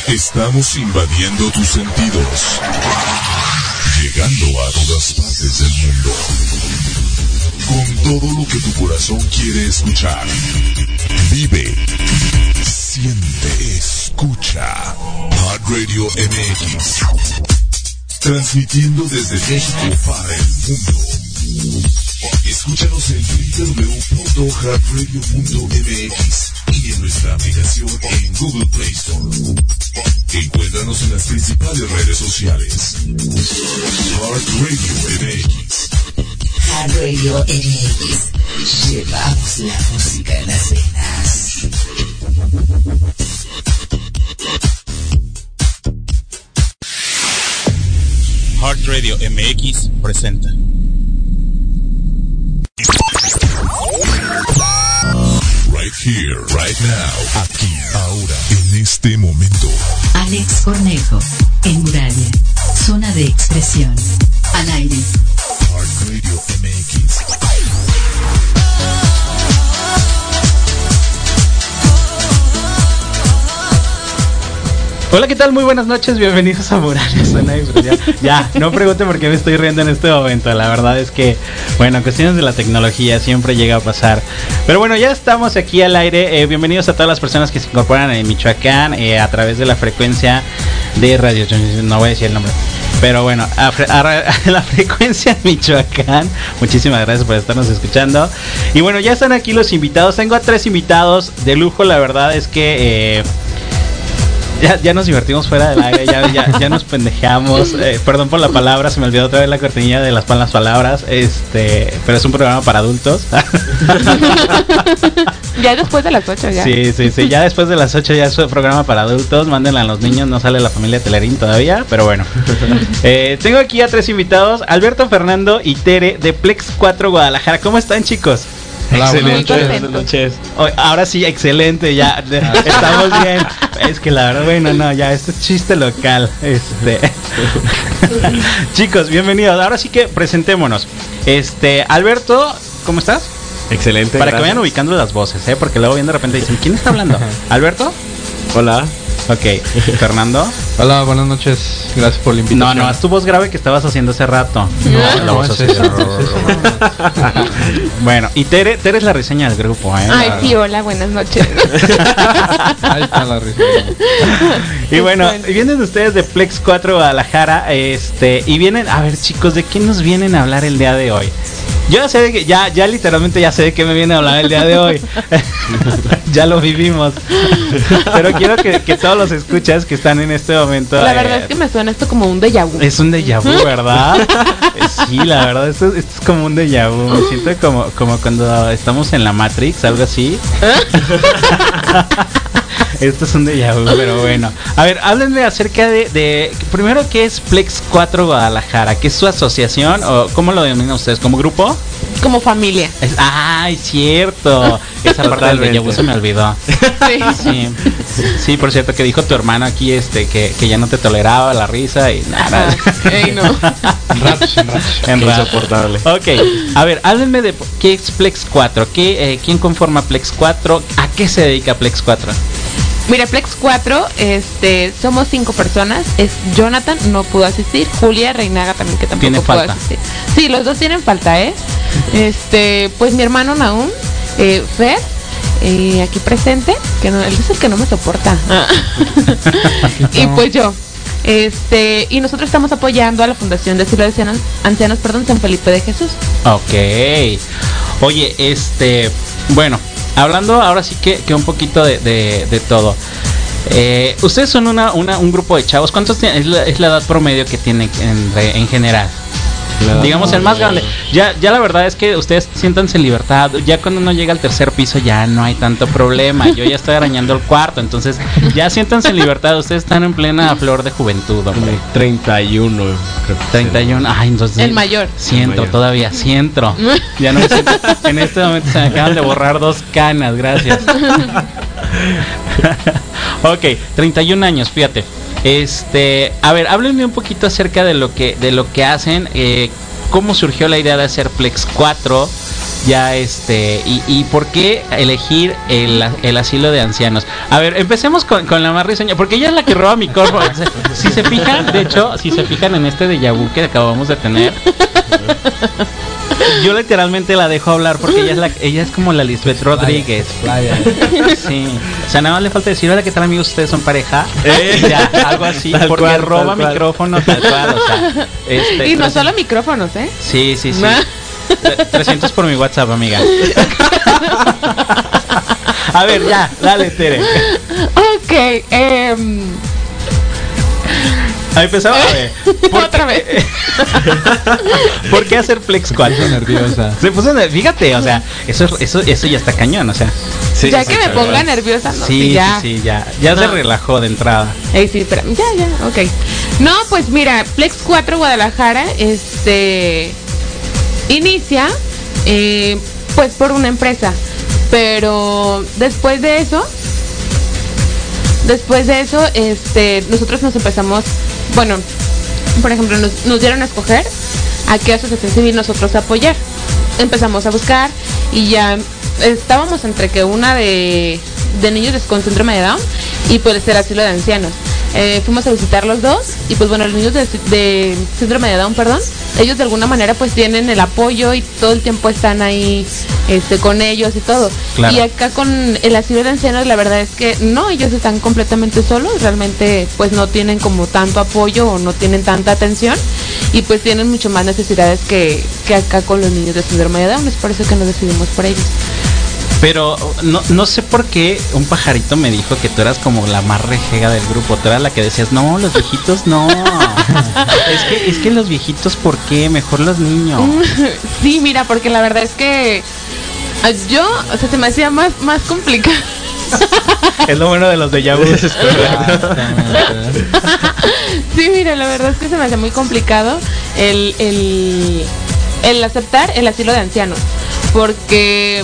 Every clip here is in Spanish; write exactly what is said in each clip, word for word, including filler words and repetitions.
Estamos invadiendo tus sentidos, llegando a todas partes del mundo, con todo lo que tu corazón quiere escuchar. Vive, siente, escucha. Heart Radio M X, transmitiendo desde México para el mundo. Escúchanos en doble u doble u doble u punto heart radio punto m x y en nuestra aplicación en Google Play Store. Encuéntranos en las principales redes sociales. Heart Radio M X. Heart Radio M X. Llevamos la música en las venas. Heart Radio M X presenta. Right here, right now. Aquí, ahora, en este momento. Alex Cornejo, en Muralia. Zona de expresión. Al aire. Heart Radio M X. Hola, ¿qué tal? Muy buenas noches, bienvenidos a Murales. Ya, ya, no pregunten por qué me estoy riendo en este momento. La verdad es que, bueno, cuestiones de la tecnología siempre llega a pasar. Pero bueno, ya estamos aquí al aire. Eh, bienvenidos a todas las personas que se incorporan en Michoacán eh, a través de la frecuencia de radio. No voy a decir el nombre. Pero bueno, a, a, a la frecuencia Michoacán. Muchísimas gracias por estarnos escuchando. Y bueno, ya están aquí los invitados. Tengo a tres invitados de lujo. La verdad es que... Eh, Ya, ya nos divertimos fuera del aire, ya, ya, ya nos pendejeamos, eh, perdón por la palabra, se me olvidó otra vez la cortinilla de las malas palabras, este, pero es un programa para adultos. Ya después de las ocho ya. Sí, sí, sí, ya después de las ocho ya es un programa para adultos, mándenla a los niños, no sale la familia Telerín todavía, pero bueno. Eh, tengo aquí a tres invitados, Alberto, Fernando y Tere de Plex cuatro Guadalajara. ¿Cómo están, chicos? Hola, excelente, buenas noches. Ahora sí, excelente, ya estamos bien. Es que la verdad, bueno, no, ya este es chiste local. Este chicos, bienvenidos. Ahora sí que presentémonos. Este, Alberto, ¿cómo estás? Excelente. Para gracias. que vayan ubicando las voces, ¿eh? Porque luego bien de repente dicen, ¿quién está hablando? ¿Alberto? Hola. Ok. ¿Fernando? Hola, buenas noches. Gracias por la invitación. No, no, es tu voz grave que estabas haciendo hace rato. No, la voz así. Bueno, y Tere, Tere es la reseña del grupo, ¿eh? Ay, sí, hola, buenas noches. Ahí está la reseña. Y bueno, vienen ustedes de Plex cuatro Guadalajara, este, y vienen, a ver, chicos, ¿de qué nos vienen a hablar el día de hoy? Yo ya sé de que, ya, ya literalmente ya sé de qué me viene a hablar el día de hoy. Ya lo vivimos. Pero quiero que, que todos los escuchas que están en este momento. La verdad eh, es que me suena esto como un déjà vu. Es un déjà vu, ¿verdad? Sí, la verdad, esto, esto es como un déjà vu. Me siento como, como cuando estamos en la Matrix, algo así. Esto es un déjà vu, pero bueno. A ver, háblenme acerca de, de primero, ¿qué es Plex cuatro Guadalajara? ¿Qué es su asociación o cómo lo denominan ustedes? ¿Como grupo? Como familia. Es, ¡ay, cierto! Esa parte del déjà vu se me olvidó. Sí. Sí. Sí, por cierto, que dijo tu hermano aquí este que, que ya no te toleraba la risa y nada. Ey, no. En ratos, en ratos. En ratos. Insoportable. Ok, a ver, háblenme de qué es Plex cuatro. ¿Qué, eh, ¿Quién conforma Plex cuatro? ¿A qué se dedica Plex cuatro? Mira, Plex cuatro, este, somos cinco personas. Es Jonathan, no pudo asistir. Julia Reinaga también, que tampoco ¿Tiene pudo falta? asistir. Sí, los dos tienen falta, ¿eh? Este, pues mi hermano Nahum, eh, Fer, eh, aquí presente, que no, él es el que no me soporta. Y pues yo. Este, y nosotros estamos apoyando a la Fundación de Asilo de Ancianos, Ancianos, perdón, San Felipe de Jesús. Ok. Oye, este, bueno, hablando ahora sí que, que un poquito de, de, de todo. Eh, ustedes son una, una, un grupo de chavos. ¿Cuántos tienen? Es la, es la edad promedio que tienen en, en general. Claro. Digamos el más grande. Ya, ya la verdad es que ustedes siéntanse en libertad. Ya cuando uno llega al tercer piso ya no hay tanto problema. Yo ya estoy arañando el cuarto, entonces ya siéntanse en libertad. Ustedes están en plena flor de juventud, hombre. treinta y uno, creo que treinta y uno. Ay, entonces el mayor. Siento todavía, siento. Ya no me siento. En este momento se me acaban de borrar dos canas, gracias. Ok, treinta y un años, fíjate. Este, a ver, háblenme un poquito acerca de lo que de lo que hacen, eh, cómo surgió la idea de hacer Plex cuatro, ya este, y, y por qué elegir el, el asilo de ancianos. A ver, empecemos con, con la más risueña, porque ella es la que roba micrófono. Si se fijan, de hecho, si se fijan en este déjà vu que acabamos de tener, yo literalmente la dejo hablar porque ella es la, ella es como la Lisbeth Rodríguez. Playa, playa. Sí. O sea, nada más le falta decir, hola, ¿qué tal, amigos? ¿Ustedes son pareja? Eh, ya, algo así, tal porque cual, roba micrófonos tal cual, o sea, este, y no solo micrófonos, ¿eh? Sí, sí, sí. trescientos por mi WhatsApp, amiga. A ver, ya, dale, Tere. Ok, eh... Ahí empezaba, a ver. Otra vez. ¿Por qué hacer Plex cuatro? Nerviosa. Se puso nerviosa. Fíjate, o sea, eso, eso, eso ya está cañón, o sea. Sí, ya que me ponga nerviosa, ¿no? Sí, sí, ya, sí, sí, ya. Ya no. Se relajó de entrada. Eh, sí, pero ya, ya, ok. No, pues mira, Plex cuatro Guadalajara, este, inicia, eh, pues por una empresa, pero después de eso, después de eso, este, nosotros nos empezamos, bueno, por ejemplo, nos, nos dieron a escoger a qué asociación civil nosotros apoyar. Empezamos a buscar y ya estábamos entre que una de, de niños con síndrome de Down y pues el asilo de ancianos. Eh, fuimos a visitar los dos y pues bueno, los niños de, de síndrome de Down, perdón, ellos de alguna manera pues tienen el apoyo y todo el tiempo están ahí este, con ellos y todo. Claro. Y acá con el asilo de ancianos la verdad es que no, ellos están completamente solos, realmente pues no tienen como tanto apoyo o no tienen tanta atención y pues tienen mucho más necesidades que, que acá con los niños de síndrome de Down. Es por eso que nos decidimos por ellos. Pero no, no sé por qué un pajarito me dijo que tú eras como la más rejega del grupo. Tú eras la que decías, no, los viejitos no. es que es que los viejitos, ¿por qué? Mejor los niños. Sí, mira, porque la verdad es que yo, o sea, se me hacía más, más complicado. Es lo bueno de los déjà vus. Sí, mira, la verdad es que se me hacía muy complicado el, el, el aceptar el asilo de ancianos. Porque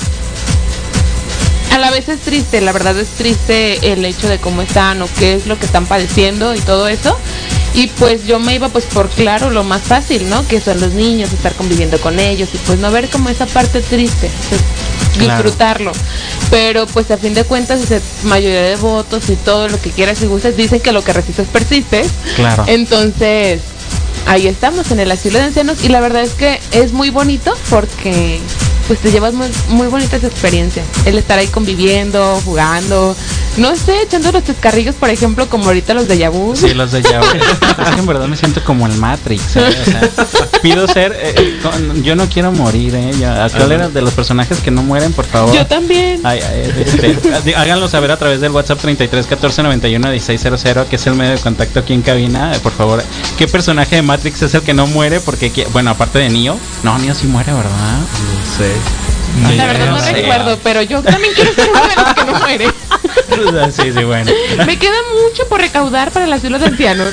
a la vez es triste, la verdad es triste el hecho de cómo están o qué es lo que están padeciendo y todo eso. Y pues yo me iba pues por claro lo más fácil, ¿no? Que son los niños, estar conviviendo con ellos y pues no ver como esa parte triste, pues, disfrutarlo. Claro. Pero pues a fin de cuentas, esa mayoría de votos y todo lo que quieras y gustes dicen que lo que resistes persiste. Claro. Entonces, ahí estamos en el asilo de ancianos y la verdad es que es muy bonito porque pues te llevas muy, muy bonitas experiencias. El estar ahí conviviendo, jugando, no sé, echando los chascarrillos, por ejemplo, como ahorita los déjà vu. Sí, los déjà vu. Es que en verdad me siento como el Matrix, ¿sabes? O sea, pido ser, eh, con, yo no quiero morir, ¿eh? Ya, ¿cuál era de los personajes que no mueren, por favor? Yo también. Ay, ay, este, háganlo saber a través del WhatsApp treinta y tres catorce noventa y uno dieciséis cero cero, que es el medio de contacto aquí en cabina, por favor. ¿Qué personaje de Matrix es el que no muere? Porque, bueno, aparte de Neo, no, Neo sí muere, ¿verdad? No sé. La verdad no, no recuerdo, pero yo también quiero ser uno de los que no muere. Sí, sí, bueno. Me queda mucho por recaudar para el asilo de ancianos.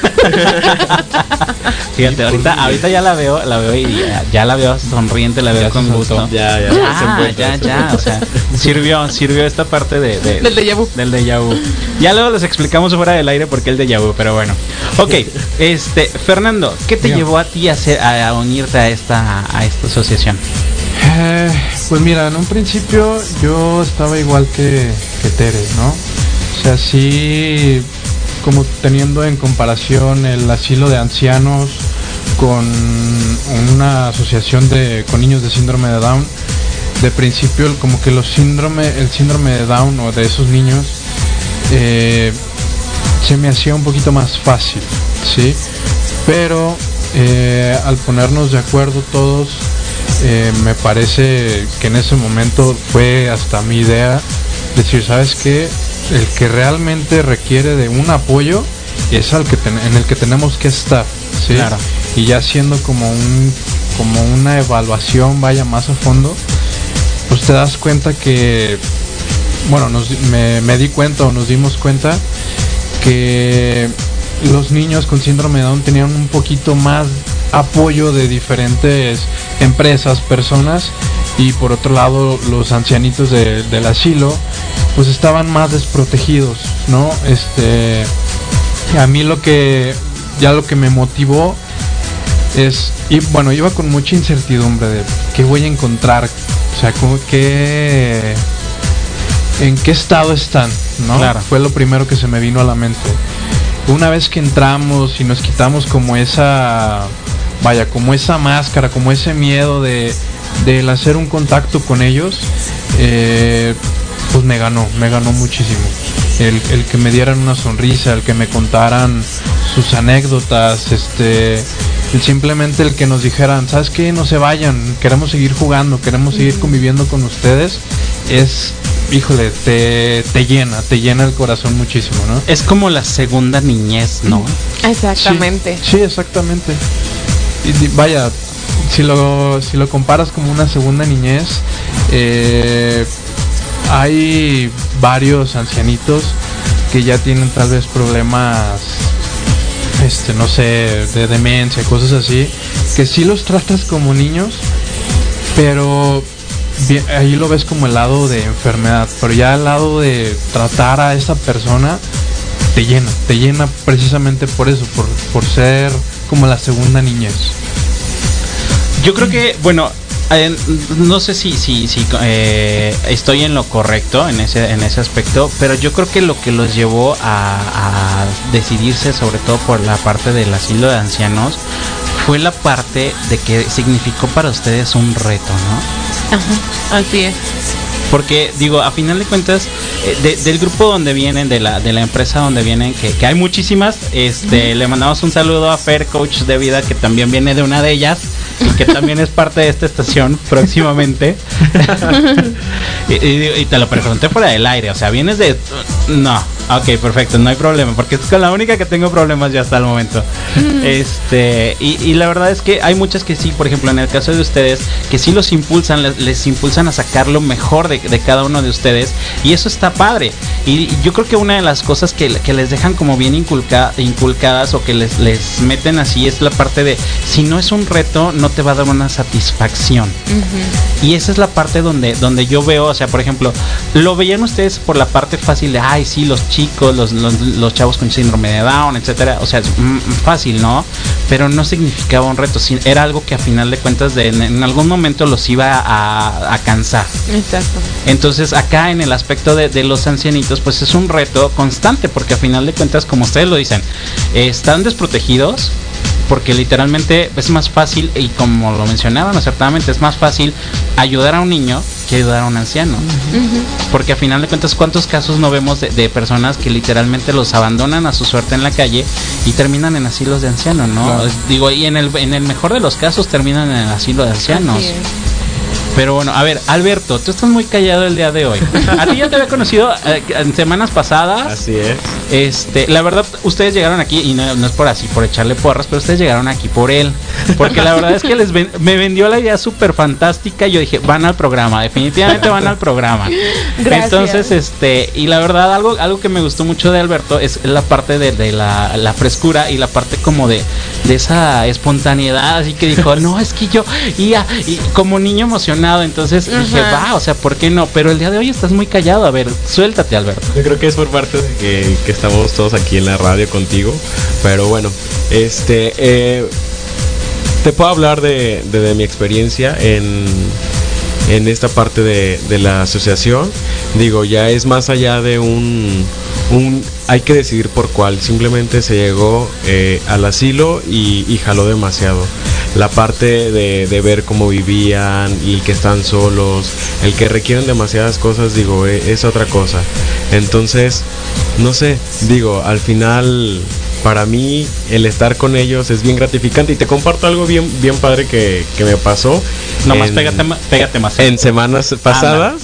Fíjate, ahorita, ahorita ya la veo, la veo y ya, ya la veo sonriente, la veo ya con gusto. Ya, ya, ah, ya, ya, o sea, sirvió, sirvió esta parte de, de del déjà vu. Del déjà vu. Ya luego les explicamos fuera del aire por qué el déjà vu, pero bueno. Ok, este, Fernando, ¿qué te Bien. llevó a ti a, hacer, a, a unirte a esta, a esta asociación? Eh, pues mira, en un principio yo estaba igual que, que Tere, ¿no? O sea, sí, como teniendo en comparación el asilo de ancianos con una asociación de con niños de síndrome de Down, de principio como que los síndrome, el síndrome de Down o de esos niños eh, se me hacía un poquito más fácil, ¿sí? Pero eh, al ponernos de acuerdo todos, Eh, me parece que en ese momento fue hasta mi idea decir, ¿sabes qué? El que realmente requiere de un apoyo es al que ten- en el que tenemos que estar, ¿sí? Claro. Y ya siendo como un como una evaluación vaya más a fondo, pues te das cuenta que, bueno, nos, me, me di cuenta o nos dimos cuenta que los niños con síndrome de Down tenían un poquito más apoyo de diferentes empresas, personas, y por otro lado los ancianitos de, del asilo pues estaban más desprotegidos, ¿no? Este, a mí lo que ya lo que me motivó Es, y bueno, iba con mucha incertidumbre de qué voy a encontrar, o sea, como que en qué estado están, ¿no? Claro. Fue lo primero que se me vino a la mente. Una vez que entramos y nos quitamos como esa, vaya, como esa máscara, como ese miedo de, de el hacer un contacto con ellos, eh, pues me ganó, me ganó muchísimo. El, el que me dieran una sonrisa, el que me contaran sus anécdotas, este, el simplemente el que nos dijeran, ¿sabes qué? No se vayan, queremos seguir jugando, queremos seguir conviviendo con ustedes, es, híjole, te, te llena, te llena el corazón muchísimo, ¿no? Es como la segunda niñez, ¿no? Exactamente. Sí, sí, exactamente. Y, y vaya, si lo, si lo comparas como una segunda niñez, eh, hay varios ancianitos que ya tienen tal vez problemas, este, no sé, de demencia, cosas así, que sí los tratas como niños, pero bien, ahí lo ves como el lado de enfermedad, pero ya el lado de tratar a esa persona te llena, te llena precisamente por eso, por, por ser como la segunda niñez. Yo creo que, bueno, eh, no sé si, si, si eh, estoy en lo correcto en ese, en ese aspecto, pero yo creo que lo que los llevó a, a decidirse, sobre todo por la parte del asilo de ancianos, fue la parte de que significó para ustedes un reto, ¿no? Ajá, así es. Porque, digo, a final de cuentas, eh, de, del grupo donde vienen, de la, de la empresa donde vienen, que, que hay muchísimas, este, uh-huh. Le mandamos un saludo a Fer, coach de vida, que también viene de una de ellas, y que también es parte de esta estación próximamente. y, y, y te lo pregunté fuera del aire, o sea, vienes de... No, ok, perfecto, no hay problema, porque es con la única que tengo problemas ya hasta el momento. Uh-huh. Este, y, y la verdad es que hay muchas que sí, por ejemplo, en el caso de ustedes, que sí los impulsan, les, les impulsan a sacar lo mejor de de cada uno de ustedes, y eso está padre. Y yo creo que una de las cosas que, que les dejan como bien inculca, inculcadas o que les, les meten así es la parte de, si no es un reto, no te va a dar una satisfacción. Uh-huh. Y esa es la parte donde, donde yo veo, o sea, por ejemplo, lo veían ustedes por la parte fácil de, ay, sí, los chicos, los, los, los chavos con síndrome de Down, etcétera, o sea, es mm, fácil, ¿no? Pero no significaba un reto, era algo que a final de cuentas de, en, en algún momento los iba a, a cansar. Exacto. Entonces acá en el aspecto de, de los ancianitos, pues es un reto constante, porque a final de cuentas, como ustedes lo dicen, eh, están desprotegidos, porque literalmente es más fácil, y como lo mencionaban acertadamente, es más fácil ayudar a un niño que ayudar a un anciano. Uh-huh. Porque a final de cuentas, ¿cuántos casos no vemos de, de personas que literalmente los abandonan a su suerte en la calle y terminan en asilos de ancianos, ¿no? Claro. Digo, y en el, en el mejor de los casos terminan en el asilo de ancianos. Pero bueno, a ver, Alberto, tú estás muy callado el día de hoy. A ti ya te había conocido eh, en semanas pasadas. Así es. Este, la verdad, ustedes llegaron aquí, y no, no es por así, por echarle porras, pero ustedes llegaron aquí por él. Porque la verdad es que les ven, me vendió la idea súper fantástica. Y yo dije, van al programa, definitivamente van al programa. Gracias. Entonces, este, y la verdad, algo, algo que me gustó mucho de Alberto es la parte de, de la, la frescura y la parte como de, de esa espontaneidad. Así que dijo, no, es que yo, y, y como niño emocionado. Entonces uh-huh. dije, va, o sea, ¿por qué no? Pero el día de hoy estás muy callado. A ver, suéltate, Alberto. Yo creo que es por parte de que, que estamos todos aquí en la radio contigo. Pero bueno, este eh, te puedo hablar de, de, de mi experiencia en, en esta parte de, de la asociación. Digo, ya es más allá de un, un hay que decidir por cuál. Simplemente se llegó eh, al asilo y, y jaló demasiado. La parte de, de ver cómo vivían y que están solos, el que requieren demasiadas cosas, digo, es otra cosa. Entonces, no sé, digo, al final, para mí, el estar con ellos es bien gratificante. Y te comparto algo bien, bien padre que, que me pasó. Nomás en, pégate, pégate más. En semanas pasadas.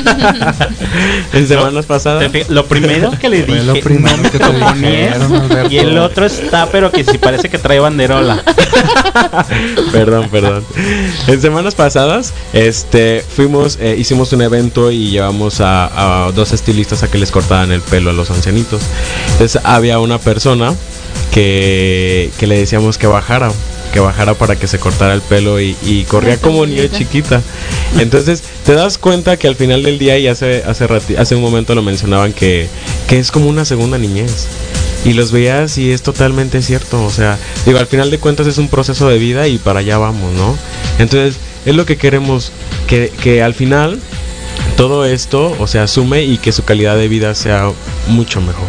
en semanas no, pasadas. Lo primero que le dije, lo primero que te dijeron, y el otro está, pero que sí parece que trae banderola. Perdón, perdón. En semanas pasadas, este, fuimos, eh, hicimos un evento y llevamos a, a dos estilistas a que les cortaran el pelo a los ancianitos. Entonces había una persona que, que le decíamos que bajara, que bajara para que se cortara el pelo y, y corría como niña chiquita. Entonces te das cuenta que al final del día, y hace hace, rati, hace un momento lo mencionaban, que, que es como una segunda niñez. y los veías y es totalmente cierto, o sea, digo, al final de cuentas es un proceso de vida y para allá vamos, ¿no? Entonces, es lo que queremos, que, que al final todo esto, o sea, sume y que su calidad de vida sea mucho mejor.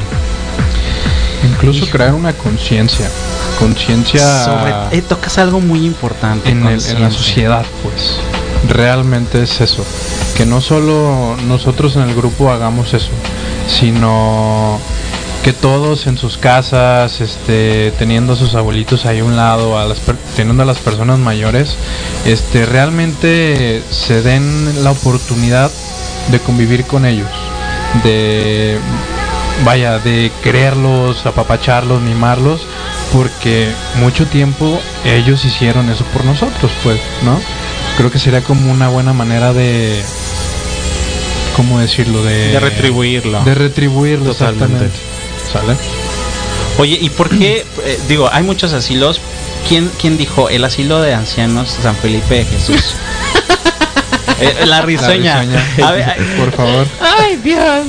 Incluso crear una conciencia, conciencia sobre eh, tocas algo muy importante en, el, en la sociedad, pues. Realmente es eso, que no solo nosotros en el grupo hagamos eso, sino que todos en sus casas, este, teniendo a sus abuelitos ahí a un lado, a las, teniendo a las personas mayores, este, realmente se den la oportunidad de convivir con ellos, de, vaya, de quererlos, apapacharlos, mimarlos, porque mucho tiempo ellos hicieron eso por nosotros, pues, ¿no? Creo que sería como una buena manera de, ¿cómo decirlo? De, de retribuirlo. De retribuirlo, totalmente. ¿Sale? Oye, ¿y por qué? Eh, digo, hay muchos asilos. ¿Quién, quién dijo? El asilo de ancianos San Felipe de Jesús. eh, la risueña. La risueña. A ver, por favor. Ay, Dios.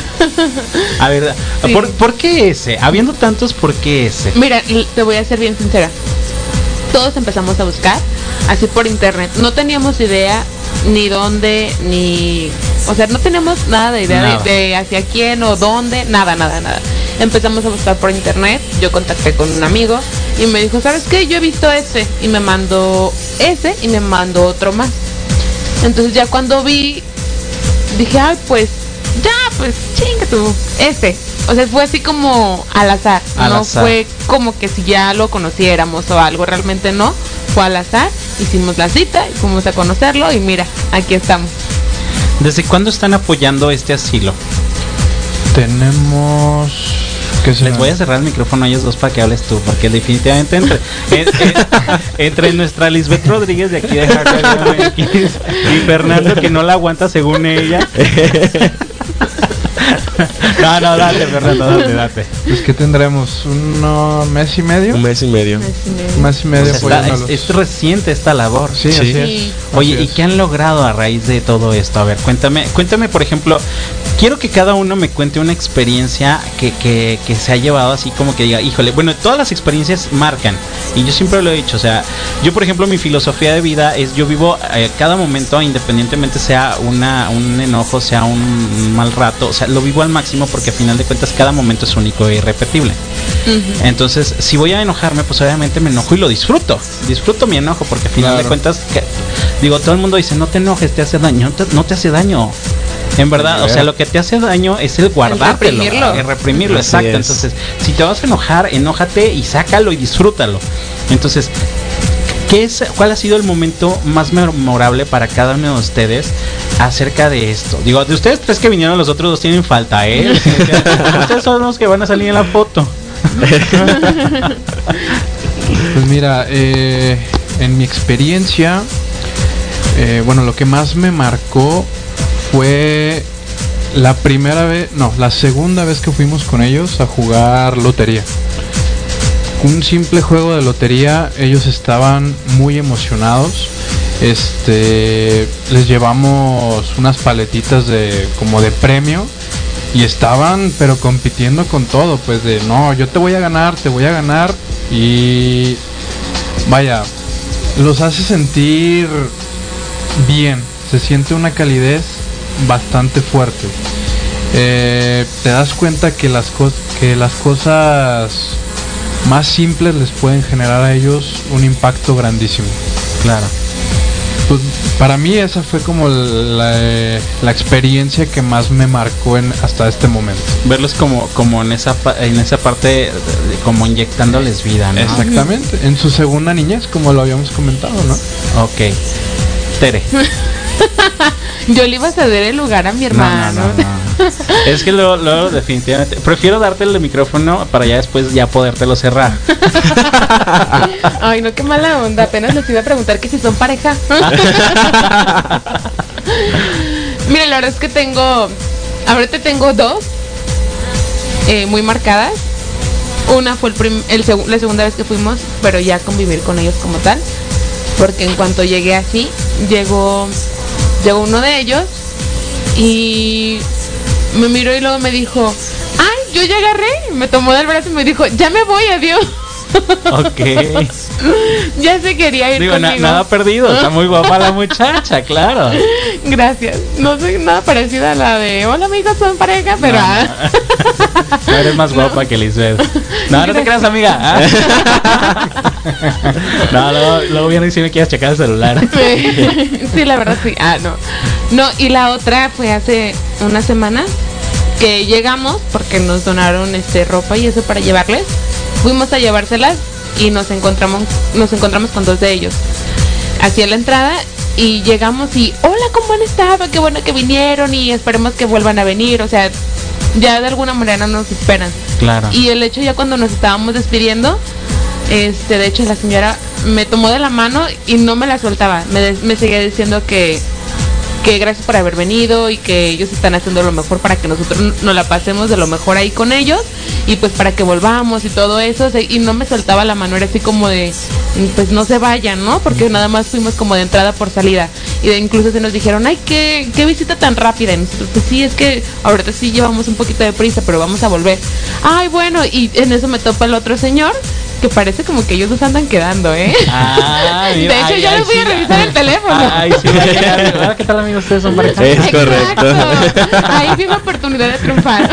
A ver, sí. ¿por, ¿por qué ese? Habiendo tantos, ¿por qué ese? Mira, te voy a ser bien sincera. Todos empezamos a buscar así por internet. No teníamos idea ni dónde, ni... O sea, no teníamos nada de idea nada. De, de hacia quién o dónde, nada, nada, nada. Empezamos a buscar por internet, yo contacté con un amigo y me dijo, ¿sabes qué? Yo he visto ese, y me mandó ese y me mandó otro más. Entonces ya cuando vi, dije, ay, pues, ya, pues, chinga tú, ese. O sea, fue así como al azar, al no azar. Fue como que si ya lo conociéramos o algo, realmente no, fue al azar, hicimos la cita y fuimos a conocerlo y mira, aquí estamos. ¿Desde cuándo están apoyando este asilo? Tenemos... Les voy a cerrar el micrófono a ellos dos para que hables tú, porque definitivamente entre, en, en, entre nuestra Lisbeth Rodríguez de aquí de Hard y Fernando, que no la aguanta según ella. No, no, date, Fernando, date, date. Pues que tendremos un mes y medio. Un mes y medio. Un mes y medio. O sea, está, es, es reciente esta labor. Sí, sí. Así es. Oye, así ¿y es. qué han logrado a raíz de todo esto? A ver, cuéntame, cuéntame, por ejemplo, quiero que cada uno me cuente una experiencia que, que, que se ha llevado así como que diga, híjole, bueno, todas las experiencias marcan. Y yo siempre lo he dicho, o sea, yo por ejemplo mi filosofía de vida es yo vivo eh, cada momento, independientemente sea una un enojo, sea un mal rato, o sea, lo vivo al máximo porque al final de cuentas cada momento es único e irrepetible. Uh-huh. Entonces, si voy a enojarme, pues obviamente me enojo y lo disfruto. Disfruto mi enojo porque al final claro. de cuentas, que, digo, todo el mundo dice, no te enojes, te hace daño. No te, no te hace daño. En verdad, o sea, lo que te hace daño es el guardártelo, el reprimirlo, el reprimirlo exacto. Es. Entonces, si te vas a enojar, enójate y sácalo y disfrútalo. Entonces, ¿qué es, cuál ha sido el momento más memorable para cada uno de ustedes acerca de esto? Digo, de ustedes tres que vinieron, los otros dos tienen falta, ¿eh? Ustedes son los que van a salir en la foto. Pues mira, eh, en mi experiencia, eh, bueno, lo que más me marcó fue la primera vez, no, la segunda vez que fuimos con ellos a jugar lotería. Un simple juego de lotería, ellos estaban muy emocionados. Este, les llevamos unas paletitas de como de premio y estaban pero compitiendo con todo, pues de no, yo te voy a ganar, te voy a ganar y vaya, los hace sentir bien, se siente una calidez bastante fuerte. Eh, te das cuenta que las cosas que las cosas más simples les pueden generar a ellos un impacto grandísimo. Claro. Pues para mí esa fue como la, la experiencia que más me marcó en, hasta este momento. Verlos como, como en esa en esa parte de, de, como inyectándoles vida, ¿no? Exactamente, en su segunda niñez, como lo habíamos comentado, ¿no? Ok. Tere. Yo le iba a ceder el lugar a mi hermano. No, no, no, no. Es que luego, luego definitivamente prefiero darte el micrófono para ya después ya podértelo cerrar. Ay, no, qué mala onda. Apenas les iba a preguntar que si son pareja. Mira, la verdad es que tengo, ahorita tengo dos eh, muy marcadas. Una fue el prim, el seg- la segunda vez que fuimos, pero ya convivir con ellos como tal. Porque en cuanto llegué así, llegó, llegó uno de ellos y me miró y luego me dijo, ay, yo ya agarré, me tomó del brazo y me dijo, ya me voy, adiós. Ok. Ya se quería ir Digo, na- conmigo. nada perdido, está muy guapa la muchacha, claro. Gracias. No soy nada parecida a la de hola amigos, son pareja, pero No, ah. no. No eres más guapa que Lisbeth. No, no te creas, amiga. Ah. No, luego, luego viene y si me quieres checar el celular. Sí, la verdad sí. Ah, no. No, y la otra fue hace unas semanas que llegamos porque nos donaron este ropa y eso para llevarles. Fuimos a llevárselas y nos encontramos nos encontramos con dos de ellos hacia la entrada y llegamos y hola, ¿cómo han estado? Qué bueno que vinieron y esperemos que vuelvan a venir, o sea, ya de alguna manera nos esperan. Claro. Y el hecho ya cuando nos estábamos despidiendo, este, de hecho la señora me tomó de la mano y no me la soltaba, me, de- me seguía diciendo que que gracias por haber venido y que ellos están haciendo lo mejor para que nosotros nos la pasemos de lo mejor ahí con ellos y pues para que volvamos y todo eso, o sea, y no me soltaba la mano, era así como de pues no se vayan, ¿no? Porque nada más fuimos como de entrada por salida y de, incluso se nos dijeron, ay, qué, qué visita tan rápida, y nosotros pues sí, es que ahorita sí llevamos un poquito de prisa, pero vamos a volver. Ay, bueno, y en eso me topa el otro señor que parece como que ellos dos andan quedando, ¿eh? Ah, mira, de hecho, ay, yo ay, les voy sí. a revisar el teléfono. Ay, sí, va a llegar. Hola, ¿qué tal, amigos? Ustedes son pareja. Es Exacto. correcto. Ahí vi la oportunidad de triunfar.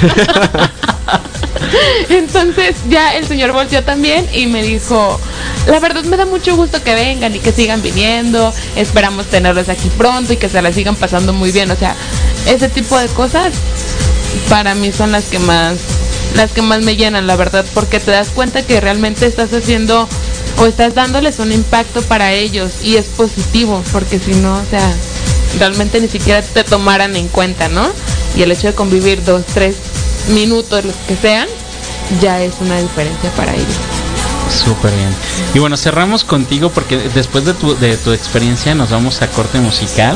Entonces ya el señor volteó también y me dijo, la verdad me da mucho gusto que vengan y que sigan viniendo, esperamos tenerlos aquí pronto y que se la sigan pasando muy bien. O sea, ese tipo de cosas para mí son las que más las que más me llenan, la verdad, porque te das cuenta que realmente estás haciendo o estás dándoles un impacto para ellos y es positivo, porque si no, o sea, realmente ni siquiera te tomaran en cuenta, ¿no? Y el hecho de convivir dos, tres minutos, los que sean, ya es una diferencia para ellos. Súper bien. Y bueno, cerramos contigo porque después de tu, de tu experiencia nos vamos a corte musical.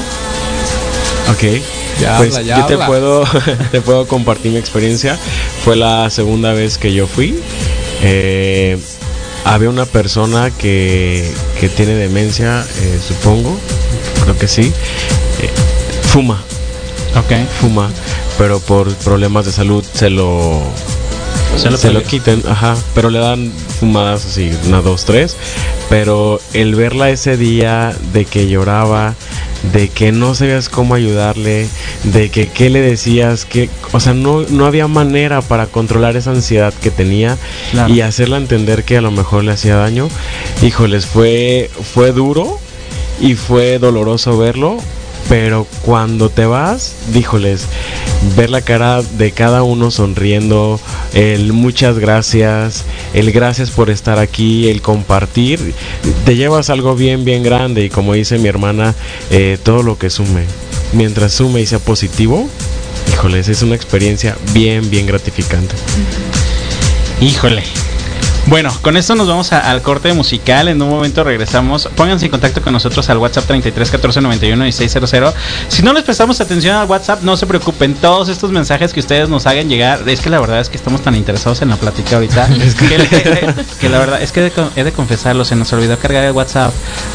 Ok. Ya Pues habla, ya yo te habla. puedo te puedo compartir mi experiencia. Fue la segunda vez que yo fui. Eh, había una persona que, que tiene demencia, eh, supongo, creo que sí. Eh, fuma, Ok. fuma, pero por problemas de salud se lo Se lo se lo prohíbe. quiten, ajá, pero le dan fumadas así, una, dos, tres. Pero el verla ese día, de que lloraba, de que no sabías cómo ayudarle, de que qué le decías, que, o sea, no, no había manera para controlar esa ansiedad que tenía. Claro. Y hacerla entender que a lo mejor le hacía daño. Híjoles, fue, fue duro y fue doloroso verlo. Pero cuando te vas, díjoles, ver la cara de cada uno sonriendo, el muchas gracias, el gracias por estar aquí, el compartir, te llevas algo bien, bien grande. Y como dice mi hermana, eh, todo lo que sume, mientras sume y sea positivo, híjoles, es una experiencia bien, bien gratificante. Híjole. Bueno, con esto nos vamos a- al corte musical. En un momento regresamos. Pónganse en contacto con nosotros al WhatsApp treinta y tres catorce noventa y uno dieciséis cero cero. Si no les prestamos atención al WhatsApp, no se preocupen. Todos estos mensajes que ustedes nos hagan llegar, es que la verdad es que estamos tan interesados en la plática ahorita que, le- que la verdad es que he de, con- he de confesarlo, se nos olvidó cargar el WhatsApp.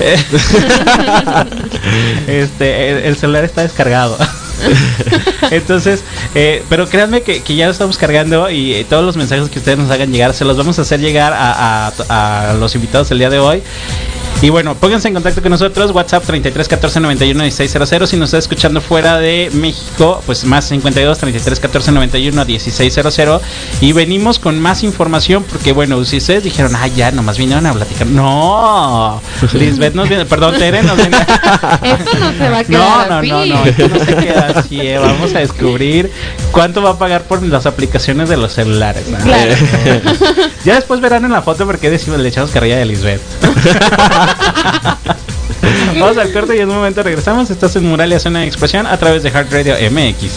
Este, el, el celular está descargado. Entonces, eh, pero créanme que, que ya lo estamos cargando y eh, todos los mensajes que ustedes nos hagan llegar se los vamos a hacer llegar a, a, a los invitados el día de hoy. Y bueno, pónganse en contacto con nosotros, WhatsApp treinta y tres catorce noventa y uno dieciséis cero cero. Si nos está escuchando fuera de México, pues más cincuenta y dos treinta y tres catorce noventa y uno dieciséis cero cero. Y venimos con más información porque bueno, si ustedes dijeron, ah, ya, nomás vinieron a platicar. No, Lisbeth nos viene, perdón, Tere nos viene. Esto no se va a No, quedar no, así. no, no, esto no se queda así, eh. Vamos a descubrir cuánto va a pagar por las aplicaciones de los celulares, ¿no? Claro. Ya después verán en la foto porque decimos, le echamos carrilla de Lisbeth. Vamos al corte y en un momento regresamos. Estás en Muralia Zona de Expresión a través de Heart Radio M X.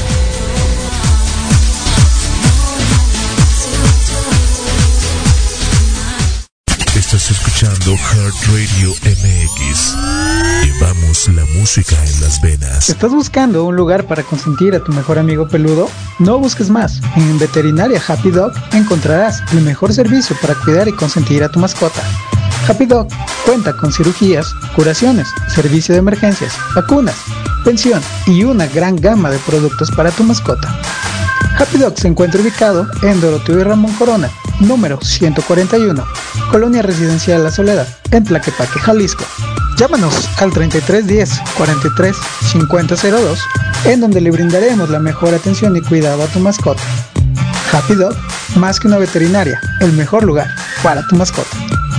Estás escuchando Heart Radio M X. Llevamos la música en las venas. ¿Estás buscando un lugar para consentir a tu mejor amigo peludo? No busques más. En Veterinaria Happy Dog encontrarás el mejor servicio para cuidar y consentir a tu mascota. Happy Dog cuenta con cirugías, curaciones, servicio de emergencias, vacunas, pensión y una gran gama de productos para tu mascota. Happy Dog se encuentra ubicado en Doroteo y Ramón Corona, número ciento cuarenta y uno, Colonia Residencial La Soledad, en Tlaquepaque, Jalisco. Llámanos al treinta y tres diez, cuarenta y tres, cincuenta cero dos, en donde le brindaremos la mejor atención y cuidado a tu mascota. Happy Dog, más que una veterinaria, el mejor lugar para tu mascota.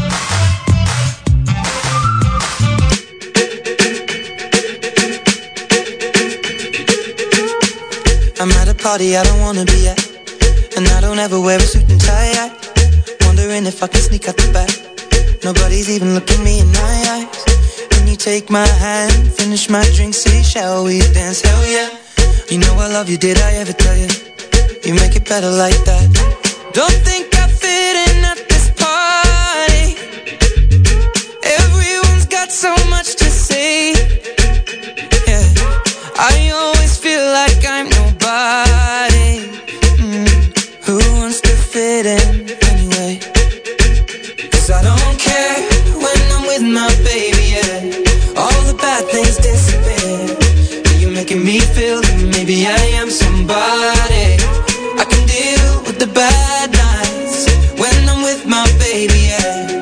I'm at a party I don't wanna be at, and I don't ever wear a suit and tie. I wondering if I can sneak out the back. Nobody's even looking me in my eyes. Can you take my hand, finish my drink, say shall we dance? Hell yeah. You know I love you, did I ever tell you? You make it better like that. Don't think I fit in at this party. Everyone's got so much to say. Yeah, I always feel like I'm nobody. Mm. Who wants to fit in anyway? Cause I don't care when I'm with my baby, yeah. All the bad things disappear. You're making me feel that maybe I am somebody. I can deal with the bad nights when I'm with my baby, yeah.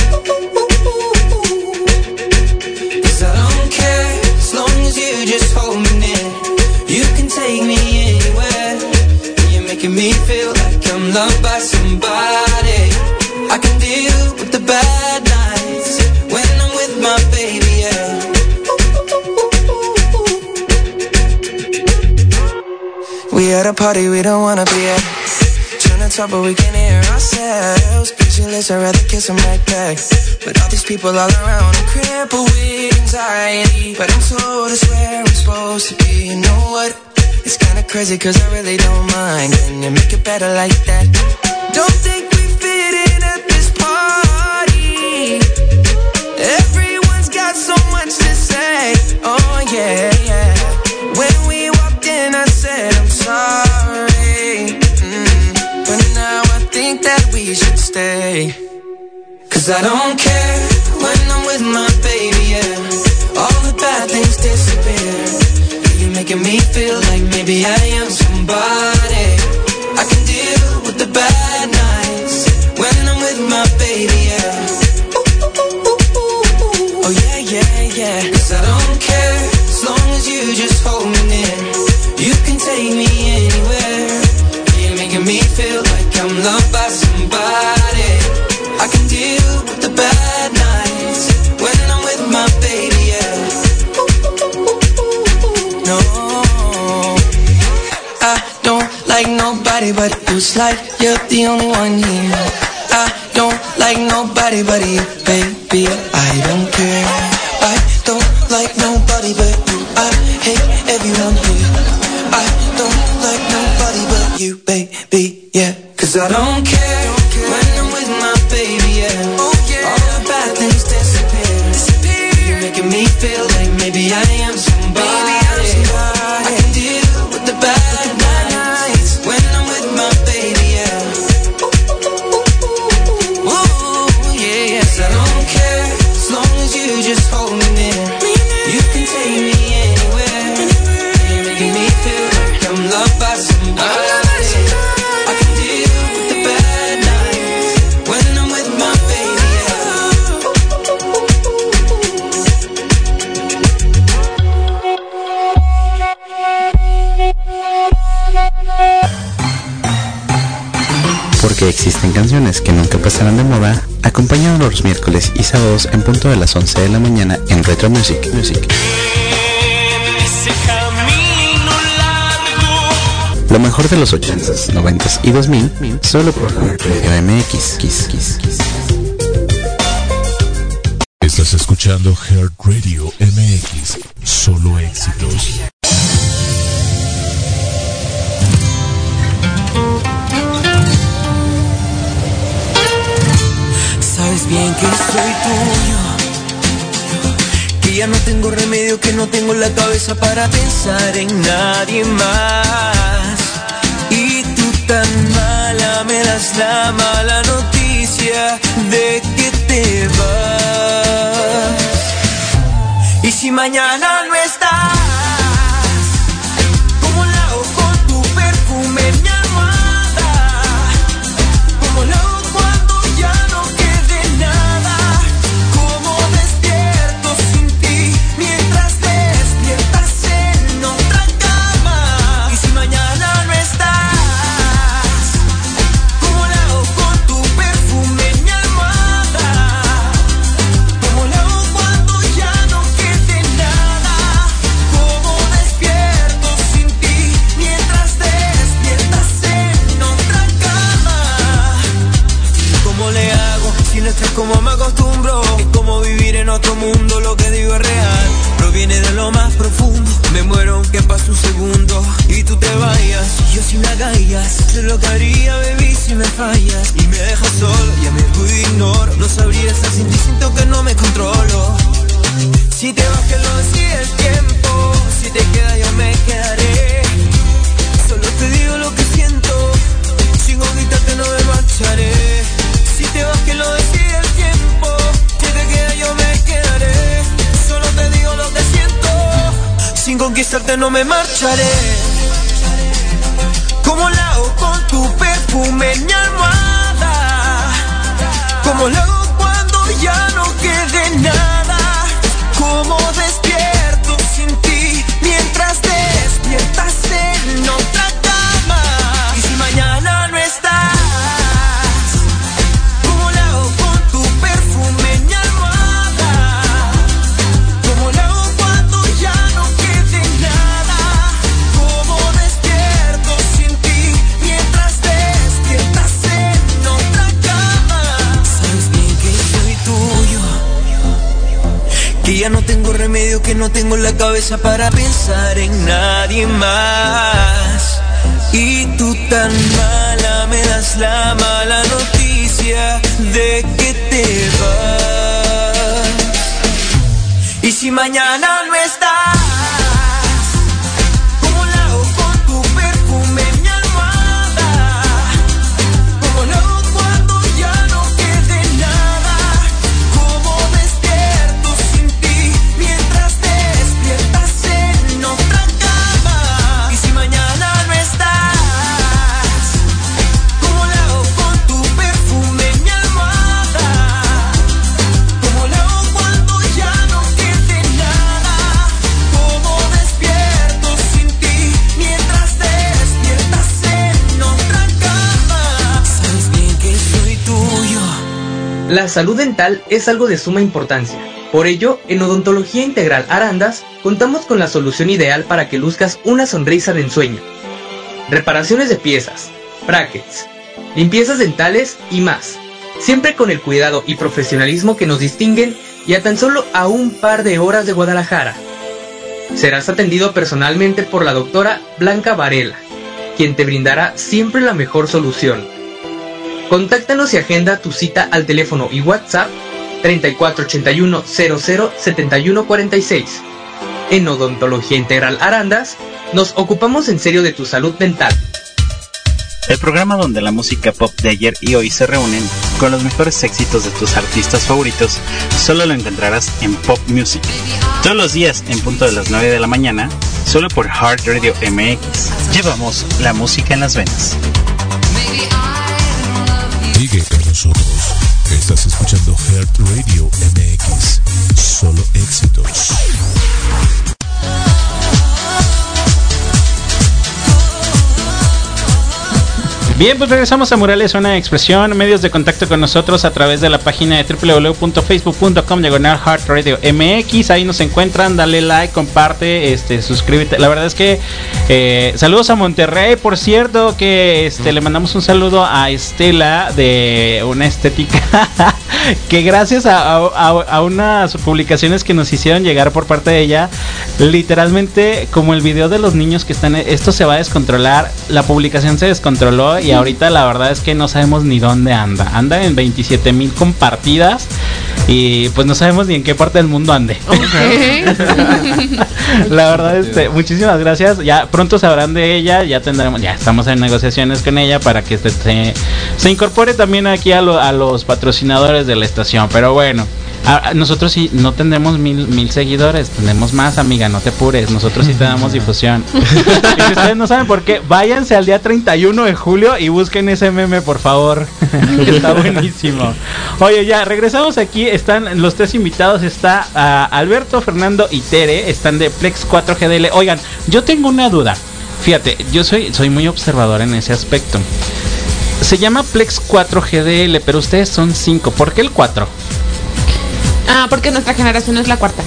Cause I don't care as long as you just hold me near. You can take me anywhere. You're making me feel like I'm loved by somebody. I can deal with the bad nights when I'm with my baby, yeah. We at a party we don't wanna be at. Trying to talk but we can't hear ourselves. Pictureless, I'd rather kiss them right back. But all these people all around, I'm crippled with anxiety. But I'm told it's where I'm supposed to be. You know what? It's kinda crazy cause I really don't mind. Can you make it better like that? Don't think we fit in at this party. Everyone's got so much to say. Oh yeah, yeah. When we walked in I said I'm sorry, mm. But now I think that we should stay. Cause I don't care when I'm with my baby, yeah. All the bad things disappear. You're making me feel like maybe I am somebody. I can deal with the bad nights when I'm with my baby, yeah. Oh yeah, yeah, yeah. Cause I don't care as long as you just hold me near. You can take me anywhere. You're making me feel like I'm loved by somebody. I can deal with the bad nights when I'm with my baby, yeah. No, I don't like nobody but you. It's like you're the only one here. I don't like nobody but you, baby. I don't care. I don't like nobody but you. I hate everyone here. I don't like nobody but you, baby, yeah. Cause I don't care when I'm with my baby, yeah. All the bad things disappear. You're making me feel like maybe I am somebody. I can deal with the bad nights when I'm with my baby, yeah. Ooh, yeah, yeah. Cause I don't care as long as you just hold me near. You can take me anywhere. You're making me feel like I'm loved by somebody. I can deal with the bad nights when I'm with my baby, Porque existen canciones que nunca pasarán de moda. Acompáñanos los miércoles y sábados en punto de las once de la mañana en Retro Music. Music. Lo mejor de los ochentas, noventas y dos mil, solo por Radio M X. Kiss, kiss, kiss. Estás escuchando Heart Radio M X, solo éxitos. Sabes bien que soy tuyo, que ya no tengo remedio, que no tengo la cabeza para pensar en nadie más. Y tú tan mala me das la mala noticia de que te vas. Y si mañana no estás, ¿cómo la hago con tu perfume? lo que haría, baby, si me fallas y me dejas solo, ya me orgullo y ignoro. No sabría estar sin ti, siento que no me controlo. Si te vas que lo decide el tiempo, si te quedas yo me quedaré. Solo te digo lo que siento, sin gritarte no me marcharé. Si te vas que lo decide el tiempo, si te quedas yo me quedaré. Solo te digo lo que siento, sin conquistarte no me marcharé. Como lo hago con tu perfume en mi almohada, como lo hago cuando ya no quede nada, como despierto sin ti mientras despiertas en otra cama. Y si mañana no estás, como lo hago con tu perfume en mi almohada, como lo hago cuando ya no quede nada, como despierto sin ti mientras despiertas en otra cama. Sabes bien que soy tuyo, que ya no tengo remedio, que no tengo la cabeza para pensar en nadie más. Y tú tan mala me das la mala noticia de que te vas. Y si mañana no estás, como lo hago con tu perfume en mi almohada, como lo hago cuando ya no quede nada, como despierto sin ti mientras despiertas en otra cama. Y si mañana no estás, como lo hago con tu perfume en mi almohada, como lo hago cuando ya no quede nada, como despierto sin ti mientras despiertas en otra cama. Sabes bien que soy tuyo. La salud dental es algo de suma importancia. Por ello, en Odontología Integral Arandas, contamos con la solución ideal para que luzcas una sonrisa de ensueño. Reparaciones de piezas, brackets, limpiezas dentales y más. Siempre con el cuidado y profesionalismo que nos distinguen y a tan solo a un par de horas de Guadalajara. Serás atendido personalmente por la doctora Blanca Varela, quien te brindará siempre la mejor solución. Contáctanos y agenda tu cita al teléfono y WhatsApp treinta y cuatro ochenta y uno cero cero setenta y uno cuarenta y seis. En Odontología Integral Arandas, nos ocupamos en serio de tu salud dental. El programa donde la música pop de ayer y hoy se reúnen con los mejores éxitos de tus artistas favoritos, solo lo encontrarás en Pop Music. Todos los días en punto de las nueve de la mañana, solo por Heart Radio M X. Llevamos la música en las venas. Sigue con nosotros. Estás escuchando Heart Radio M X. Solo éxitos. Bien, pues regresamos a Murales, Zona de Expresión. Medios de contacto con nosotros a través de la página de doble u doble u doble u punto facebook punto com diagonal Heart Radio M X. Ahí nos encuentran, dale like, comparte, este, suscríbete. La verdad es que eh, saludos a Monterrey, por cierto, que este, le mandamos un saludo a Estela de Una Estética, que gracias a, a, a unas publicaciones que nos hicieron llegar por parte de ella, literalmente como el video de los niños que están, esto se va a descontrolar, la publicación se descontroló y ahorita la verdad es que no sabemos ni dónde anda. Anda en veintisiete mil compartidas y pues no sabemos ni en qué parte del mundo ande. Okay. La verdad, este, muchísimas gracias. Ya pronto sabrán de ella, ya tendremos, ya estamos en negociaciones con ella para que se, se, se incorpore también aquí a, lo, a los patrocinadores de la estación. Pero bueno, a, a nosotros sí no tendremos mil, mil seguidores, tenemos más, amiga, no te apures, nosotros sí te damos difusión. Y si ustedes no saben por qué, váyanse al día treinta y uno de julio y busquen ese meme, por favor. Está buenísimo. Oye, ya, regresamos aquí, están los tres invitados, está uh, Alberto, Fernando y Tere, están de Plex cuatro G D L. Oigan, yo tengo una duda, fíjate, yo soy, soy muy observador en ese aspecto. Se llama Plex cuatro G D L, pero ustedes son cinco, ¿por qué el cuatro? Ah, porque nuestra generación es la cuarta.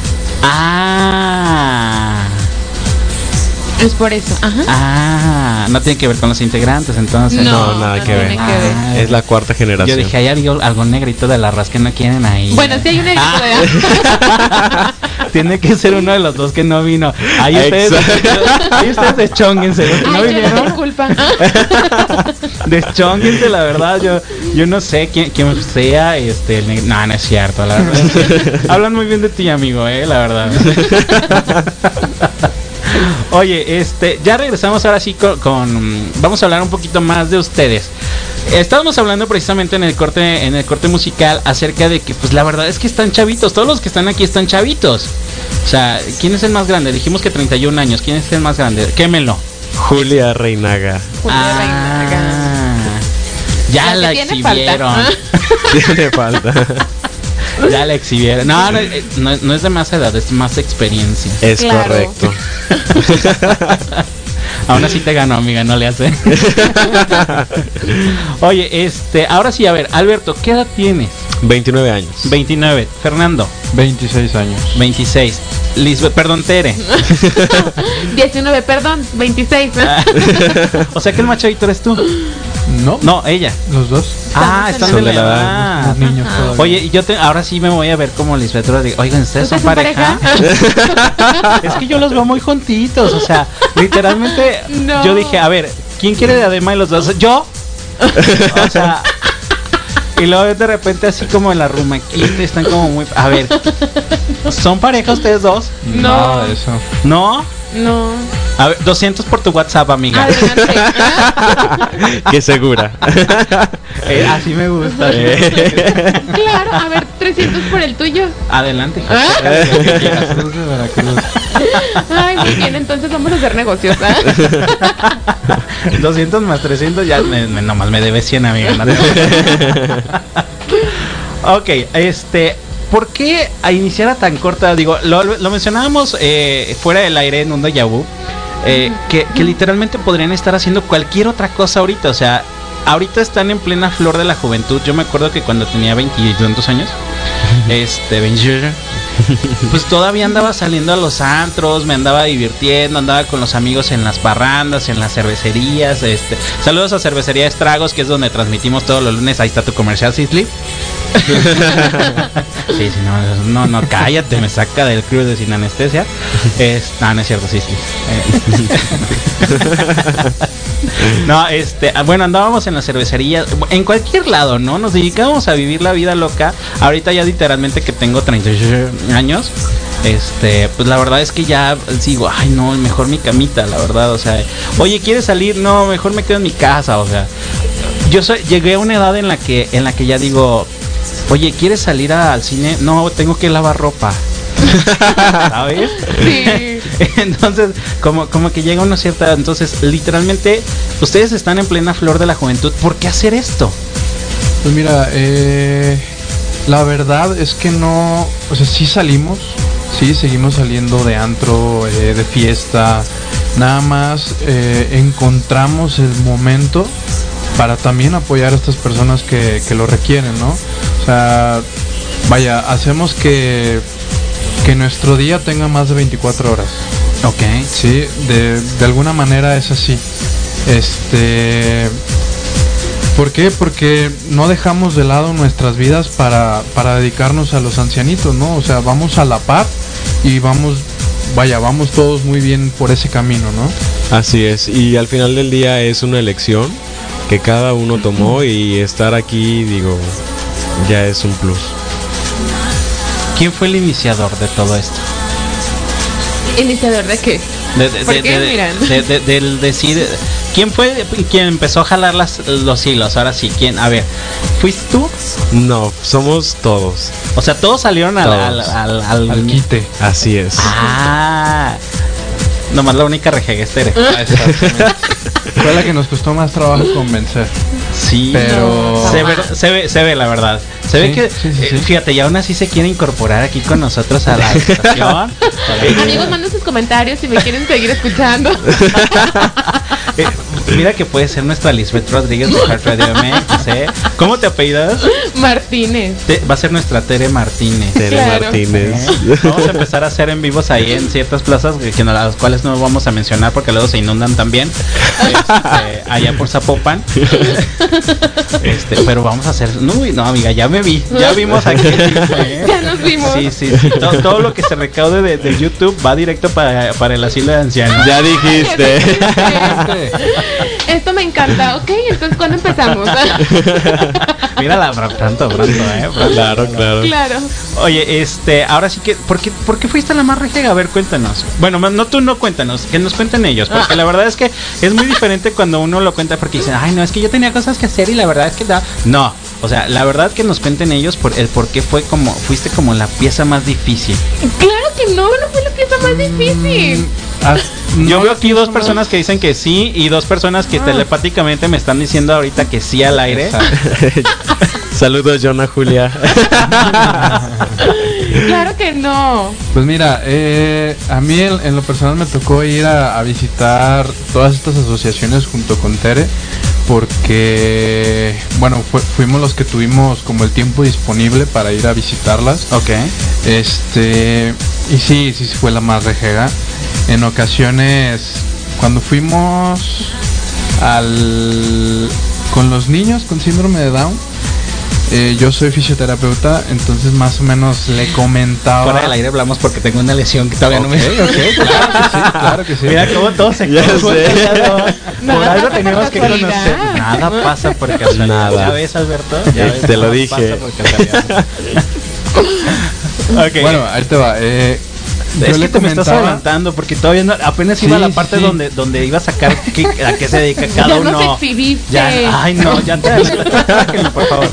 Ah, es por eso. Ajá. Ah, no tiene que ver con los integrantes, entonces. No, no nada no que, ver. que ver. Ah, es la cuarta generación. Yo dije, hay algo, algo negrito de la raza que no quieren ahí. Bueno, sí hay un negrito ah. de tiene que ser uno de los dos que no vino. Ahí ustedes, ahí ustedes deschónguense. Los que no Ay, yo no vinieron, tengo culpa. deschónguense, la verdad. Yo, yo no sé quién, quién sea. Este, el neg- no, no es cierto, la verdad. Hablan muy bien de ti, amigo, eh, la verdad. Oye, este, ya regresamos ahora sí con, con, vamos a hablar un poquito más de ustedes. Estábamos hablando precisamente en el corte, en el corte musical acerca de que, pues la verdad es que están chavitos, todos los que están aquí están chavitos. O sea, ¿quién es el más grande? Dijimos que treinta y un años. ¿Quién es el más grande? Quémelo. Julia Reinaga. Julia Ah, Reinaga. ya La la, que tiene exhibieron. Tiene falta. Ya la exhibieron. No, no, no, no es de más edad, es más experiencia. Es Claro. correcto. Aún así te ganó, amiga, no le hace. Oye, este, ahora sí, a ver, Alberto, ¿qué edad tienes? veintinueve años. veintinueve. Fernando, veintiséis años. veintiséis. Lisbeth, perdón, Tere. diecinueve, perdón, veintiséis. Ah, o sea que el machadito eres tú. No, No, ella. los dos. Ah, están Son de de la la edad. edad. Los niños todavía. Oye, yo te, ahora sí me voy a ver como Lisbeth Rodríguez. Oigan, ¿ustedes son pareja? Es que yo los veo muy juntitos, o sea, literalmente No. yo dije, a ver, ¿quién quiere diadema de los dos? Yo. O sea, y luego de repente así como en la rumaquita están como muy, a ver, ¿son pareja ustedes dos? No. Nada de eso. ¿No? No. A ver, doscientos por tu WhatsApp, amiga. Adelante. Qué segura. Eh, así me gusta. Claro, a ver, trescientos por el tuyo. Adelante. ¿Ah? Cruz de Veracruz. Ay, muy bien, entonces vamos a hacer negocios. ¿Ah? doscientos más trescientos, ya me, me- nomás me debe cien, amiga. No te- Ok, este, ¿por qué a iniciar a tan corta? Digo, lo, lo mencionábamos eh, fuera del aire en un déjà vu, eh, que, que literalmente podrían estar haciendo cualquier otra cosa ahorita. O sea, ahorita están en plena flor de la juventud. Yo me acuerdo que cuando tenía veintitantos años, este, veintiocho, pues todavía andaba saliendo a los antros, me andaba divirtiendo, andaba con los amigos en las parrandas, en las cervecerías. Este, saludos a Cervecería Estragos, que es donde transmitimos todos los lunes. Ahí está tu comercial, Sisley. Sí, sí, no, no, no, cállate, me saca del club de sin anestesia. Es, no, no es cierto, Sisley. Eh. No, este, bueno, andábamos en la cervecería, en cualquier lado, ¿no? Nos dedicábamos a vivir la vida loca. Ahorita ya literalmente que tengo treinta y ocho años, este, pues la verdad es que ya sigo, ay no, mejor mi camita, la verdad, o sea, oye, ¿quieres salir? No, mejor me quedo en mi casa, o sea, yo soy, llegué a una edad en la que, en la que ya digo, oye, ¿quieres salir a- al cine? No, tengo que lavar ropa. ¿Sabes? Sí. Entonces, como, como que llega una cierta edad. Entonces, literalmente, ustedes están en plena flor de la juventud. ¿Por qué hacer esto? Pues mira, eh, la verdad es que no, o sea, sí salimos, sí seguimos saliendo de antro, eh, de fiesta, nada más eh, encontramos el momento para también apoyar a estas personas que, que lo requieren, ¿no? O sea, vaya, hacemos que, que nuestro día tenga más de veinticuatro horas. Ok. Sí, de, de alguna manera es así. Este... ¿Por qué? Porque no dejamos de lado nuestras vidas para, para dedicarnos a los ancianitos, ¿no? O sea, vamos a la par y vamos, vaya, vamos todos muy bien por ese camino, ¿no? Así es, y al final del día es una elección que cada uno tomó y estar aquí, digo, ya es un plus. ¿Quién fue el iniciador de todo esto? ¿Iniciador de qué? De, de, ¿Por de, qué? de- Miran. de- de- del decir, ¿quién fue quien empezó a jalar las, los hilos? Ahora sí, ¿quién? A ver, ¿fuiste tú? No, somos todos. O sea, todos salieron al, al, Todos. al, al- Al quite. Así es. Ah, nomás la única rejegue es Tere. Fue la que nos costó más trabajo convencer. Sí, Pero... se ve, se ve, se ve la verdad. Se ve Sí, que, sí, sí, eh, sí. fíjate, y aún así se quiere incorporar aquí con nosotros a la estación. Amigos, manden sus comentarios si me quieren seguir escuchando. Eh, mira que puede ser nuestra Lisbeth Rodríguez de Heart Radio M X, ¿eh? ¿Cómo te apellidas? Martínez. Te- va a ser nuestra Tere Martínez. Tere Claro. Martínez. ¿Eh? Vamos a empezar a hacer en vivos ahí en ciertas plazas que, que no, las cuales no vamos a mencionar porque luego se inundan también. Este, allá por Zapopan. Este, pero vamos a hacer. No, no, amiga, ya me vi. Ya vimos aquí. ¿Eh? Ya nos vimos. Sí, sí, sí. Todo, todo lo que se recaude de, de YouTube va directo para, para el asilo de ancianos. Ya dijiste. Esto me encanta. Ok, entonces ¿cuándo empezamos? Mírala, pr- pronto, pronto, eh. Pronto. Claro, claro. Claro. Oye, este, ahora sí que, ¿por qué, por qué fuiste a la más rejega? A ver, cuéntanos. Bueno, más- no tú no cuéntanos, que nos cuenten ellos, porque la verdad es que es muy diferente cuando uno lo cuenta porque dicen, ay, no, es que yo tenía cosas que hacer y la verdad es que da. No, o sea, la verdad que nos cuenten ellos por el por qué fue como, fuiste como la pieza más difícil. Claro que no, no fue la pieza más difícil. Ah, Yo no, veo aquí dos personas que dicen que sí y dos personas que Ah. telepáticamente me están diciendo ahorita que sí al aire. Saludos, Jonah, Julia. Claro que no. Pues mira, eh, a mí en, en lo personal me tocó ir a, a visitar todas estas asociaciones junto con Tere, porque, bueno, fue- fuimos los que tuvimos como el tiempo disponible para ir a visitarlas. Ok. Este, y sí, sí fue la más rejega. En ocasiones, cuando fuimos al con los niños con síndrome de Down, eh, yo soy fisioterapeuta, entonces más o menos le comentaba. Fuera del aire hablamos porque tengo una lesión que todavía no me. Ok, ok, claro que sí, claro que sí. Mira cómo todo se Ya confunde, sé. ya no. Nada Por algo pasa tenemos por que casualidad. conocer. Nada pasa por casualidad. Nada. ¿Ya ves, Alberto? ¿Ya ves? Te lo Nada dije. pasa por casualidad. Ok. Bueno, ahí te va. Eh, es yo que le te me estás comentaba. adelantando porque todavía no, apenas iba a Sí, la sí, parte sí. donde donde iba a sacar qué- a qué se dedica cada Ya uno. nos exhibiste. Ya, ay no, ya te adelantaste, por favor.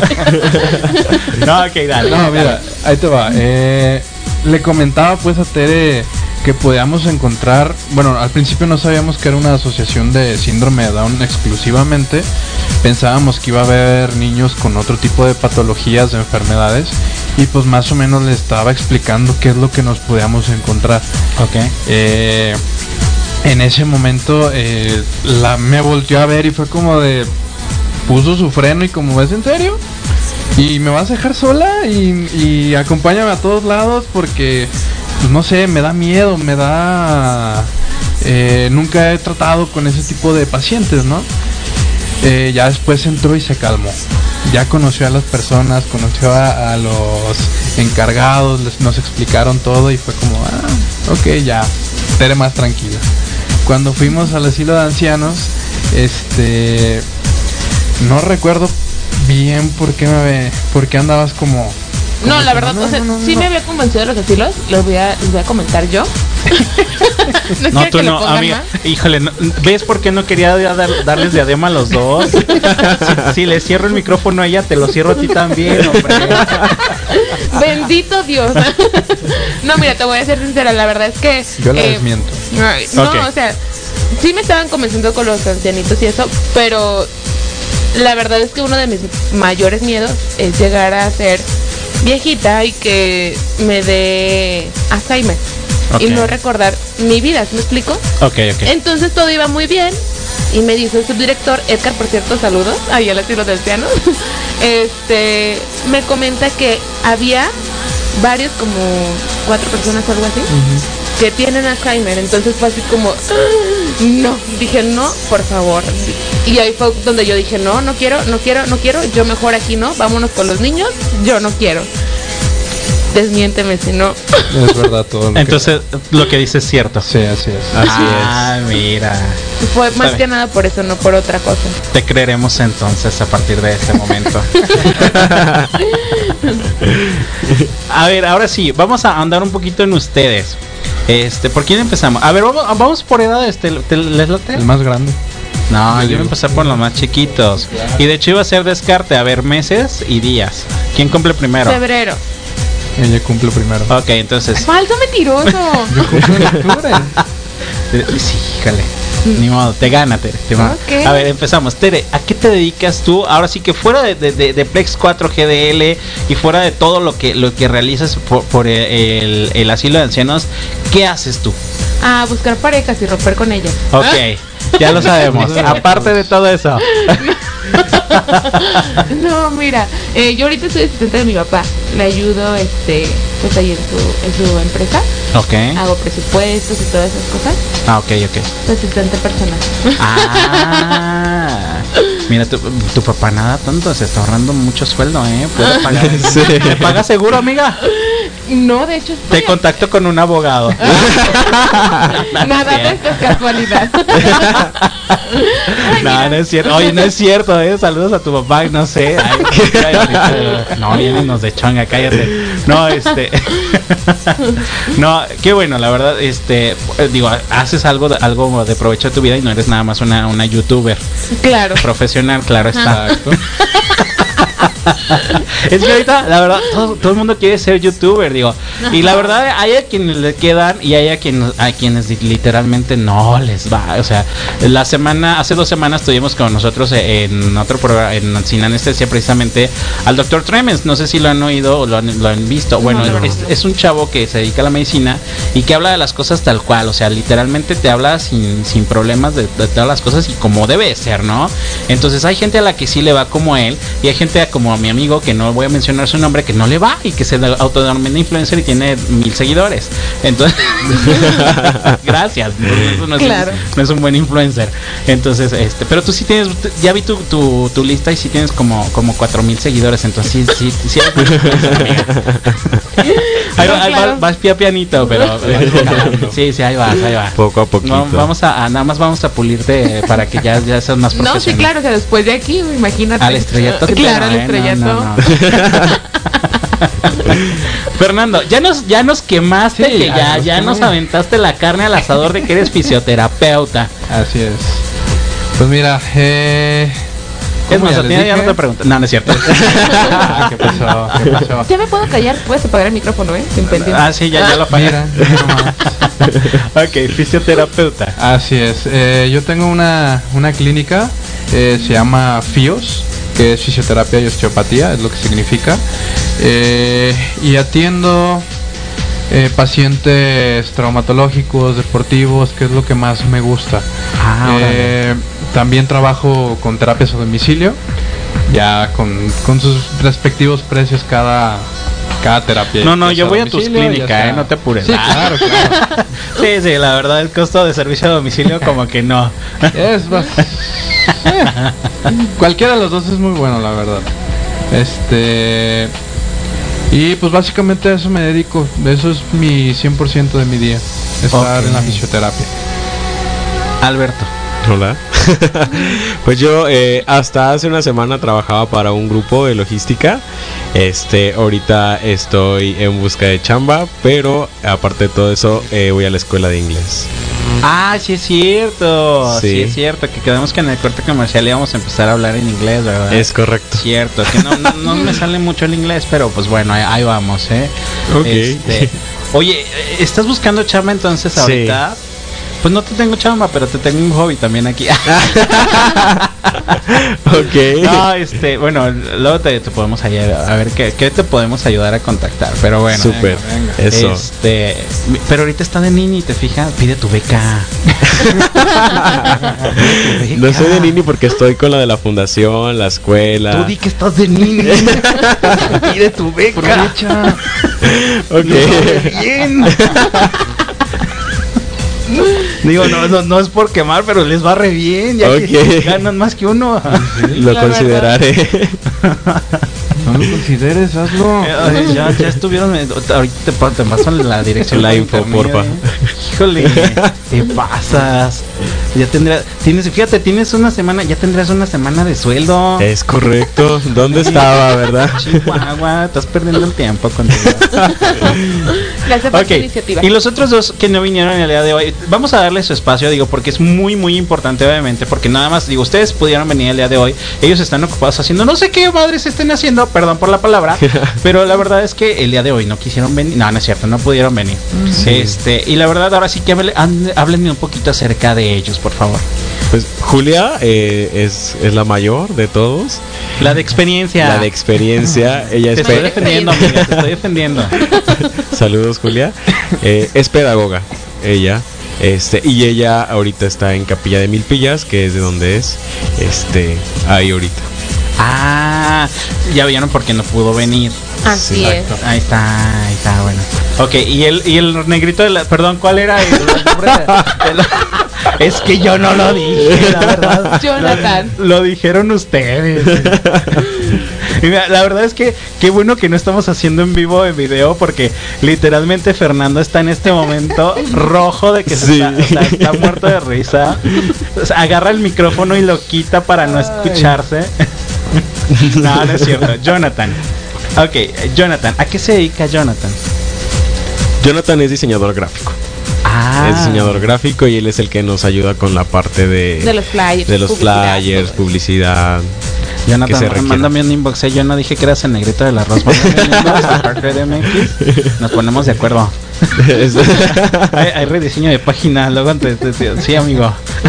No, ok, dale. No, mira, ahí te va. Eh, le comentaba pues a Tere que podíamos encontrar, bueno, al principio no sabíamos que era una asociación de síndrome de Down exclusivamente. Pensábamos que iba a haber niños con otro tipo de patologías, de enfermedades, y pues más o menos le estaba explicando qué es lo que nos podíamos encontrar. Ok. Eh, en ese momento eh, la me volteó a ver y fue como de, puso su freno y como, ¿es en serio? ¿Y me vas a dejar sola? Y, y acompáñame a todos lados porque, pues no sé, me da miedo, me da... eh, nunca he tratado con ese tipo de pacientes, ¿no? Eh, ya después entró y se calmó. Ya conoció a las personas, conoció a, a los encargados, les, nos explicaron todo y fue como, ah, ok, ya, Tere más tranquila. Cuando fuimos al asilo de ancianos, este, no recuerdo bien por qué me, por qué andabas como... No, como la que, verdad, o sea, sí me había convencido de los asilos. Los voy a, les voy a comentar yo. No, No, quiero tú que le no, pongan amiga. más. Híjole, no, ¿ves por qué no quería dar- darles diadema a los dos? Si, si le cierro el micrófono a ella, te lo cierro a ti también, hombre. Bendito Dios. No, mira, te voy a ser sincera. La verdad es que. Yo la eh, desmiento. ay, no, Ok. o sea, sí me estaban convenciendo con los ancianitos y eso, pero la verdad es que uno de mis mayores miedos es llegar a ser viejita y que me dé Alzheimer Ok. y no recordar mi vida, ¿sí me explico? Ok, ok. Entonces todo iba muy bien y me dice el subdirector, Edgar, por cierto, saludos, ahí al estilo del piano, este, me comenta que había varios, como cuatro personas o algo así, que tienen Alzheimer, entonces fue así como, "Ah, no", dije, no, por favor, y ahí fue donde yo dije, no, no quiero, no quiero, no quiero, yo mejor aquí no, vámonos con los niños, yo no quiero. Desmiénteme si no. Es verdad todo lo Entonces, lo que dices es cierto. que... Sí, así es. Así Ah, mira. Fue más bien. que nada por eso, no por otra cosa. Te creeremos entonces a partir de este momento. A ver, ahora sí, vamos a andar un poquito en ustedes. Este, ¿por quién empezamos? A ver, vamos, vamos por edad, este, ¿te- ¿les late? El más grande. No, Yo yo voy digo. a empezar por los más chiquitos. Y de hecho iba a ser descarte, a ver, meses y días. ¿Quién cumple primero? Febrero. Ella cumple primero. Ok, entonces. Falso mentiroso. Yo cumplo en octubre. eh, Sí, híjale. Ni modo, te gana, Tere. te gana. Ok. A ver, empezamos. Tere, ¿a qué te dedicas tú? Ahora sí que fuera de, de, de- de Plex cuatro G D L y fuera de todo lo que lo que realizas por, por el, el asilo de ancianos, ¿qué haces tú? A buscar parejas y romper con ellas. Ok, ya lo sabemos. Aparte de todo eso. No, mira, eh, yo ahorita soy asistente de mi papá. Le ayudo, este, pues ahí en su, en su empresa. Ok. Hago presupuestos y todas esas cosas. Ah, ok, ok. Soy asistente personal. Ah, mira, tu, tu papá nada tanto, se está ahorrando mucho sueldo, ¿eh? ¿Puede pagar? Sí. ¿Te paga seguro, amiga? No, de hecho estoy Te contacto con un abogado. Nada de esto es casualidad. No, no es cierto. Oye, no es cierto, ¿eh? Saludos a tu papá, no sé. Ay, cállate. No, vienes de chonga, cállate. No, este. No, qué bueno, la verdad, este. Digo, haces algo de, algo de provecho de tu vida y no eres nada más una, una youtuber. Claro. Profesional, claro está. Es que ahorita, la verdad, todo, todo el mundo quiere ser youtuber, digo. Y la verdad, hay a quienes le quedan y hay a quienes, a quienes literalmente no les va. O sea, la semana, hace dos semanas tuvimos con nosotros en otro programa, en Sin Anestesia, precisamente al doctor Tremens. No sé si lo han oído o lo han, lo han visto. Bueno, no, no. Es, es un chavo que se dedica a la medicina y que habla de las cosas tal cual. O sea, literalmente te habla sin, sin problemas de, de todas las cosas y como debe ser, ¿no? Entonces hay gente a la que sí le va como él y hay gente como a mi amigo, que no voy a mencionar su nombre, que no le va y que se autodenomina influencer y tiene mil seguidores. Entonces, gracias. Eso no, es claro. un, no es un buen influencer. Entonces, este, pero tú sí tienes, ya vi tu, tu, tu lista y sí tienes como, como cuatro mil seguidores. Entonces, sí, sí, sí eres buen influencer, amiga. Ahí, no, ahí claro. vas, vas pia pianito, pero sí, sí, ahí vas, ahí va. Poco a poquito. No, vamos a, a, nada más vamos a pulirte para que ya, ya seas más profesional. No, sí, claro, o sea, después de aquí, imagínate. Al estrellato. Claro, al ¿eh? estrellato. No, no, no. Fernando, ya nos, ya nos quemaste, sí, que ya, ya nos aventaste la carne al asador de que eres fisioterapeuta. Así es. Pues mira, eh... es más, a ti ya no te pregunto. No, no es cierto. ¿Qué pasó? ¿Qué pasó? Ya me puedo callar, puedes apagar el micrófono, ¿eh? Sin pendiente. Ah, sí, ya, ya lo apagué. Mira, ok, fisioterapeuta. Así es. Eh, yo tengo una, una clínica, eh, se llama FIOS, que es fisioterapia y osteopatía, es lo que significa. Eh, y atiendo eh, pacientes traumatológicos, deportivos, que es lo que más me gusta. Ah, eh, también trabajo con terapias a domicilio, ya con, con sus respectivos precios cada, cada terapia. No, no, yo voy a tus clínicas, eh, no te apures. Sí, claro, claro. Sí, sí, la verdad el costo de servicio a domicilio como que no. Es eh, cualquiera de los dos es muy bueno, la verdad. Este y pues básicamente a eso me dedico. Eso es mi cien por ciento de mi día, estar okay. en la fisioterapia. Alberto. Hola. Pues yo eh, hasta hace una semana trabajaba para un grupo de logística. Este, ahorita estoy en busca de chamba, pero aparte de todo eso eh, voy a la escuela de inglés. Ah, sí es cierto. Sí, sí es cierto que quedamos que en el corte comercial íbamos a empezar a hablar en inglés, ¿verdad? Es correcto. Cierto, es que no, no, no me sale mucho el inglés, pero pues bueno, ahí, ahí vamos, ¿eh? Okay. Este, oye, ¿estás buscando chamba entonces ahorita? Sí. Pues no te tengo chamba, pero te tengo un hobby también aquí. Ok. No, este, bueno, luego te, te podemos ayudar a ver qué, qué te podemos ayudar a contactar. Pero bueno, súper. Eso. Este, pero ahorita está de Nini, te fijas, pide tu beca. No soy de Nini porque estoy con la de la fundación, la escuela. Tú di que estás de Nini. Pide tu beca. Aprovecha. Ok. No, bien. Digo, no, no, no es por quemar, pero les va re bien, ya okay. que ganan más que uno. Sí, lo consideraré. No lo consideres, hazlo. Eh, ya, ya estuvieron. Ahorita te, te paso la dirección. La info, porfa. Eh. Híjole, te pasas. Ya tendrás, tienes, fíjate, tienes una semana, ya tendrás una semana de sueldo. Es correcto. ¿Dónde estaba, verdad? Chihuahua, estás perdiendo el tiempo contigo. Gracias por okay. tu iniciativa. Y los otros dos que no vinieron el día de hoy, vamos a darle su espacio, digo, porque es muy, muy importante, obviamente, porque nada más, digo, ustedes pudieron venir el día de hoy, ellos están ocupados haciendo, no sé qué madres estén haciendo, perdón por la palabra, pero la verdad es que el día de hoy no quisieron venir, no, no es cierto, no pudieron venir. Sí. Este, y la verdad, ahora sí que háblenme un poquito acerca de ellos, por favor. Pues Julia eh, es, es la mayor de todos. La de experiencia. La de experiencia. Ella es te estoy defendiendo, amiga, te estoy defendiendo. Saludos, Julia. Eh, es pedagoga. Ella. Este, y ella ahorita está en Capilla de Milpillas, que es de donde es, este, ahí ahorita. Ah, ya vieron por qué no pudo venir. Así Sí, es. exacto. Ahí está, ahí está, bueno. Ok, y el, y el negrito de la, perdón, ¿cuál era el nombre de- de la- Es que yo no lo dije, la verdad. Jonathan. Lo, lo dijeron ustedes. Y mira, la verdad es que qué bueno que no estamos haciendo en vivo en video, porque literalmente Fernando está en este momento rojo de que se Sí. está, o sea, está muerto de risa. O sea, agarra el micrófono y lo quita para no escucharse. No, no es cierto. Jonathan. Ok, Jonathan, ¿a qué se dedica Jonathan? Jonathan es diseñador gráfico. Ah, Es diseñador gráfico y él es el que nos ayuda con la parte de, De los flyers. de los publicidad, flyers, todo. publicidad. que se Jonathan, requiera. mándame un inbox. eh, Yo no dije que eras el negrito del arroz. Mándame un inbox a Parker M X. Nos ponemos de acuerdo. Es- Hay, hay rediseño de página. Luego te, te- te- sí, amigo.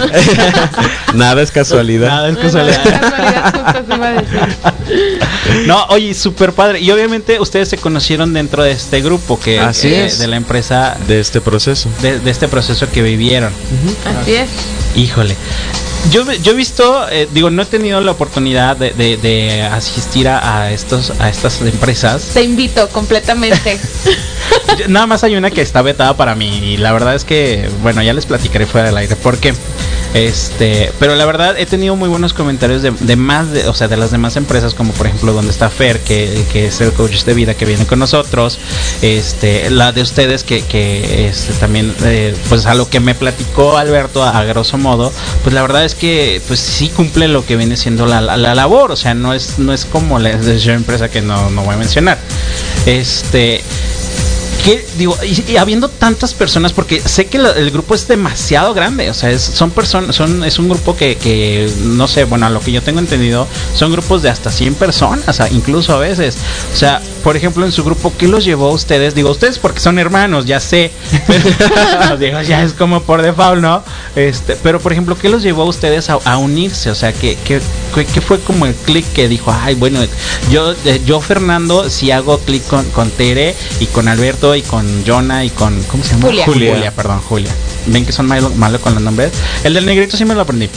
Nada es casualidad. Nada es Ay, no, casualidad. casualidad, justo se iba a decir. No, oye, súper padre. Y obviamente ustedes se conocieron dentro de este grupo que Así eh, es. de la empresa, De este proceso. de, de este proceso que vivieron. Así es. Híjole. Yo, yo he visto, eh, digo, no he tenido la oportunidad de, de- de asistir a, a estos a estas empresas. Te invito completamente. Yo- Nada más hay una que está vetada para mí y la verdad es que, bueno, ya les platicaré fuera del aire por qué. Este, pero la verdad he tenido muy buenos comentarios de, de más, de, o sea, de las demás empresas, como por ejemplo donde está Fer, que, que es el coach de vida que viene con nosotros, este, la de ustedes que, que este, también, eh, pues a lo que me platicó Alberto a, a grosso modo, pues la verdad es que, pues sí cumple lo que viene siendo la, la, la labor, o sea, no es, no es como la de empresa que no, no voy a mencionar, este. Que, digo, y, y habiendo tantas personas, porque sé que lo- el grupo es demasiado grande, o sea, es, son personas, son, es un grupo que, que, no sé, bueno, a lo que yo tengo entendido, son grupos de hasta cien personas, o sea, incluso a veces, o sea, por ejemplo, en su grupo, ¿qué los llevó a ustedes? Digo, ustedes porque son hermanos, ya sé, pero, digo, ya es como por default, ¿no? Este, pero, por ejemplo, ¿qué los llevó a ustedes a, a unirse? O sea, ¿qué, qué, qué, qué fue como el clic que dijo, ay, bueno, yo, eh, yo Fernando, si hago clic con, con Tere y con Alberto y con Jonah y con, ¿cómo se llama? Julia. Julia, Julia, perdón, Julia. Ven que son malo, malo con los nombres. El del negrito sí me lo aprendí.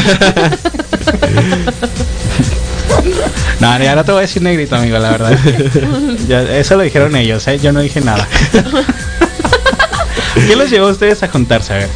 No, ya no te voy a decir negrito, amigo, la verdad. Ya, eso lo dijeron ellos, ¿eh? Yo no dije nada. ¿Qué los llevó a ustedes a juntarse? A ver.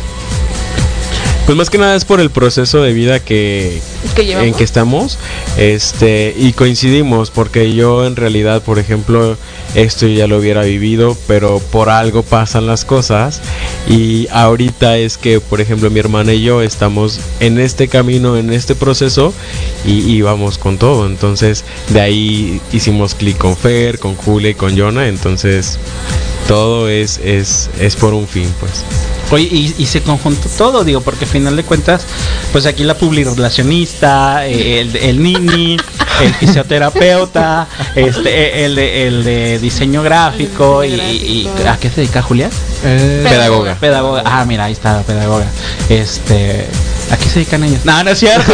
Pues más que nada es por el proceso de vida que, Que llevamos. en que estamos, este, y coincidimos, porque yo en realidad, por ejemplo, esto ya lo hubiera vivido, pero por algo pasan las cosas, y ahorita es que, por ejemplo, mi hermana y yo estamos en este camino, en este proceso, y, y vamos con todo. Entonces, de ahí hicimos clic con Fer, con Julia y con Jonah. Entonces, todo es, es, es por un fin, pues. Oye, y, y se conjuntó todo, digo, porque al final de cuentas, pues aquí la publirelacionista, eh, el, el nini, el fisioterapeuta, este, el de, el de diseño gráfico, y, y- y- ¿a qué se dedica Julia? Eh, Pedagoga. Pedagoga. Ah, mira, ahí está la pedagoga. Este, ¿a qué se dedican ellos? No, no es cierto.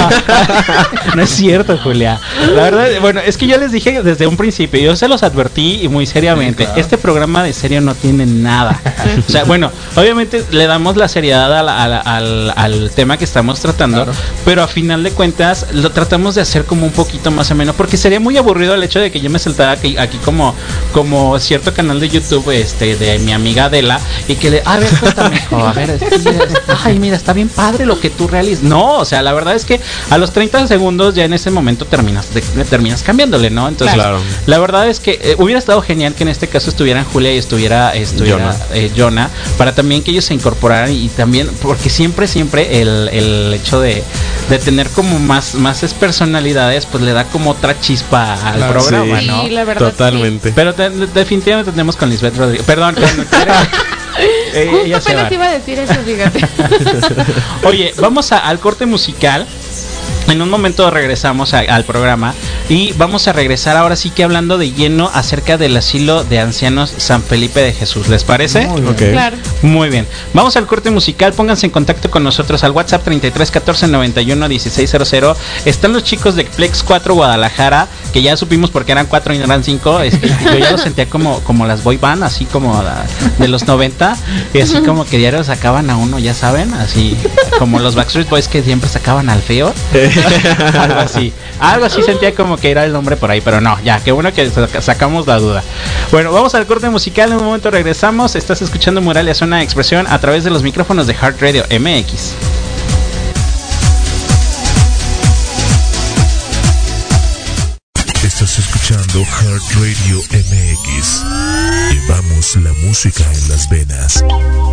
No es cierto, Julia. La verdad, bueno, es que yo les dije desde un principio, yo se los advertí y muy seriamente, este programa de serio no tiene nada. O sea, bueno, obviamente le damos la seriedad a la- a la- al, al tema que estamos tratando, Claro. pero a final de cuentas lo tratamos de hacer como un poquito más o menos, porque sería muy aburrido el hecho de que yo me saltara aquí, aquí como, como cierto canal de YouTube este de mi amiga Adela y que le, a ver, cuéntame, hijo, a ver, este, mira, ay, mira, está bien padre lo que tú realizas. No, o sea, la verdad es que a los treinta segundos ya en ese momento terminas de- terminas cambiándole, ¿no? Entonces, Claro. la verdad es que eh, hubiera estado genial que en este caso estuvieran Julia y estuviera, estuviera Jonah. eh, Jonah, para también que ellos se incorporaran y también, porque siempre, siempre el, el hecho de, de tener como más, más es personalidades, pues le da como otra chispa al Claro, programa, sí. ¿no? Sí, la verdad, Totalmente. Pero te- definitivamente tenemos con Lisbeth Rodríguez. Perdón, con- Eh, Justo ella se apenas va. iba a decir eso, fíjate. Oye, vamos a- al corte musical. En un momento regresamos a- al programa y vamos a regresar ahora sí que hablando de lleno acerca del asilo de ancianos San Felipe de Jesús. ¿Les parece? Muy bien. Ok. Claro. Muy bien. Vamos al corte musical. Pónganse en contacto con nosotros al WhatsApp treinta y tres catorce noventa y uno dieciséis cero cero. Están los chicos de Plex cuatro Guadalajara que ya supimos porque eran cuatro y no eran cinco, es que yo ya lo sentía como, como las boy band, así como la, de los noventa, y así como que diario sacaban a uno, ya saben, así como los Backstreet Boys que siempre sacaban al feo, algo así, algo así sentía como que era el nombre por ahí, pero no, ya, qué bueno que sacamos la duda. Bueno, vamos al corte musical, en un momento regresamos. Estás escuchando Moralia Zona de Expresión a través de los micrófonos de Heart Radio M X. Estás escuchando Heart Radio M X. Llevamos la música en las venas.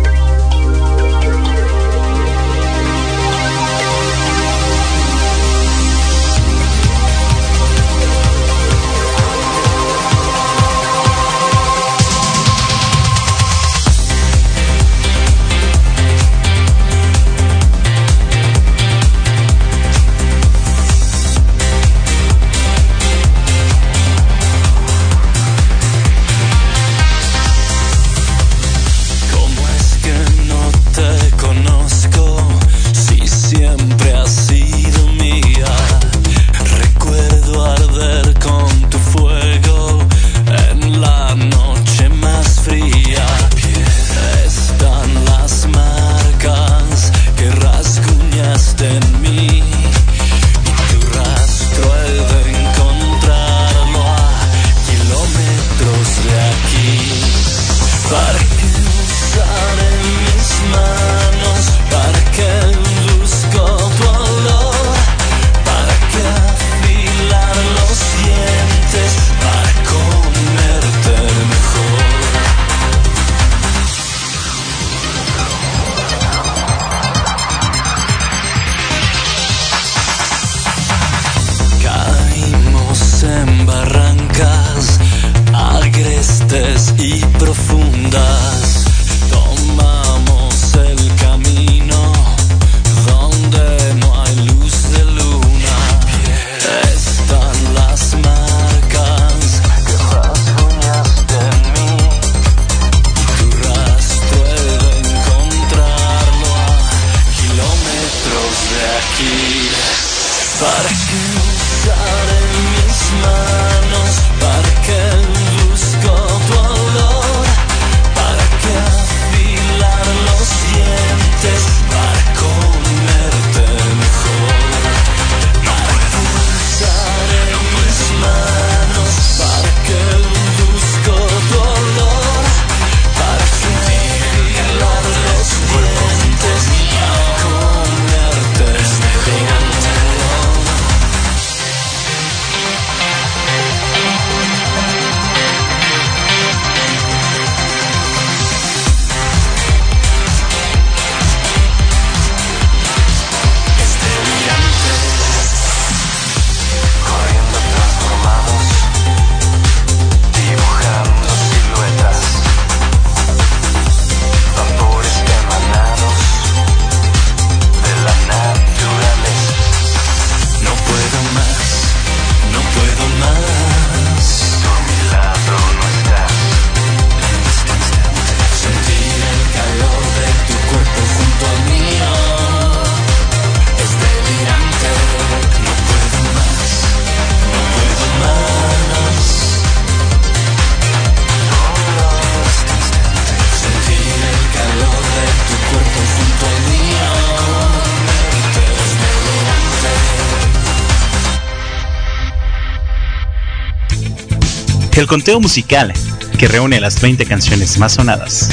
El conteo musical que reúne las veinte canciones más sonadas.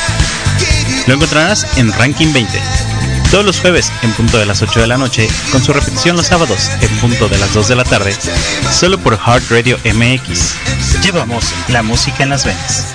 Lo encontrarás en Ranking veinte, todos los jueves en punto de las ocho de la noche, con su repetición los sábados en punto de las dos de la tarde, solo por Heart Radio M X. Llevamos la música en las venas.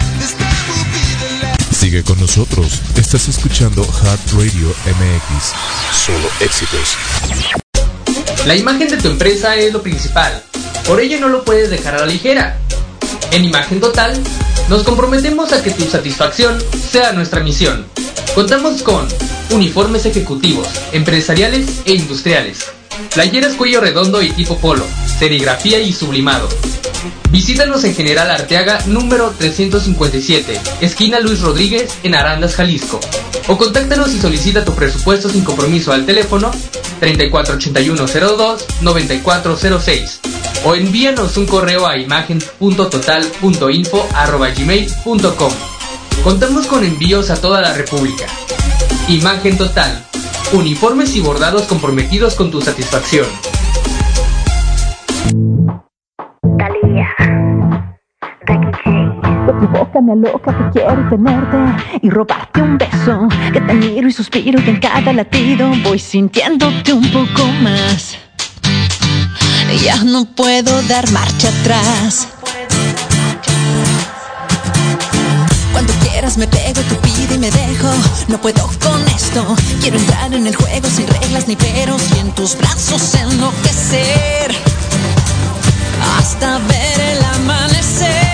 Sigue con nosotros, estás escuchando Heart Radio M X, solo éxitos. La imagen de tu empresa es lo principal, por ello no lo puedes dejar a la ligera. En Imagen Total, nos comprometemos a que tu satisfacción sea nuestra misión. Contamos con uniformes ejecutivos, empresariales e industriales, playeras cuello redondo y tipo polo, serigrafía y sublimado. Visítanos en General Arteaga número trescientos cincuenta y siete, esquina Luis Rodríguez, en Arandas, Jalisco. O contáctanos y solicita tu presupuesto sin compromiso al teléfono treinta y cuatro ochenta y uno cero dos noventa y cuatro cero seis. o envíanos un correo a imagen punto total punto info arroba gmail punto com. Contamos con envíos a toda la República. Imagen Total, uniformes y bordados comprometidos con tu satisfacción. Tu boca me aloca, que quiero tenerte y robarte un beso, que te miro y suspiro y en cada latido voy sintiéndote un poco más. Ya no puedo dar marcha atrás. Cuando quieras me pego, tú pide y me dejo. No puedo con esto, quiero entrar en el juego sin reglas ni peros y en tus brazos enloquecer hasta ver el amanecer.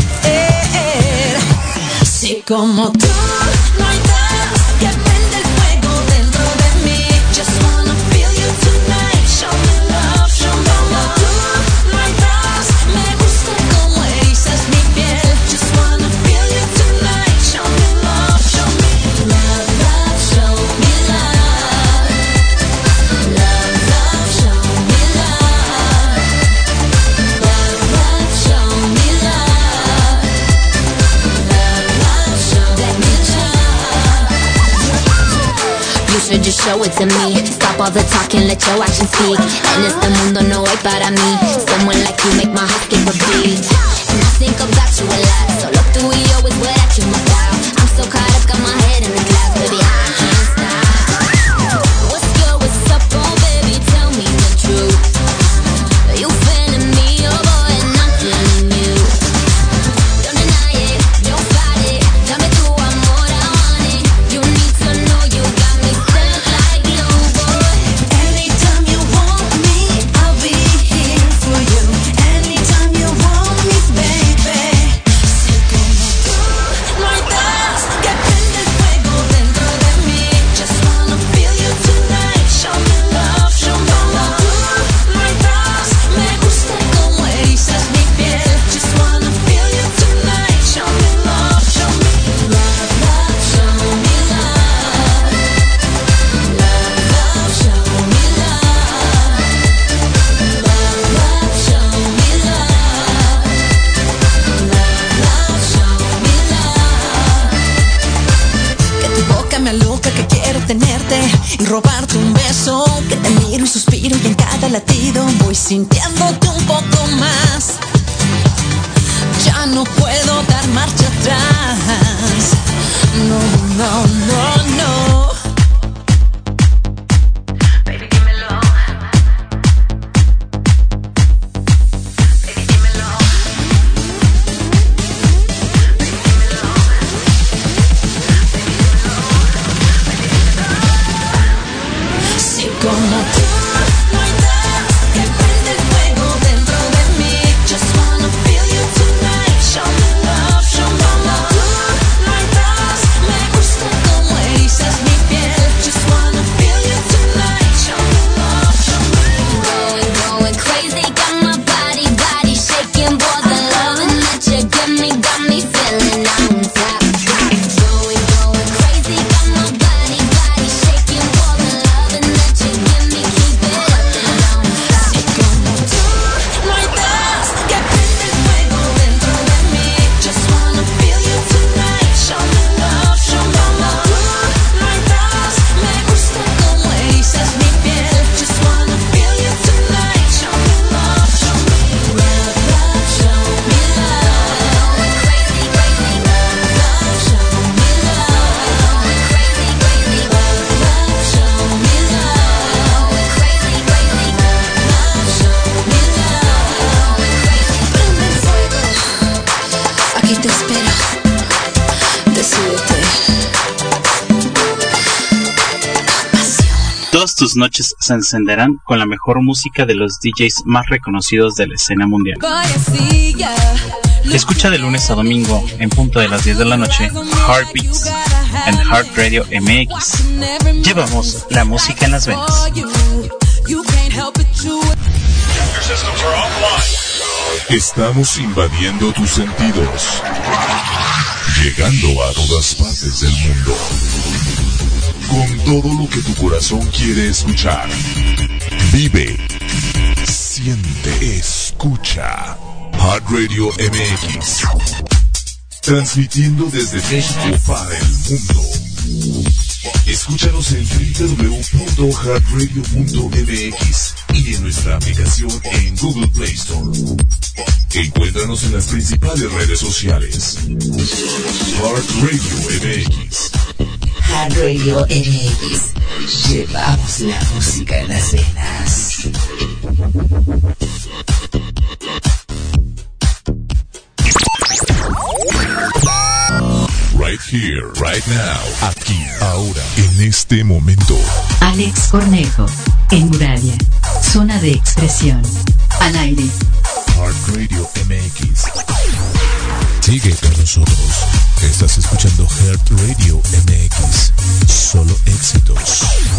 Si como tú no hay más que prende el fuego dentro de mí. Just wanna feel you tonight. Show me love, show me love. Tú no hay más, me gusta como erizas mi piel. Just wanna feel you tonight. Show me love, show me love, love, show me love. Love, love, show me love. Love, love, show me love. You should just show it to me. Stop all the talking, let your actions speak. En este mundo no hay para mí. Someone like you make my heart skip a beat. And I think about you a lot. Solo tú y yo is what I choose my style. I'm so caught up, got my head in the clouds, baby, I can't stop. What's good, what's up, oh baby, tell me the truth. You feeling me, oh boy, and I'm feeling you. Don't deny it, don't fight it. Dame tu amor, I want it. You need to know you got me stuck like glue, boy. Anytime you want me, I'll be here for you. Anytime you want me, baby. Si como tú no hay más que prende el fuego dentro de mí. Just wanna feel you tonight. Show me love, show me love. Tú no hay más, me gusta como erizas mi piel. Just wanna feel you tonight. Show me love, show me love, love, show me love. Love, love, show me love. Love, love, show me love. Love, love, show me love. Que tu boca me aloca, que quiero tenerte y robarte un beso, que te miro y suspiro y en cada latido voy sintiéndote un poco más. Ya no puedo dar marcha atrás. No, no, no, no. Si como tú no hay más que prende el fuego dentro de mí. Just wanna feel you tonight. Show me love, show me love. Tú no hay más, me gusta como erizas mi piel. Just wanna feel you tonight. Show me love, show me love. Going, going crazy, got my body, body shaking, boy, the loving that you give me got me feeling on top. Going, going crazy, got my body, body shaking, boy, the loving that you give me keep it up and on top. Si como tú no hay más que prende el fuego dentro de mí. Just wanna feel you tonight. Show me love, show me love. Tú no hay más, me gusta como erizas mi piel. Just wanna feel you tonight. Show me love, show me love, love, show me love. Crazy, crazy, Love, love, show me love. crazy, crazy, Love, love, show me love. crazy, crazy. Love, show me love. Prende el fuego. Aquí te espero. Decídete. Todas tus noches se encenderán con la mejor música de los D Js más reconocidos de la escena mundial. Escucha de lunes a domingo, en punto de las diez de la noche, Heartbeats en Heart Radio M X. Llevamos la música en las venas. Estamos invadiendo tus sentidos, llegando a todas partes del mundo, con todo lo que tu corazón quiere escuchar. Vive, siente, escucha. Hot Radio M X. Transmitiendo desde México para el mundo. Escúchanos en doble u doble u doble u punto hot radio punto m x y en nuestra aplicación en Google Play Store. Encuéntranos en las principales redes sociales. Hot Radio M X. Hot Radio M X. Llevamos la música en las venas. Right here, right now. Aquí, ahora, en este momento. Alex Cornejo, en Muralia. Zona de expresión. Al aire. Heart Radio M X. Sigue con nosotros. Estás escuchando Heart Radio M X. Solo éxitos.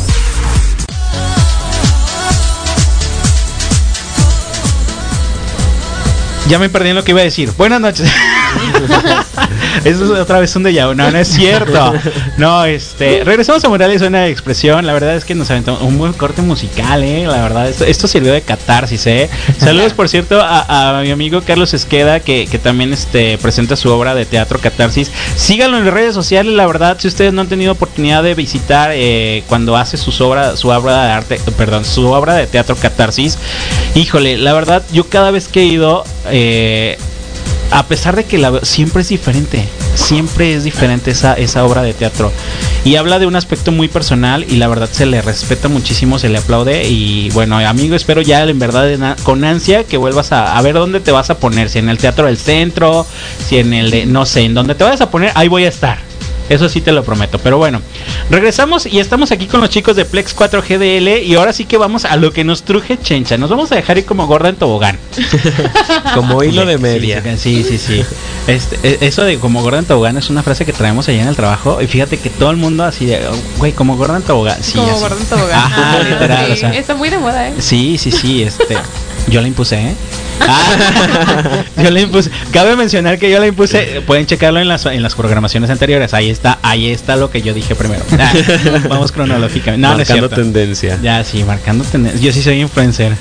Ya me perdí en lo que iba a decir. Buenas noches. Eso es otra vez un déjà vu. No, no es cierto. No, este. Regresamos a Muralia, Zona de expresión. La verdad es que nos aventó un buen corte musical, eh. La verdad, esto, esto sirvió de catarsis, eh. Saludos, por cierto, a, a mi amigo Carlos Esqueda, que, que también este presenta su obra de teatro Catarsis. Síganlo en las redes sociales. La verdad, si ustedes no han tenido oportunidad de visitar eh, cuando hace sus obras, su obra de arte, perdón, su obra de teatro Catarsis, híjole, la verdad, yo cada vez que he ido, eh, a pesar de que la, siempre es diferente, siempre es diferente esa, esa obra de teatro, y habla de un aspecto muy personal y la verdad se le respeta muchísimo, se le aplaude. Y bueno, amigo, espero ya en verdad con ansia que vuelvas a, a ver dónde te vas a poner, si en el Teatro del Centro, si en el de, no sé, en donde te vayas a poner, ahí voy a estar. Eso sí te lo prometo. Pero bueno, regresamos y estamos aquí con los chicos de Plex cuatro G D L. Y ahora sí que vamos a lo que nos truje Chencha. Nos vamos a dejar ir como gorda en tobogán. Como hilo de media. Sí, sí, sí, sí. Este, eso de como gorda en tobogán es una frase que traemos allá en el trabajo. Y fíjate que todo el mundo así de, güey, oh, como gorda en tobogán. Sí, como así. gorda en tobogán. Ajá, literal. Sí, o sea, está muy de moda, ¿eh? Sí, sí, sí. Este, yo la impuse, ¿eh? Ah, yo la impuse. Cabe mencionar que yo la impuse. Pueden checarlo en las, en las programaciones anteriores. Ahí está, ahí está lo que yo dije primero. Ah, vamos cronológicamente. No, marcando no es tendencia. Ya, sí, marcando tendencia. Yo sí soy influencer.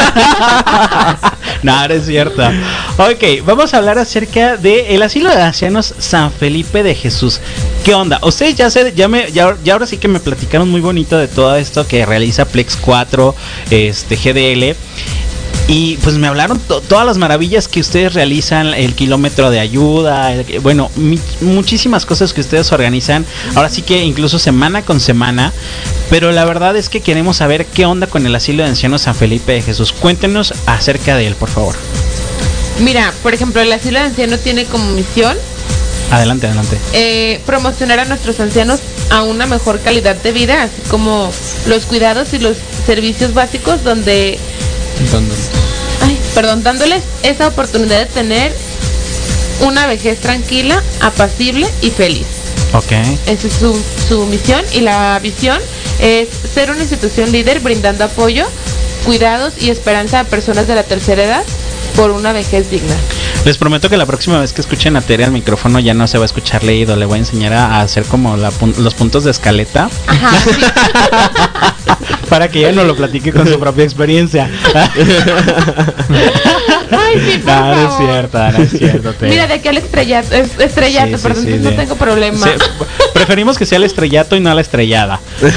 No, no es cierto. Ok, vamos a hablar acerca de el asilo de ancianos San Felipe de Jesús. ¿Qué onda? Ustedes ya se, ya me, ya, ya ahora sí que me platicaron muy bonito de todo esto que realiza Plex cuatro, este G D L. Y pues me hablaron to- todas las maravillas que ustedes realizan, el kilómetro de ayuda, el, bueno, mi- muchísimas cosas que ustedes organizan, ahora sí que incluso semana con semana. Pero la verdad es que queremos saber qué onda con el asilo de ancianos San Felipe de Jesús. Cuéntenos acerca de él, por favor. Mira, por ejemplo, el asilo de ancianos tiene como misión Adelante, adelante. eh, promocionar a nuestros ancianos a una mejor calidad de vida, así como los cuidados y los servicios básicos donde... Ay, perdón, dándoles esa oportunidad de tener una vejez tranquila, apacible y feliz. Ok. Esa es su, su misión, y la visión es ser una institución líder brindando apoyo, cuidados y esperanza a personas de la tercera edad por una vejez digna. Les prometo que la próxima vez que escuchen a Tere al micrófono ya no se va a escuchar leído. Le voy a enseñar a, a hacer como la, pun- los puntos de escaleta. Ajá, sí. Para que ella nos lo platique con su propia experiencia. Ay, sí, por No, no es favor. cierto, no es cierto, Tere. Mira, de aquí al estrellato, es- estrellato, Sí, sí, perdón, sí, no de- tengo problema. Sí, preferimos que sea el estrellato y no la estrellada.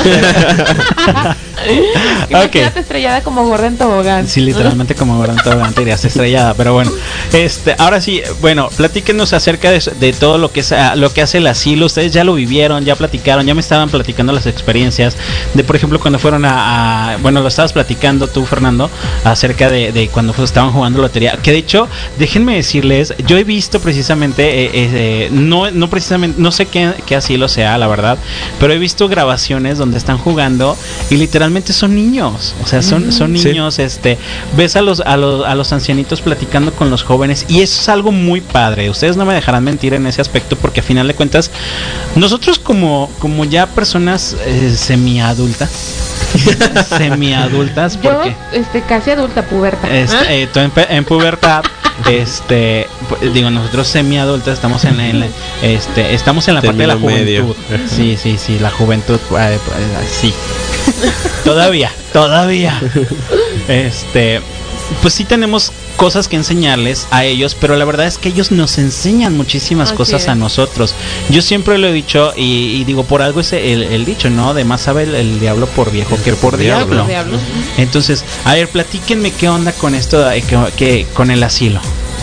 Imagínate estrellada como gorda en tobogán. Sí, literalmente como gorda en tobogán te irías estrellada, pero bueno. Este, ahora sí, bueno, platíquenos acerca de, de todo lo que es ah, lo que hace el asilo. Ustedes ya lo vivieron, ya platicaron, ya me estaban platicando las experiencias de, por ejemplo, cuando fueron a, a bueno, lo estabas platicando tú, Fernando, acerca de, de cuando pues, estaban jugando lotería. Que de hecho, déjenme decirles, yo he visto precisamente, eh, eh, no, no precisamente, no sé qué, qué asilo sea, la verdad, pero he visto grabaciones donde están jugando y literalmente son niños, o sea, son, son Sí. niños, este, ves a los, a los, a los ancianitos platicando con los jóvenes y eso es algo muy padre. Ustedes no me dejarán mentir en ese aspecto porque a final de cuentas, nosotros como, como ya personas eh, semiadultas, semiadultas, Yo, porque este, casi adulta, puberta. este, ¿Ah? eh, tú en, pe- en pubertad, este, pu- digo, nosotros semiadultos estamos en, la- en la- este, estamos en la parte de la Término medio. juventud. Sí, sí, sí, la juventud, eh, eh, sí. Todavía, todavía. Este, pues sí tenemos cosas que enseñarles a ellos, pero la verdad es que ellos nos enseñan muchísimas Así cosas es. a nosotros. Yo siempre lo he dicho y, y digo, por algo es el, el dicho, ¿no? De más sabe el, el diablo por viejo que por diablo. Por diablo. Entonces, a ver, platíquenme qué onda con esto, de, que, que con el asilo.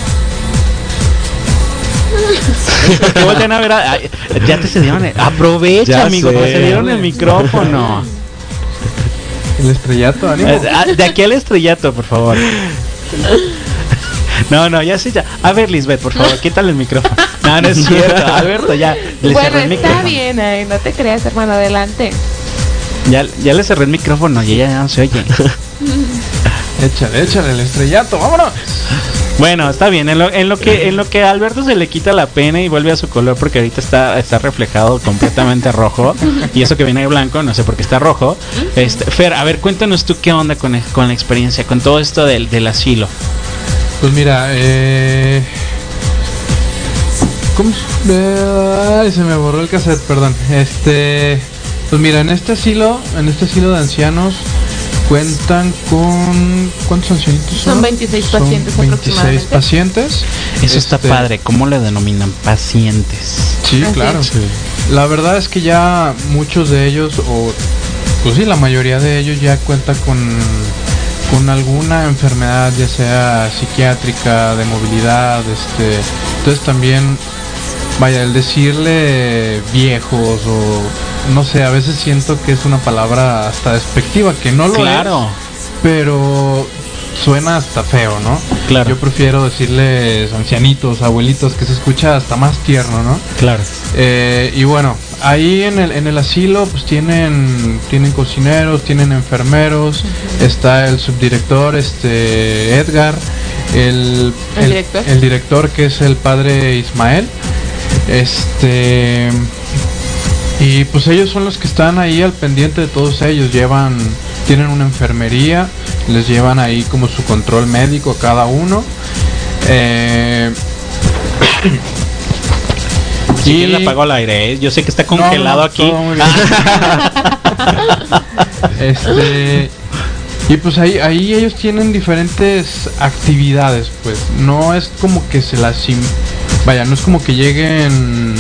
Que voltean a ver, a- a- ya te cedieron, el- aprovecha, Ya amigo, sé. te cedieron el micrófono. El estrellato, ánimo. Eh, ah, De aquí al estrellato, por favor. No, no, ya sí, ya. A ver, Lisbeth, por favor, quítale el micrófono. No, no es cierto, Alberto, ya. Le Bueno, cerré el está micrófono. bien, ay, no te creas, hermano, adelante. Ya, ya le cerré el micrófono y ella ya no se oye. Échale, échale el estrellato, vámonos. Bueno, está bien. En lo, en lo que en lo que a Alberto se le quita la pena y vuelve a su color porque ahorita está está reflejado completamente rojo y eso que viene de blanco, no sé por qué está rojo. Este, Fer, a ver, cuéntanos tú qué onda con, el- con la experiencia, con todo esto del, del asilo. Pues mira, eh... ¿Cómo? se- eh, Ay, se me borró el cassette, perdón. Este... Pues mira, en este asilo, en este asilo de ancianos cuentan con... ¿Cuántos ancianitos son? Son veintiséis pacientes veintiséis aproximadamente. pacientes. Eso está Este, padre. ¿Cómo le denominan? Pacientes. Sí, Así claro. es. La verdad es que ya muchos de ellos, o pues sí, la mayoría de ellos ya cuenta con, con alguna enfermedad, ya sea psiquiátrica, de movilidad, este, entonces también, vaya, el decirle viejos o no sé, a veces siento que es una palabra hasta despectiva, que no lo Claro. es, pero suena hasta feo, ¿no? Claro. Yo prefiero decirles ancianitos, abuelitos, que se escucha hasta más tierno, ¿no? Claro. Eh, y bueno, ahí en el, en el asilo pues tienen tienen cocineros, tienen enfermeros, está el subdirector, este Edgar, el, El director. el director que es el padre Ismael, este y pues ellos son los que están ahí al pendiente de todos ellos, llevan, tienen una enfermería, les llevan ahí como su control médico a cada uno. Eh, Si Y- quieres le apago el aire, ¿eh? Yo sé que está congelado No, no, aquí. todo muy bien. Este y pues ahí ahí ellos tienen diferentes actividades, pues no es como que se las im- vaya, no es como que lleguen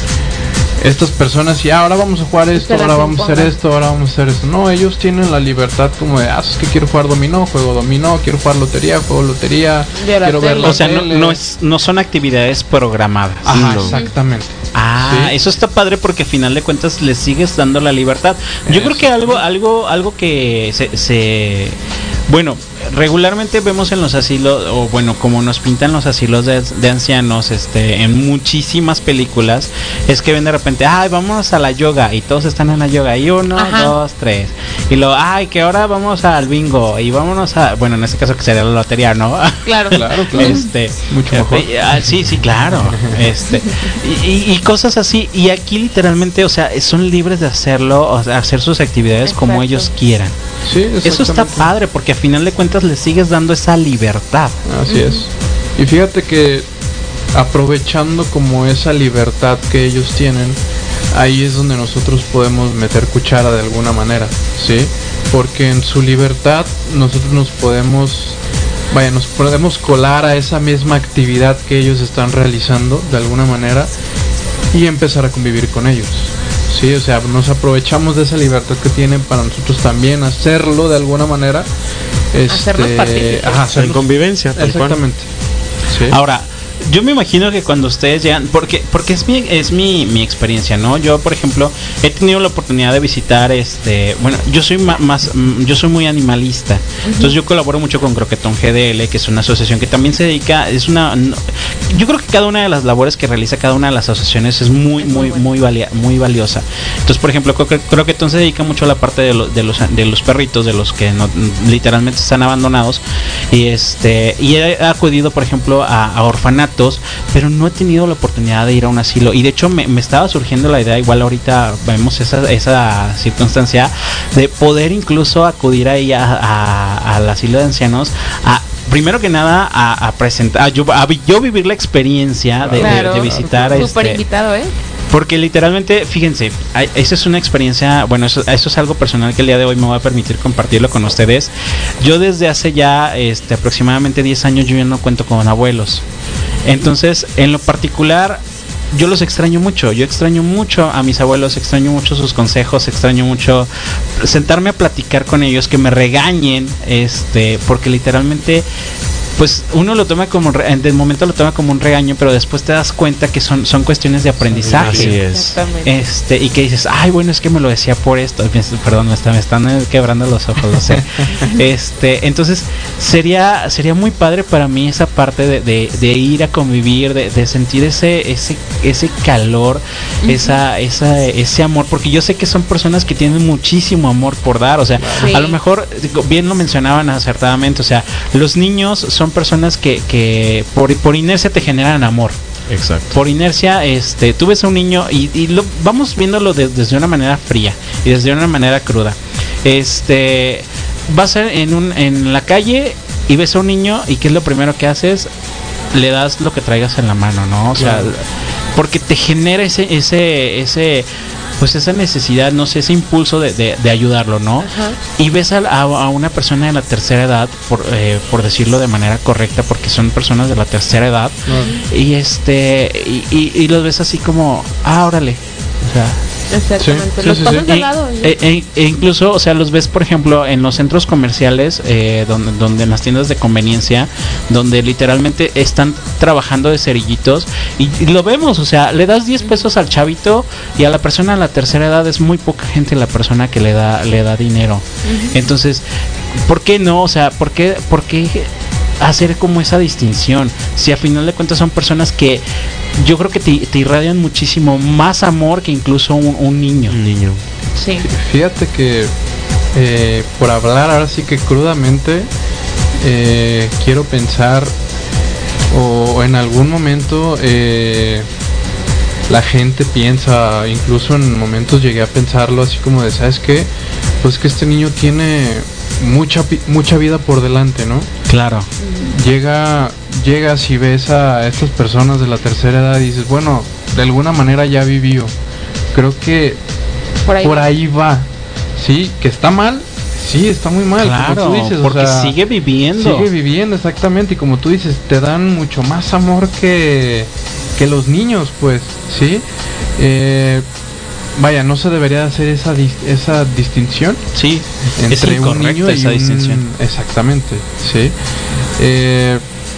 estas personas y ah, ahora vamos a jugar esto, Se las ahora vamos a hacer impongan. esto, ahora vamos a hacer esto. No, ellos tienen la libertad como de, ah, es que quiero jugar dominó, juego dominó, quiero jugar lotería, juego lotería, De la quiero ver tele. la O sea, no, tele. no, es, no son actividades programadas. Ajá, No. exactamente. Ah, Sí. eso está padre porque a final de cuentas les sigues dando la libertad. Yo creo que algo, algo, algo que se, se bueno, regularmente vemos en los asilos, o bueno, como nos pintan los asilos de, de ancianos, este, en muchísimas películas, es que ven de repente, ay, vamos a la yoga, y todos están en la yoga, y uno, Ajá. dos, tres, y luego, ay, que ahora vamos al bingo, y vámonos a, bueno, en este caso que sería la lotería, ¿no? Claro. Claro, claro. Este, Mucho mejor. eh, ah, sí, sí, claro. Este, y, y- y cosas así. Y aquí literalmente, o sea, son libres de hacerlo, o sea, hacer sus actividades como Exacto. ellos quieran. Sí, Eso está exactamente. padre porque a final de cuentas les sigues dando esa libertad. Así es. Y fíjate que aprovechando como esa libertad que ellos tienen, ahí es donde nosotros podemos meter cuchara de alguna manera, ¿sí? Porque en su libertad nosotros nos podemos, vaya, nos podemos colar a esa misma actividad que ellos están realizando de alguna manera y empezar a convivir con ellos. Sí, o sea, nos aprovechamos de esa libertad que tienen para nosotros también hacerlo de alguna manera. Hacernos Este, partícipes. ajá, En hacernos- convivencia, tal cual. exactamente. Sí. Ahora, yo me imagino que cuando ustedes llegan, porque porque es mi es mi, mi experiencia, ¿no? Yo, por ejemplo, he tenido la oportunidad de visitar este, bueno, yo soy ma- más mm, yo soy muy animalista. Entonces yo colaboro mucho con Croquetón G D L, que es una asociación que también se dedica, es una no- yo creo que cada una de las labores que realiza cada una de las asociaciones es muy muy muy valia- muy valiosa. Entonces, por ejemplo, Croque- Croquetón se dedica mucho a la parte de, lo- de los de los perritos, de los que no, literalmente están abandonados y este y he acudido, por ejemplo, a, a orfanatos, pero no he tenido la oportunidad de ir a un asilo. Y de hecho me, me estaba surgiendo la idea, igual ahorita vemos esa, esa circunstancia, de poder incluso acudir ahí a, a- al asilo de ancianos a primero que nada a, a presentar, a yo, a vi- yo vivir la experiencia de, de- Claro. de visitar Súper este, invitado, ¿eh? Porque literalmente, fíjense, hay- eso es una experiencia, bueno, eso, eso es algo personal que el día de hoy me voy a permitir compartirlo con ustedes. Yo desde hace ya este, aproximadamente diez años yo ya no cuento con abuelos. Entonces, en lo particular, yo los extraño mucho. Yo extraño mucho a mis abuelos, extraño mucho sus consejos, extraño mucho sentarme a platicar con ellos, que me regañen, este, porque literalmente, pues uno lo toma como, re- en el momento lo toma como un regaño, pero después te das cuenta que son, son cuestiones de aprendizaje. Así es. Exactamente. Este, y que dices, ay, bueno, es que me lo decía por esto. Perdón, me, está- me están eh, quebrando los ojos, lo sé. Este, entonces, sería, sería muy padre para mí esa parte de, de, de ir a convivir, de, de sentir ese, ese, ese calor, esa, esa, ese amor, porque yo sé que son personas que tienen muchísimo amor por dar. O sea, Sí. a lo mejor, digo, bien lo mencionaban acertadamente, o sea, los niños son personas que, que por, por inercia te generan amor. Exacto. Por inercia, este, tú ves a un niño y, y lo, vamos viéndolo de- desde una manera fría y desde una manera cruda. Este, vas a- en un, en la calle y ves a un niño y ¿qué es lo primero que haces? Le das lo que traigas en la mano, ¿no? O sea, Claro. porque te genera ese, ese, ese, pues esa necesidad, no sé, ese impulso de, de, de ayudarlo, ¿no? Ajá. Y ves a, a- a una persona de la tercera edad, por, eh, por decirlo de manera correcta, porque son personas de la tercera edad, y este y, y, y los ves así como, ah, órale, o sea, Exactamente. Sí, sí, Los sí, pasas sí. de e, lado. y- e- e- e incluso, o sea, los ves, por ejemplo, en los centros comerciales, eh, donde, donde en las tiendas de conveniencia, donde literalmente están trabajando de cerillitos, y, y lo vemos, o sea, le das diez pesos al chavito y a la persona de la tercera edad es muy poca gente la persona que le da le da dinero. Entonces, ¿por qué no? O sea, ¿por qué, por qué hacer como esa distinción? Si a final de cuentas son personas que yo creo que te, te irradian muchísimo más amor que incluso un, un niño. Un niño. Sí. Fíjate que eh, por hablar ahora sí que crudamente, eh, quiero pensar o en algún momento eh, la gente piensa, incluso en momentos llegué a pensarlo así como de, ¿sabes qué? Pues que este niño tiene mucha pi- mucha vida por delante, ¿no? Claro. Llega, llegas y ves a estas personas de la tercera edad y dices, bueno, de alguna manera ya vivió. Creo que Por ahí. por ahí va. Sí, que está mal, sí, está muy mal, Claro, como tú dices, o porque sea, sigue viviendo. Sigue viviendo, exactamente, y como tú dices, te dan mucho más amor que, que los niños, pues, ¿sí? Eh, vaya, no se debería hacer esa, dis- esa distinción Sí, es entre un incorrecta niño y esa un- distinción. Exactamente, sí. Eh,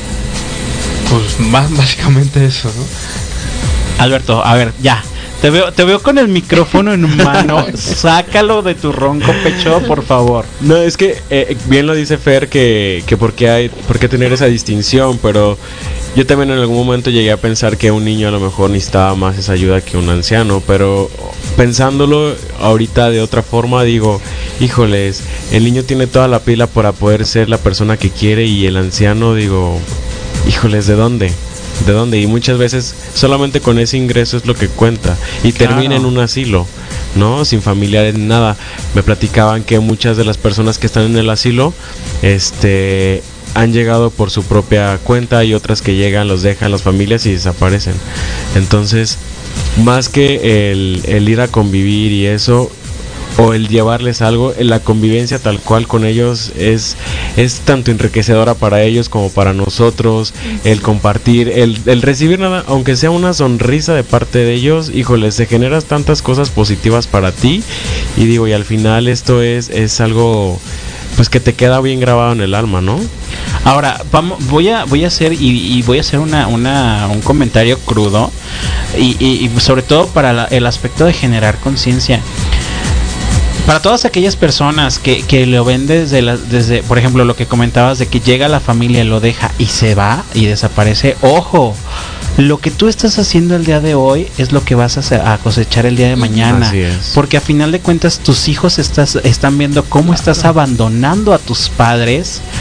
pues más básicamente eso, ¿no? Alberto, a ver, ya. Te veo, te veo con el micrófono en mano. Sácalo de tu ronco pecho, por favor. No, es que eh, bien lo dice Fer que, que por qué hay, por qué tener esa distinción, pero yo también en algún momento llegué a pensar que un niño a lo mejor necesitaba más esa ayuda que un anciano, pero pensándolo ahorita de otra forma digo, híjoles, el niño tiene toda la pila para poder ser la persona que quiere y el anciano digo, híjoles, ¿de dónde? ¿De dónde? Y muchas veces solamente con ese ingreso es lo que cuenta y Claro. termina en un asilo, ¿no? Sin familiares ni nada. Me platicaban que muchas de las personas que están en el asilo, este, han llegado por su propia cuenta y otras que llegan, los dejan las familias y desaparecen. Entonces, más que el, el ir a convivir y eso, o el llevarles algo, la convivencia tal cual con ellos es, es tanto enriquecedora para ellos como para nosotros, el compartir, el, el recibir nada, aunque sea una sonrisa de parte de ellos, híjole, se generas tantas cosas positivas para ti, y digo, y al final esto es, es algo pues que te queda bien grabado en el alma, ¿no? Ahora, vamos, voy a voy a hacer y, y voy a hacer una, una un comentario crudo y, y, y sobre todo para la- el aspecto de generar conciencia. Para todas aquellas personas que, que lo ven desde, la, desde, por ejemplo, lo que comentabas de que llega la familia, lo deja y se va y desaparece, ojo, lo que tú estás haciendo el día de hoy es lo que vas a, hacer- a cosechar el día de mañana. Así es. Porque a final de cuentas tus hijos estás, están viendo cómo estás abandonando a tus padres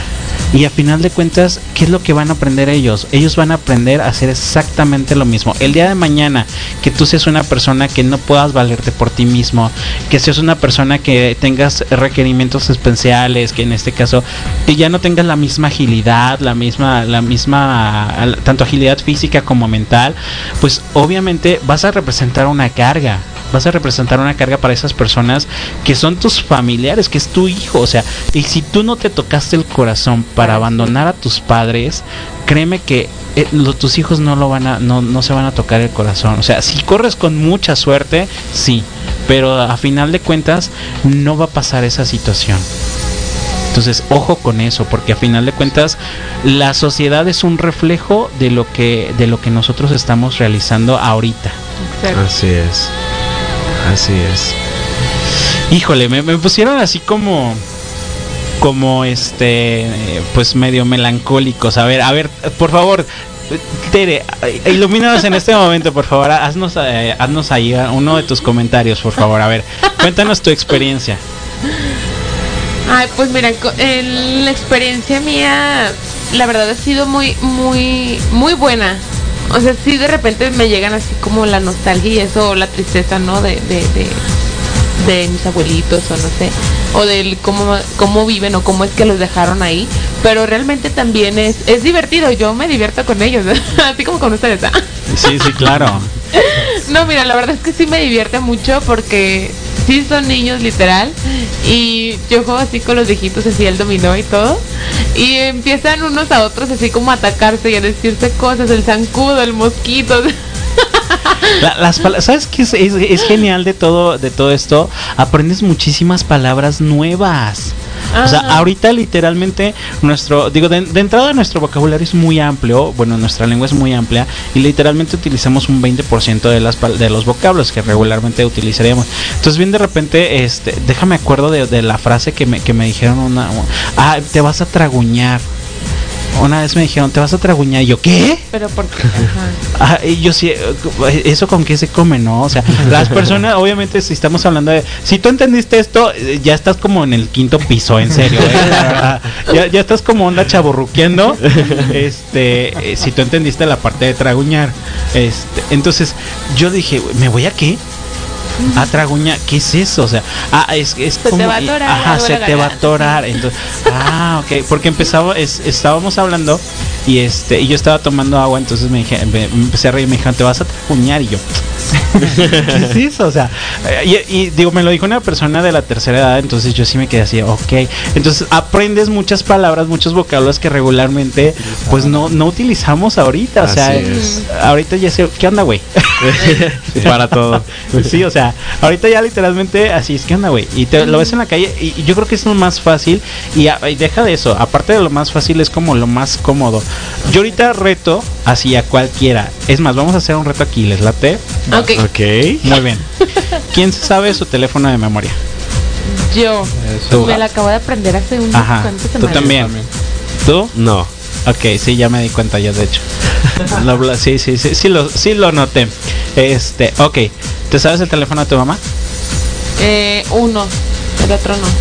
Y a final de cuentas, ¿qué es lo que van a aprender ellos? Ellos van a aprender a hacer exactamente lo mismo. El día de mañana, que tú seas una persona que no puedas valerte por ti mismo, que seas una persona que tengas requerimientos especiales, que en este caso que ya no tengas la misma agilidad, la misma, la misma, tanto agilidad física como mental, pues obviamente vas a representar una carga. Vas a representar una carga para esas personas que son tus familiares, que es tu hijo, o sea, y si tú no te tocaste el corazón para abandonar a tus padres, créeme que eh, lo, tus hijos no lo van a, no, no se van a tocar el corazón. O sea, si corres con mucha suerte, sí, pero a final de cuentas no va a pasar esa situación. Entonces, ojo con eso, porque a final de cuentas la sociedad es un reflejo de lo que, de lo que nosotros estamos realizando ahorita. Así es. Así es. Híjole, me, me pusieron así como como este pues medio melancólicos. A ver, a ver, por favor, Tere, ilumínanos en este momento, por favor. Haznos eh, haznos ahí uno de tus comentarios, por favor. A ver, cuéntanos tu experiencia. Ay, pues mira, co- el- la experiencia mía, la verdad ha sido muy, muy, muy buena. O sea, sí de repente me llegan así como la nostalgia y eso, o la tristeza, ¿no? De, de, de, de mis abuelitos o no sé, o del cómo, cómo viven o cómo es que los dejaron ahí. Pero realmente también es, es divertido, yo me divierto con ellos, así como con ustedes. ¿Ah? Sí, sí, claro. No, mira, la verdad es que sí me divierte mucho porque sí son niños literal y yo juego así con los viejitos, así el dominó y todo, y empiezan unos a otros así como a atacarse y a decirse cosas, el zancudo, el mosquito. La- las pala- ¿Sabes qué es, es, es genial de todo, de todo esto? Aprendes muchísimas palabras nuevas. O sea, Ajá. ahorita literalmente nuestro, digo, de, de entrada nuestro vocabulario es muy amplio, bueno, nuestra lengua es muy amplia y literalmente utilizamos un veinte por ciento de las pal- de los vocablos que regularmente utilizaríamos. Entonces, bien de repente, este, déjame acuerdo de, de la frase que me, que me dijeron una, ah, te vas a traguñar. Una vez me dijeron, te vas a traguñar, y yo, ¿qué? Pero porque, ajá. Ah, y yo sí, eh, eso con qué se come, ¿no? O sea, las personas, obviamente, si estamos hablando de, si tú entendiste esto, eh, ya estás como en el quinto piso, en serio, ¿eh? La verdad. ya, ya estás como onda chaborruqueando, este, eh, si tú entendiste la parte de traguñar, este, entonces, yo dije, ¿me voy a qué? A traguñar, ¿qué es eso? O sea, ah, es, es Se como, te va a atorar, ajá, me se duele la te va a garganta. atorar. Entonces, ah, ok, porque empezaba, es, estábamos hablando y este, y yo estaba tomando agua, entonces me dije, me, me empecé a reír y me dijeron, te vas a traguñar, y yo, ¿qué es eso? O sea, y, y digo, me lo dijo una persona de la tercera edad, entonces yo sí me quedé así, ok. Entonces aprendes muchas palabras, muchos vocablos que regularmente pues no, no utilizamos ahorita. O sea, Así es. ahorita ya sé, ¿qué onda, güey? Para todo. Sí, o sea, ahorita ya literalmente así es, ¿qué onda, güey? Y te lo ves en la calle y, y yo creo que es lo más fácil y, a- y deja de eso, aparte de lo más fácil es como lo más cómodo. Yo ahorita reto así a cualquiera. Es más, vamos a hacer un reto aquí, ¿les late? Ok. Ok. Muy bien. ¿Quién se sabe su teléfono de memoria? Yo Tú. me la acabo de aprender hace unos Ajá. cuantos ¿Tú semanas. también? ¿Tú? No. Ok, sí, ya me di cuenta ya, de hecho. Lo bla- sí, sí, sí, sí lo, sí lo noté. Este, ok. ¿Te sabes el teléfono de tu mamá? Eh, uno, el otro no.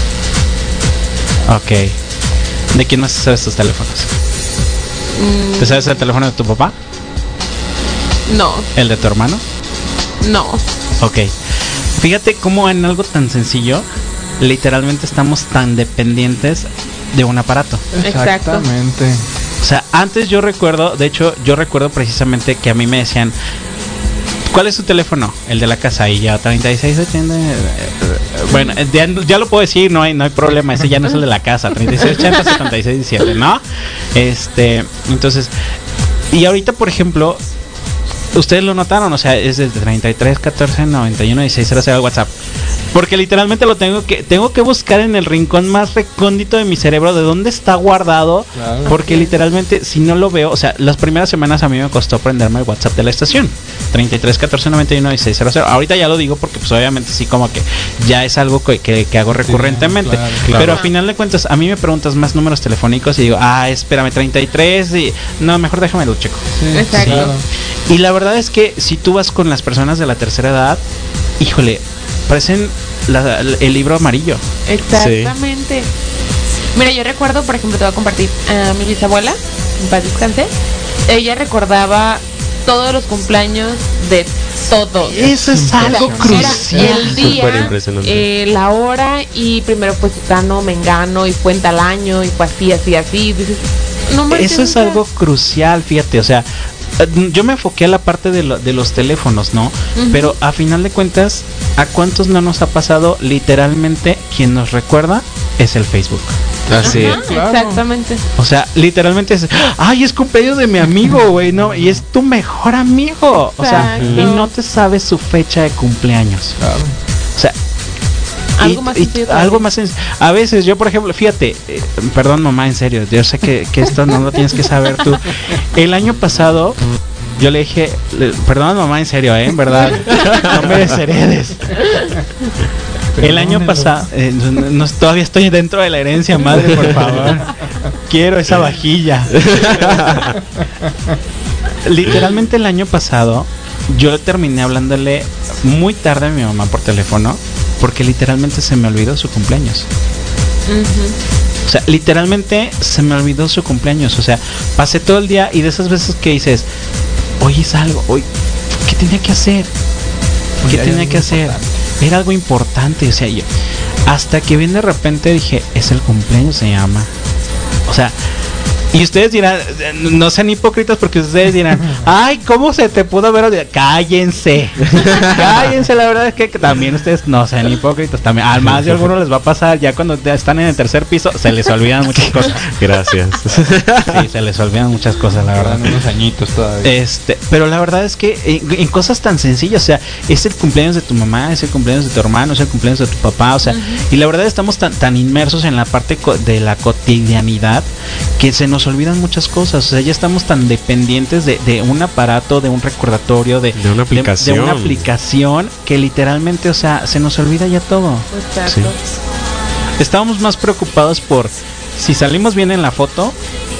Ok. ¿De quién más te sabes tus teléfonos? Mm, ¿Te sabes el teléfono de tu papá? No, ¿El de tu hermano? no. Ok. Fíjate cómo en algo tan sencillo, literalmente estamos tan dependientes de un aparato. Exacto. Exactamente. O sea, antes yo recuerdo, de hecho, yo recuerdo precisamente que a mí me decían, ¿cuál es tu teléfono? El de la casa, y ya treinta y seis ochenta. eh, eh, Bueno, eh, ya, ya lo puedo decir, no hay, no hay problema, ese ya no es el de la casa, treinta y seis ochenta setenta y seis diecisiete, ¿no? Este, entonces, y ahorita, por ejemplo, ustedes lo notaron, o sea, es desde treinta y tres catorce noventa y uno dieciséis cero cero WhatsApp. Porque literalmente lo tengo que tengo que buscar en el rincón más recóndito de mi cerebro de dónde está guardado. Claro. Porque literalmente si no lo veo, o sea, las primeras semanas a mí me costó aprenderme el WhatsApp de la estación. treinta y tres catorce noventa y uno dieciséis cero cero. Ahorita ya lo digo porque pues obviamente sí como que ya es algo que, que, que hago recurrentemente. claro, claro. Pero a final de cuentas a mí me preguntas más números telefónicos y digo, ah, espérame, treinta y tres y no, mejor déjame lo checo. Sí, Exacto. claro. Y la verdad es que si tú vas con las personas de la tercera edad, híjole, parecen la- el libro amarillo. Exactamente. Mira, yo recuerdo, por ejemplo, te voy a compartir a mi bisabuela, en paz descanse. Ella recordaba todos los cumpleaños de todos. Eso es algo crucial. Era el día, Súper impresionante. eh, la hora y primero pues Tano, Mengano y fue en tal año y fue así, así, así. Dices, no manches, Eso es o sea, algo crucial, fíjate, o sea, yo me enfoqué a la parte de, lo- de los teléfonos, ¿no? Ujú. Pero a final de cuentas, ¿a cuántos no nos ha pasado literalmente quien nos recuerda es el Facebook? Así. ajá, exactamente. O sea, literalmente es, ay, es cumpleaños de mi amigo, güey, ¿no? Y es tu mejor amigo. O sea, Exacto. y no te sabes su fecha de cumpleaños. Claro. O sea, Algo y- más y- sencillo todavía. algo más sencillo. A veces yo, por ejemplo, fíjate, eh, perdón mamá, en serio, yo sé que, que esto no lo tienes que saber tú. El año pasado yo le dije, le- perdón mamá, en serio, eh, en verdad, no me desheredes. El año pasado, eh, no- no- todavía estoy dentro de la herencia, madre, por favor. Quiero esa vajilla. Literalmente el año pasado yo terminé hablándole muy tarde a mi mamá por teléfono porque literalmente se me olvidó su cumpleaños. Ujú. O sea, literalmente se me olvidó su cumpleaños. O sea, pasé todo el día y de esas veces que dices, oye, es algo, oye, ¿qué tenía que hacer? ¿Qué Oye, hay tenía algo que hacer? importante. Era algo importante, o sea, yo, hasta que bien de repente dije, es el cumpleaños, se llama. O sea, y ustedes dirán, eh, no sean hipócritas porque ustedes dirán, ay, ¿cómo se te pudo haber olvidado? Cállense, cállense, la verdad es que también ustedes no sean hipócritas, también, al más de algunos les va a pasar, ya cuando ya están en el tercer piso, se les olvidan muchas cosas. Gracias. Sí, se les olvidan muchas cosas, la verdad. Quedan unos añitos todavía. Este, pero la verdad es que en, en cosas tan sencillas, o sea, es el cumpleaños de tu mamá, es el cumpleaños de tu hermano, es el cumpleaños de tu papá, o sea, y la verdad estamos tan, tan inmersos en la parte co- de la cotidianidad que se nos olvidan muchas cosas, o sea, ya estamos tan dependientes de, de un aparato, de un recordatorio, de, De una aplicación. de una aplicación que literalmente, o sea, se nos olvida ya todo. Exacto. Estábamos más preocupados por si salimos bien en la foto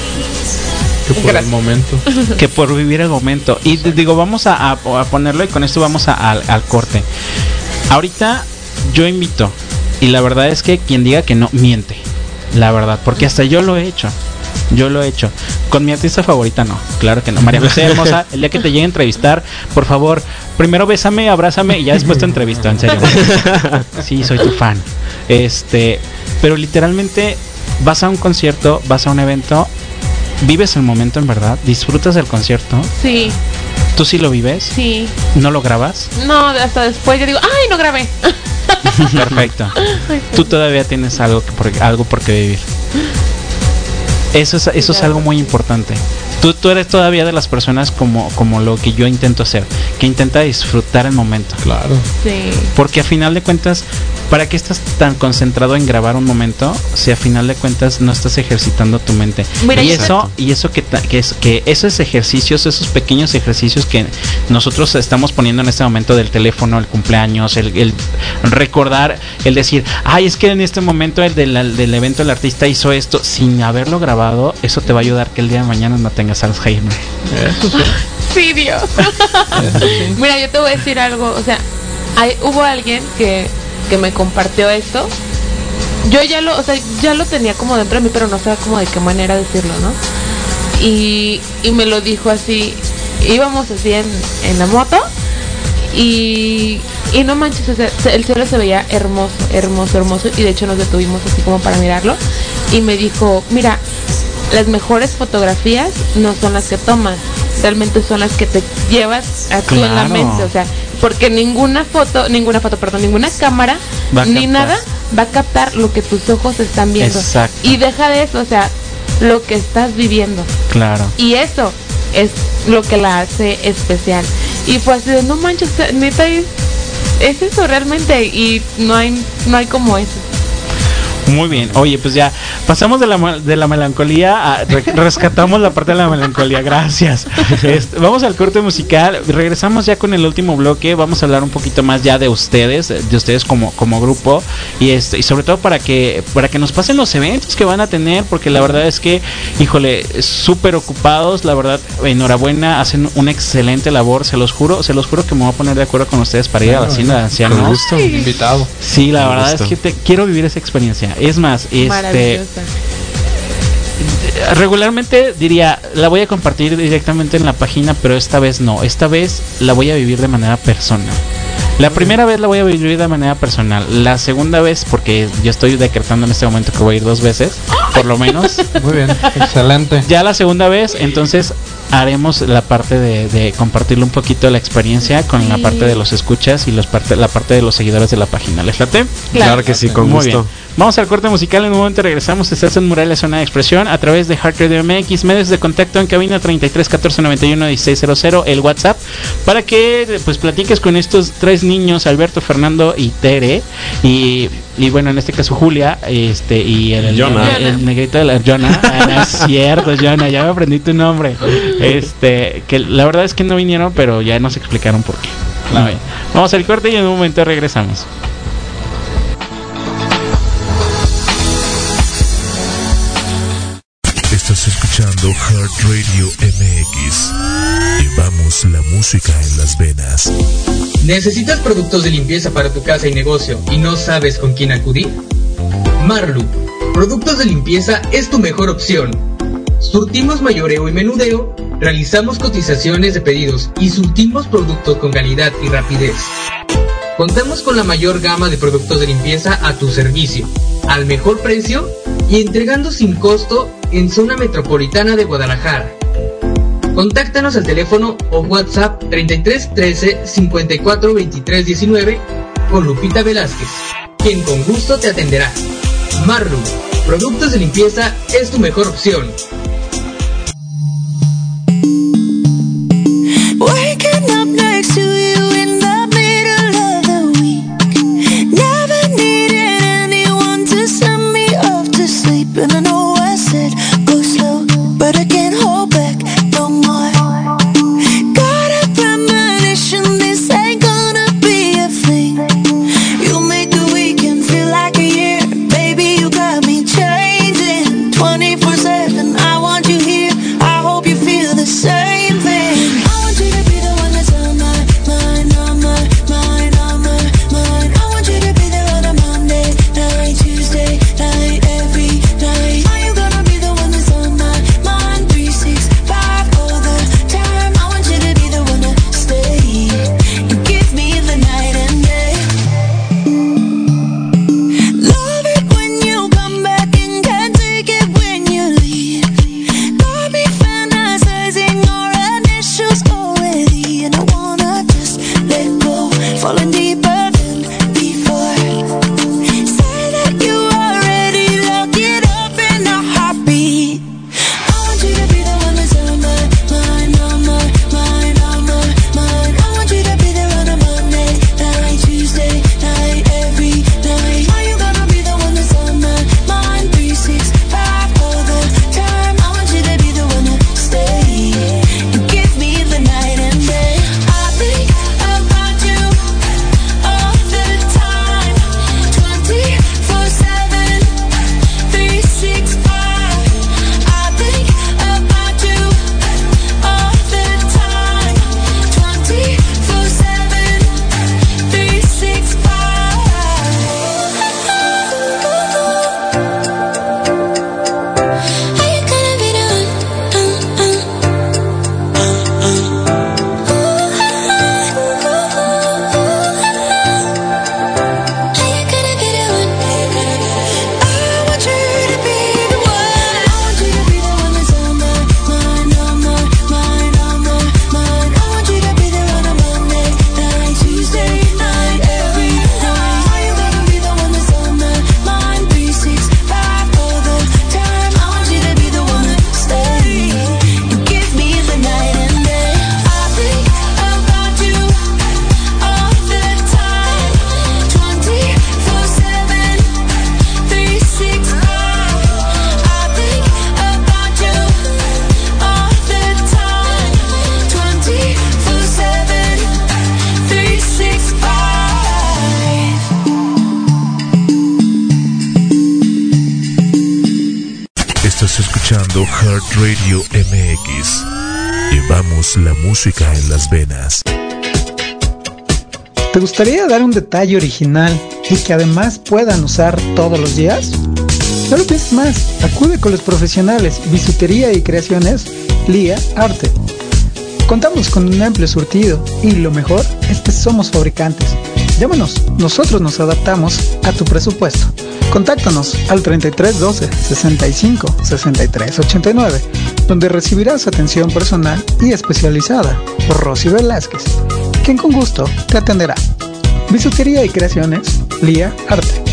Que por el momento. que por vivir el momento. Y d- digo, vamos a, a- a ponerlo y con esto vamos a- al, al corte. Ahorita yo invito, y la verdad es que quien diga que no, miente. La verdad, porque hasta yo lo he hecho. Yo lo he hecho. Con mi artista favorita no, claro que no. María José hermosa, el día que te llegue a entrevistar, por favor, primero bésame, abrázame y ya después te entrevisto, en serio. Sí, soy tu fan. Este, pero literalmente vas a un concierto, vas a un evento, vives el momento en verdad, disfrutas del concierto, Sí, tú sí lo vives, sí. no lo grabas, No, hasta después yo digo, ay, no grabé. perfecto. Tú todavía tienes algo que por, algo por qué vivir. Eso es, eso es algo muy importante. Tú, tú eres todavía de las personas como, como lo que yo intento hacer, que intenta disfrutar el momento. Claro. Sí. Porque a final de cuentas, ¿para qué estás tan concentrado en grabar un momento si a final de cuentas no estás ejercitando tu mente? Mira, y yo eso, y eso que, ta- que, es, que esos ejercicios, esos pequeños ejercicios que nosotros estamos poniendo en este momento del teléfono, el cumpleaños, el, el recordar, el decir, ay, es que en este momento el del, del evento el artista hizo esto, sin haberlo grabado, eso te va a ayudar que el día de mañana no tengas Alzheimer. Eso sí. Sí, Dios. Mira, yo te voy a decir algo, o sea, hay, hubo alguien que, que me compartió esto. Yo ya lo, o sea, ya lo tenía como dentro de mí, pero no sabía como de qué manera decirlo, ¿no? Y, y me lo dijo así, íbamos así en, en la moto y, y no manches, o sea, se- el cielo se veía hermoso, hermoso, hermoso, y de hecho nos detuvimos así como para mirarlo y me dijo, mira, las mejores fotografías no son las que tomas, realmente son las que te llevas a tú en la Claro. mente, o sea, porque ninguna foto, ninguna foto, perdón, ninguna cámara Va a ni captar. nada va a captar lo que tus ojos están viendo. Exacto. Y deja de eso, o sea, lo que estás viviendo. Claro. Y eso es lo que la hace especial. Y fue así de, no manches, neta, es, es eso realmente, y no hay, no hay como eso. Muy bien. Oye, pues ya pasamos de la, ma- de la melancolía a re- rescatamos la parte de la melancolía. Gracias. Este, vamos al corte musical. Regresamos ya con el último bloque. Vamos a hablar un poquito más ya de ustedes, de ustedes como, como grupo y este y sobre todo para que para que nos pasen los eventos que van a tener, porque la verdad es que, híjole, súper ocupados. La verdad, enhorabuena, hacen una excelente labor. Se los juro, se los juro que me voy a poner de acuerdo con ustedes para ir a la hacienda de ancianos. Con gusto. Invitado. Sí, la Con verdad gusto. es que te, quiero vivir esa experiencia. Es más, este Maravillosa. regularmente diría, la voy a compartir directamente en la página, pero esta vez no. Esta vez la voy a vivir de manera personal. La primera vez la voy a vivir de manera personal. La segunda vez, porque yo estoy decretando en este momento que voy a ir dos veces, por lo menos. Muy bien, excelente. Ya la segunda vez, entonces haremos la parte de, de compartirle un poquito la experiencia con sí. la parte de los escuchas y los parte, la parte de los seguidores de la página. ¿Les late? Claro, claro que sí, con Muy gusto. Bien. Vamos al corte musical, en un momento regresamos. Estás en Murales, Zona de Expresión, a través de Heart Radio M X, medios de contacto en cabina treinta y tres catorce noventa y uno dieciséis cero cero, el WhatsApp, para que pues platiques con estos tres niños, Alberto, Fernando y Tere, y, y bueno, en este caso Julia, este y el, Jonah. el, el negrito de la Jonah. Ah, no es cierto, Jonah, ya me aprendí tu nombre. Este, que la verdad es que no vinieron, pero ya nos explicaron por qué. Muy bien. Vamos al corte y en un momento regresamos. Estás escuchando Heart Radio M X. Llevamos la música en las venas. ¿Necesitas productos de limpieza para tu casa y negocio y no sabes con quién acudir? Marloop, productos de limpieza es tu mejor opción. Surtimos mayoreo y menudeo, realizamos cotizaciones de pedidos y surtimos productos con calidad y rapidez. Contamos con la mayor gama de productos de limpieza a tu servicio, al mejor precio y entregando sin costo en zona metropolitana de Guadalajara. Contáctanos al teléfono o WhatsApp treinta y tres trece cincuenta y cuatro veintitrés diecinueve con Lupita Velázquez, quien con gusto te atenderá. Marlu, productos de limpieza es tu mejor opción. Waking up next to you in the middle of the week. Never needed anyone to send me off to sleep. And I know I said go slow, but I can't hold back no more. Got a premonition, this ain't gonna be a thing. You make the weekend feel like a year. Baby, you got me changing twenty-four seven. I want you here, I hope you feel the same thing. I want you to be the one that's on my mind, on my mind, on my mind. I want you to be there on a Monday night, Tuesday night, every night. Are you gonna be the one that's on my mind, three sixty-five all the time? I want you to be the one to stay and give me the night and day. Love it when you come back and can't take it when you leave. Got me fantasizing our initials go with E, and I wanna just let go, falling deeper than before. Say that you are ready, lock it up in a heartbeat. I want you to be the one that's on my mind, on my mind, on my mind. I want you to be there on a Monday night, Tuesday night, every night. Are you gonna be the one that's on my mind, three sixty-five all the time? I want you to be the one to stay and give me the night and day. I think about you all the time, twenty-four seven, three sixty-five. I think about you all the time, twenty-four seven, three sixty-five. Are you gonna be the I want you to be the one. I want you to be the one that's on my mind, on my mind, on my mind. I want you to be there on a Monday night, Tuesday night, every night. Are you gonna be the one that's on my mind, three sixty-five all the time? I want you to be the one to stay and give me the night and day. I think about you all the time, twenty-four seven, three sixty-five. I think about you all the time, twenty-four seven, three sixty-five. Estás escuchando Heart Radio M X. Llevamos la música en las venas. ¿Te gustaría dar un detalle original y que además puedan usar todos los días? No lo pienses más, acude con los profesionales, bisutería y creaciones Lía Arte. Contamos con un amplio surtido y lo mejor es que somos fabricantes. Llámanos, nosotros nos adaptamos a tu presupuesto. Contáctanos al treinta y tres doce, sesenta y cinco, sesenta y tres ochenta y nueve, donde recibirás atención personal y especializada por Rosy Velázquez, quien con gusto te atenderá. Bisutería y creaciones Lía Arte.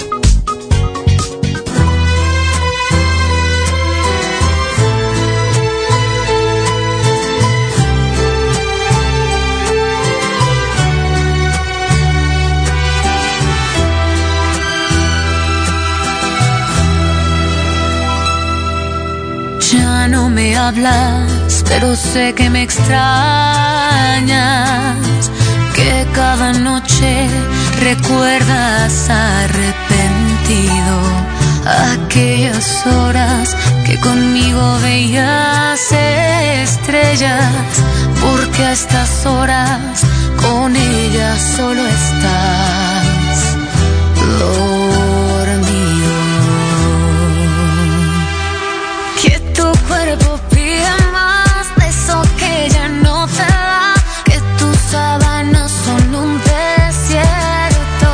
Ya no me hablas, pero sé que me extrañas, que cada noche recuerdas arrepentido aquellas horas que conmigo veías estrellas, porque a estas horas con ella solo estás dormido. Que tu cuerpo pide más de eso que ya no te da, que tus sábanas son un desierto,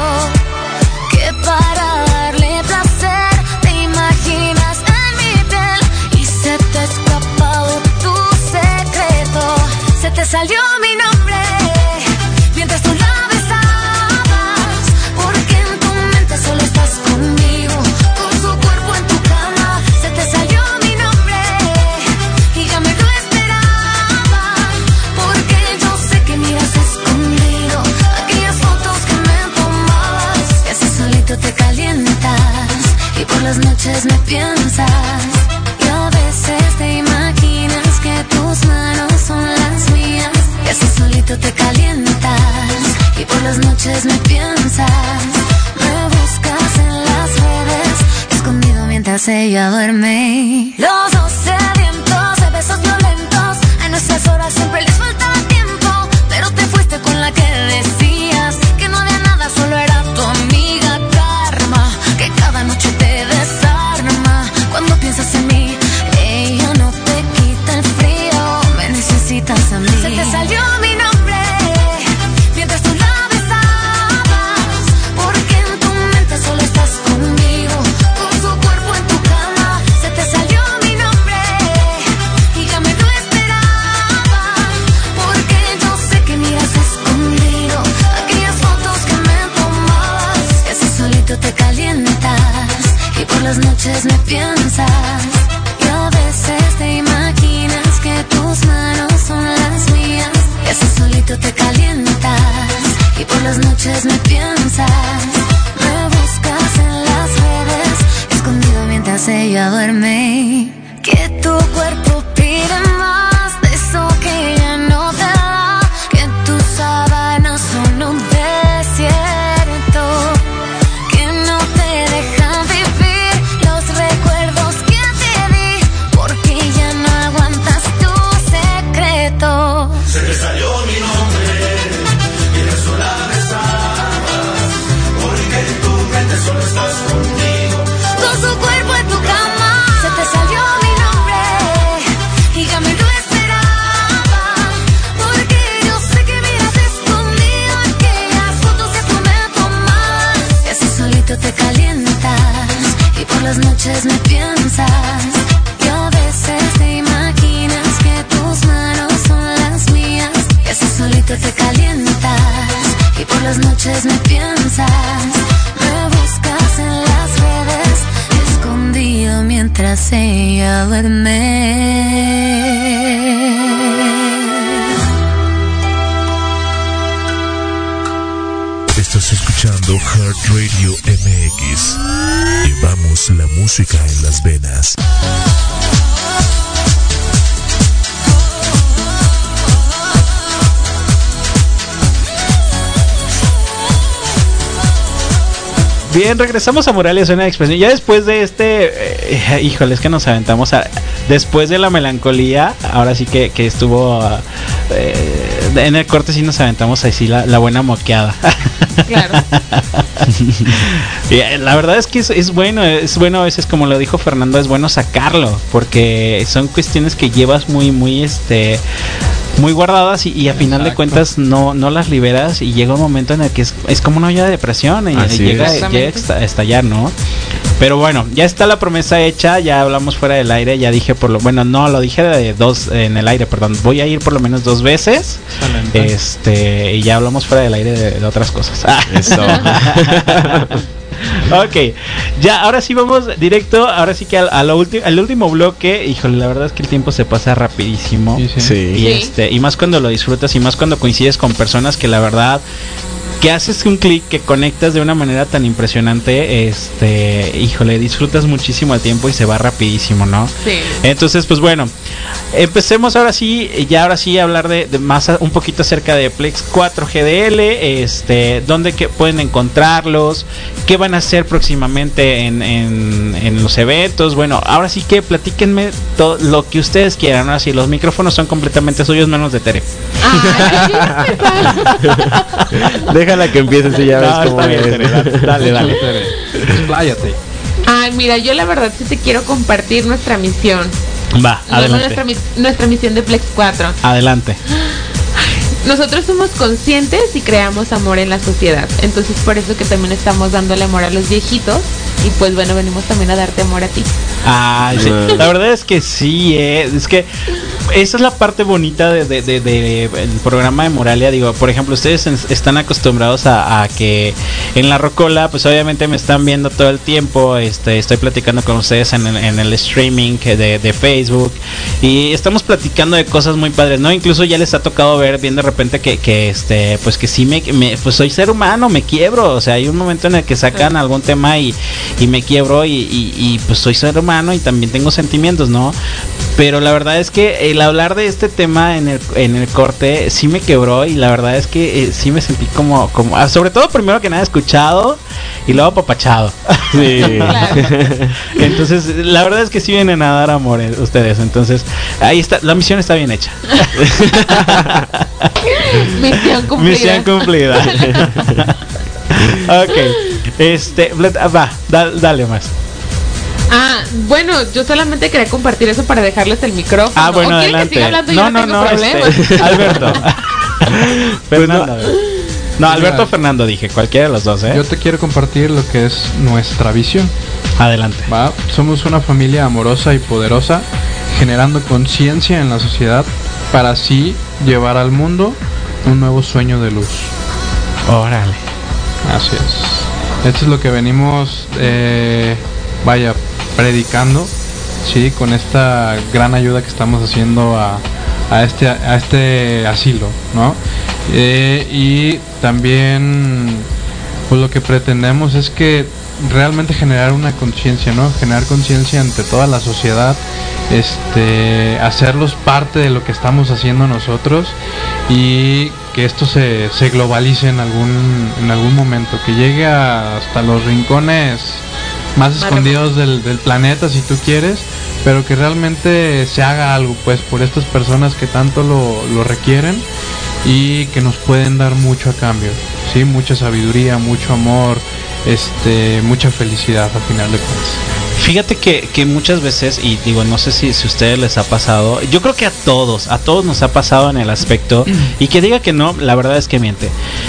que para darle placer te imaginas en mi piel y se te ha escapado tu secreto. Se te salió mi nombre mientras tú la besabas, porque en tu mente solo estás conmigo, con su cuerpo en tu cama. Se te salió mi nombre y ya me lo esperaba, porque yo sé que miras escondido aquellas fotos que me tomabas, y así solito te calientas y por las noches me piensas, y a veces te imaginas que tus manos son las mías, y así solito te calientas y por las noches me piensas. Me buscas en las redes escondido mientras ella duerme. Los dos sedientos de besos violentos, a nuestras horas siempre les faltaba tiempo, pero te fuiste con la que decías que no había nada, solo era tu amiga Karma, que cada noche te desarma. Cuando piensas en mí, ella no te quita el frío, me necesitas a mí. Se te salió mi nombre mientras tú la besabas, porque en tu mente solo estás conmigo, con su cuerpo en tu cama. Se te salió mi nombre y ya me lo esperaba, porque yo sé que miras escondido aquellas fotos que me tomabas, y así solito te calientas y por las noches me piensas, y a veces te imaginas que tus manos son las mías, y así solito te calientas y por las noches me piensas. Me buscas en las redes escondido mientras ella duerme. Que tu cuerpo pide más de eso que ella no te da, que tus sábanas son un desierto, que no te dejan vivir los recuerdos que te di, porque ya no aguantas tu secreto. Se te salió mi nombre y de eso la besabas, porque en tu mente solo estás conmigo, con su cuerpo en tu cama. Se te salió mi nombre y ya me lo esperaba, porque yo sé que miras escondido aquellas fotos que tú me tomas, y así solito te calientas y por las noches me piensas, y a veces te imaginas que tus manos son las mías, y así solito te calientas y por las noches me piensas. Me buscas en las redes escondido mientras ella duerme. Estás escuchando Heart Radio M X. Llevamos la música en las venas. Bien, regresamos a Moralia Zona de Expresión. Ya después de este, eh, híjole, es que nos aventamos a, después de la melancolía, ahora sí que, que estuvo eh, en el corte sí nos aventamos así la, la buena moqueada. Claro. Y, eh, la verdad es que es, es bueno, es bueno a veces, como lo dijo Fernando, es bueno sacarlo, porque son cuestiones que llevas muy, muy, este, muy guardadas y, y a final de cuentas no, no las liberas y llega un momento en el que es, es como una olla de depresión y, y llega, llega a esta- a estallar, ¿no? Pero bueno, ya está la promesa hecha, ya hablamos fuera del aire, ya dije por lo, bueno, no, lo dije de dos en el aire, perdón, voy a ir por lo menos dos veces, Excelente. este, y ya hablamos fuera del aire de, de otras cosas. Eso. Ok, ya, ahora sí vamos directo, ahora sí que al, a lo ulti- al último bloque. Híjole, la verdad es que el tiempo se pasa rapidísimo. Sí, sí. Sí. Y Sí. este, y más cuando lo disfrutas y más cuando coincides con personas que la verdad que haces un clic, que conectas de una manera tan impresionante, este, híjole, disfrutas muchísimo el tiempo y se va rapidísimo, ¿no? Sí. Entonces, pues bueno, empecemos ahora sí, ya ahora sí a hablar de, de más a- un poquito acerca de Plex cuatro G D L, este, dónde que pueden encontrarlos, qué van a hacer próximamente en, en, en los eventos. Bueno, ahora sí que platíquenme todo lo que ustedes quieran, ahora sí, los micrófonos son completamente suyos menos de Tere. Ay, ¿qué pasa? Déjala que empiece si ya ves No, cómo está bien, es. Tere, dale, dale, dale. Expláyate. Ay, mira, yo la verdad sí te quiero compartir nuestra misión. Va, No, no, adelante. nuestra, mis- nuestra misión de Plex cuatro. Adelante. Nosotros somos conscientes y creamos amor en la sociedad. Entonces por eso que también estamos dándole amor a los viejitos. Y pues bueno, venimos también a darte amor a ti. Ay, sí. La verdad es que sí, eh. Es que esa es la parte bonita de, de, de- de- el programa de Moralia. Digo, por ejemplo, ustedes en- están acostumbrados a, a que en la Rocola, pues obviamente me están viendo todo el tiempo. Este, estoy platicando con ustedes en el, en el streaming que de, de Facebook y estamos platicando de cosas muy padres, ¿no? Incluso ya les ha tocado ver bien de repente que, que este, pues que sí me, me- pues soy ser humano, me quiebro. O sea, hay un momento en el que sacan algún tema y, y me quiebro y, y- y, pues soy ser humano y también tengo sentimientos, ¿no? Pero la verdad es que el hablar de este tema en el, en el corte sí me quebró y la verdad es que eh, sí me sentí como, como ah, sobre todo primero que nada escuchado y luego apapachado. Sí. Entonces, la verdad es que sí vienen a dar amor eh, ustedes. Entonces, ahí está, la misión está bien hecha. Misión cumplida. Misión cumplida. Ok, este, Blet- ah, va, da- dale más. Ah, bueno, yo solamente quería compartir eso para dejarles el micrófono. Ah, bueno, ¿O quieren adelante. que siga hablando? Yo No, no, no, tengo no, problemas. este, Alberto. Fernando. Pues No, Alberto o Fernando dije, cualquiera de los dos, ¿eh? Yo te quiero compartir lo que es nuestra visión. Adelante. ¿Va? Somos una familia amorosa y poderosa, generando conciencia en la sociedad para así llevar al mundo un nuevo sueño de luz. Órale. Así es. Esto es lo que venimos, eh, vaya, predicando, sí, con esta gran ayuda que estamos haciendo a, a este a este asilo, ¿no? Eh, y también, pues lo que pretendemos es que realmente generar una conciencia, ¿no? Generar conciencia ante toda la sociedad, este, hacerlos parte de lo que estamos haciendo nosotros y que esto se, se globalice en algún en algún momento, que llegue a- hasta los rincones más escondidos del, del planeta, si tú quieres, pero que realmente se haga algo, pues, por estas personas que tanto lo, lo requieren y que nos pueden dar mucho a cambio, sí, mucha sabiduría, mucho amor, este, mucha felicidad a final de cuentas. Fíjate que, que muchas veces, y digo, no sé si, si a ustedes les ha pasado, yo creo que a todos, a todos nos ha pasado en el aspecto, y que diga que no, la verdad es que miente.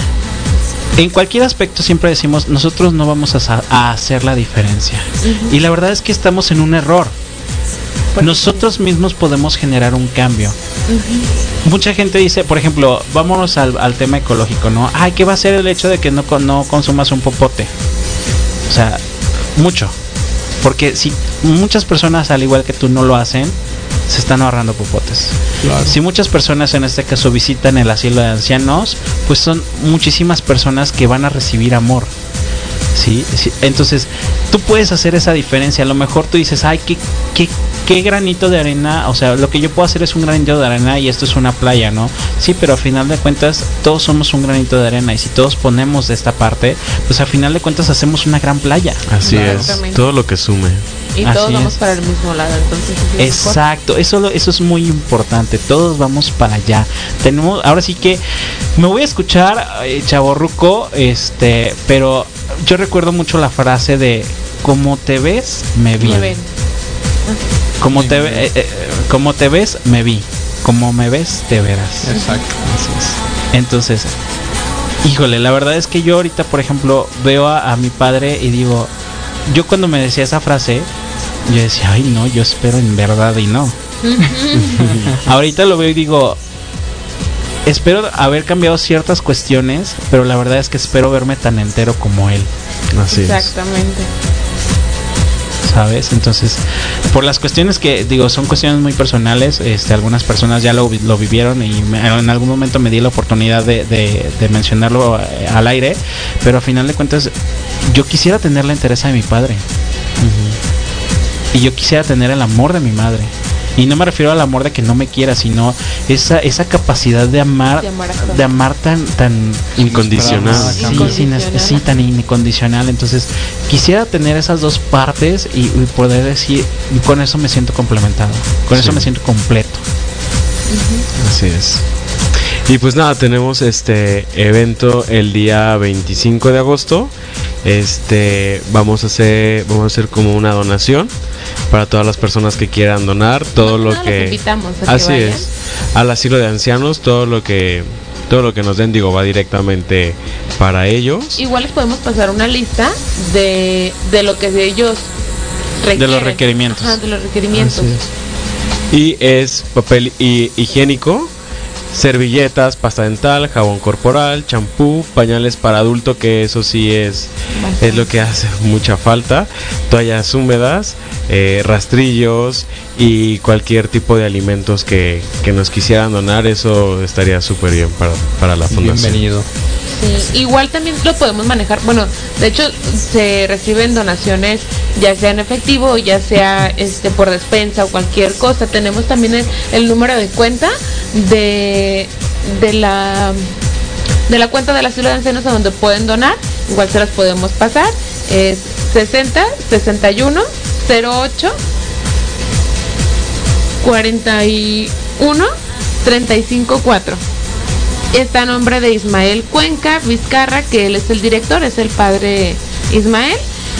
En cualquier aspecto siempre decimos, nosotros no vamos a, sa- a hacer la diferencia. Y la verdad es que estamos en un error. Nosotros mismos podemos generar un cambio. Mucha gente dice, por ejemplo, vámonos al, al tema ecológico, ¿no? Ay, ¿qué va a ser el hecho de que no, con- no consumas un popote? O sea, mucho. Porque si muchas personas, al igual que tú, no lo hacen, se están ahorrando popotes. Claro. Si muchas personas en este caso visitan el asilo de ancianos, pues son muchísimas personas que van a recibir amor. ¿Sí? Sí, entonces tú puedes hacer esa diferencia. A lo mejor tú dices, ay, qué, qué, ¿qué granito de arena? O sea, lo que yo puedo hacer es un granito de arena y esto es una playa, ¿no? Sí, pero a final de cuentas todos somos un granito de arena y si todos ponemos de esta parte, pues a final de cuentas hacemos una gran playa. Así es, todo lo que sume. Y Así todos vamos es. para el mismo lado, entonces eso es Exacto, eso lo- eso es muy importante. Todos vamos para allá. Tenemos, ahora sí que me voy a escuchar eh, chavorruco, este, pero yo recuerdo mucho la frase de como te ves, me vi. Me ven. Como te ve- eh, eh, como te ves, me vi. Como me ves, te verás. Exacto. Así es. Entonces, híjole, la verdad es que yo ahorita, por ejemplo, veo a, a mi padre y digo, yo cuando me decía esa frase, yo decía, ay no, yo espero en verdad y no. Ahorita lo veo y digo, espero haber cambiado ciertas cuestiones, pero la verdad es que espero verme tan entero como él. Así Exactamente. ¿Sabes? Entonces, por las cuestiones que digo, son cuestiones muy personales, este, algunas personas ya lo, vi- lo vivieron y me- en algún momento me di la oportunidad de, de- de mencionarlo eh, al aire, pero a final de cuentas yo quisiera tener la entereza de mi padre. Y yo quisiera tener el amor de mi madre. Y no me refiero al amor de que no me quiera, sino esa esa capacidad de amar, De amar a- de amar tan tan Incondicional. Sí, Incondicional. sin es- sí, tan incondicional. Entonces, quisiera tener esas dos partes y, y poder decir, con eso me siento complementado, con eso Sí. me siento completo. Así es. Y pues nada, tenemos este evento el día veinticinco de agosto. Este, vamos a hacer vamos a hacer como una donación para todas las personas que quieran donar todo No, lo no, los que invitamos a que así vayan. es, al asilo de ancianos, todo lo que todo lo que nos den, digo, va directamente para ellos. Igual les podemos pasar una lista de, de lo que ellos requieren. De los requerimientos. Ajá, de los requerimientos. Así es. Y es papel hi- higiénico, servilletas, pasta dental, jabón corporal, champú, pañales para adulto, que eso sí es, es lo que hace mucha falta, toallas húmedas, eh, rastrillos y cualquier tipo de alimentos que, que nos quisieran donar, eso estaría súper bien para, para la fundación. Bienvenido. Sí, igual también lo podemos manejar. Bueno, de hecho se reciben donaciones ya sea en efectivo, ya sea este por despensa o cualquier cosa. Tenemos también el, el número de cuenta de de la de la cuenta del asilo de ancianos a donde pueden donar. Igual se las podemos pasar. Es sesenta sesenta y uno cero ocho cuarenta y uno treinta y cinco cuatro. Está a nombre de Ismael Cuenca Vizcarra, que él es el director, es el padre Ismael.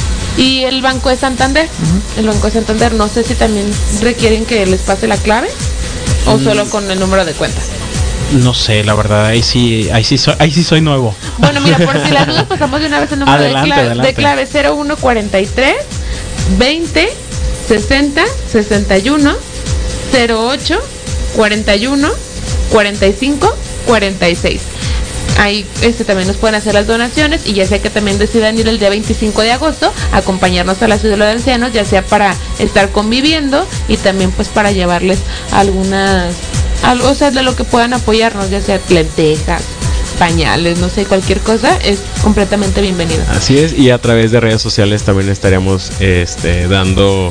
Y el Banco de Santander. El Banco de Santander, no sé si también requieren que les pase la clave o Mm. solo con el número de cuenta. No sé, la verdad, ahí sí, ahí sí soy, ahí sí soy nuevo. Bueno, mira, por si las dudas pasamos de una vez el número Adelante, de, clave, adelante. de clave cero uno cuarenta y tres veinte sesenta sesenta y uno cero ocho cuarenta y uno cuarenta y cinco cuarenta y seis. Ahí este también nos pueden hacer las donaciones y ya sea que también decidan ir el día veinticinco de agosto a acompañarnos a la ciudad de ancianos, ya sea para estar conviviendo y también pues para llevarles algunas algo, o sea, de lo que puedan apoyarnos, ya sea lentejas, pañales, no sé, cualquier cosa, es completamente bienvenido. Así es, y a través de redes sociales también estaríamos este, dando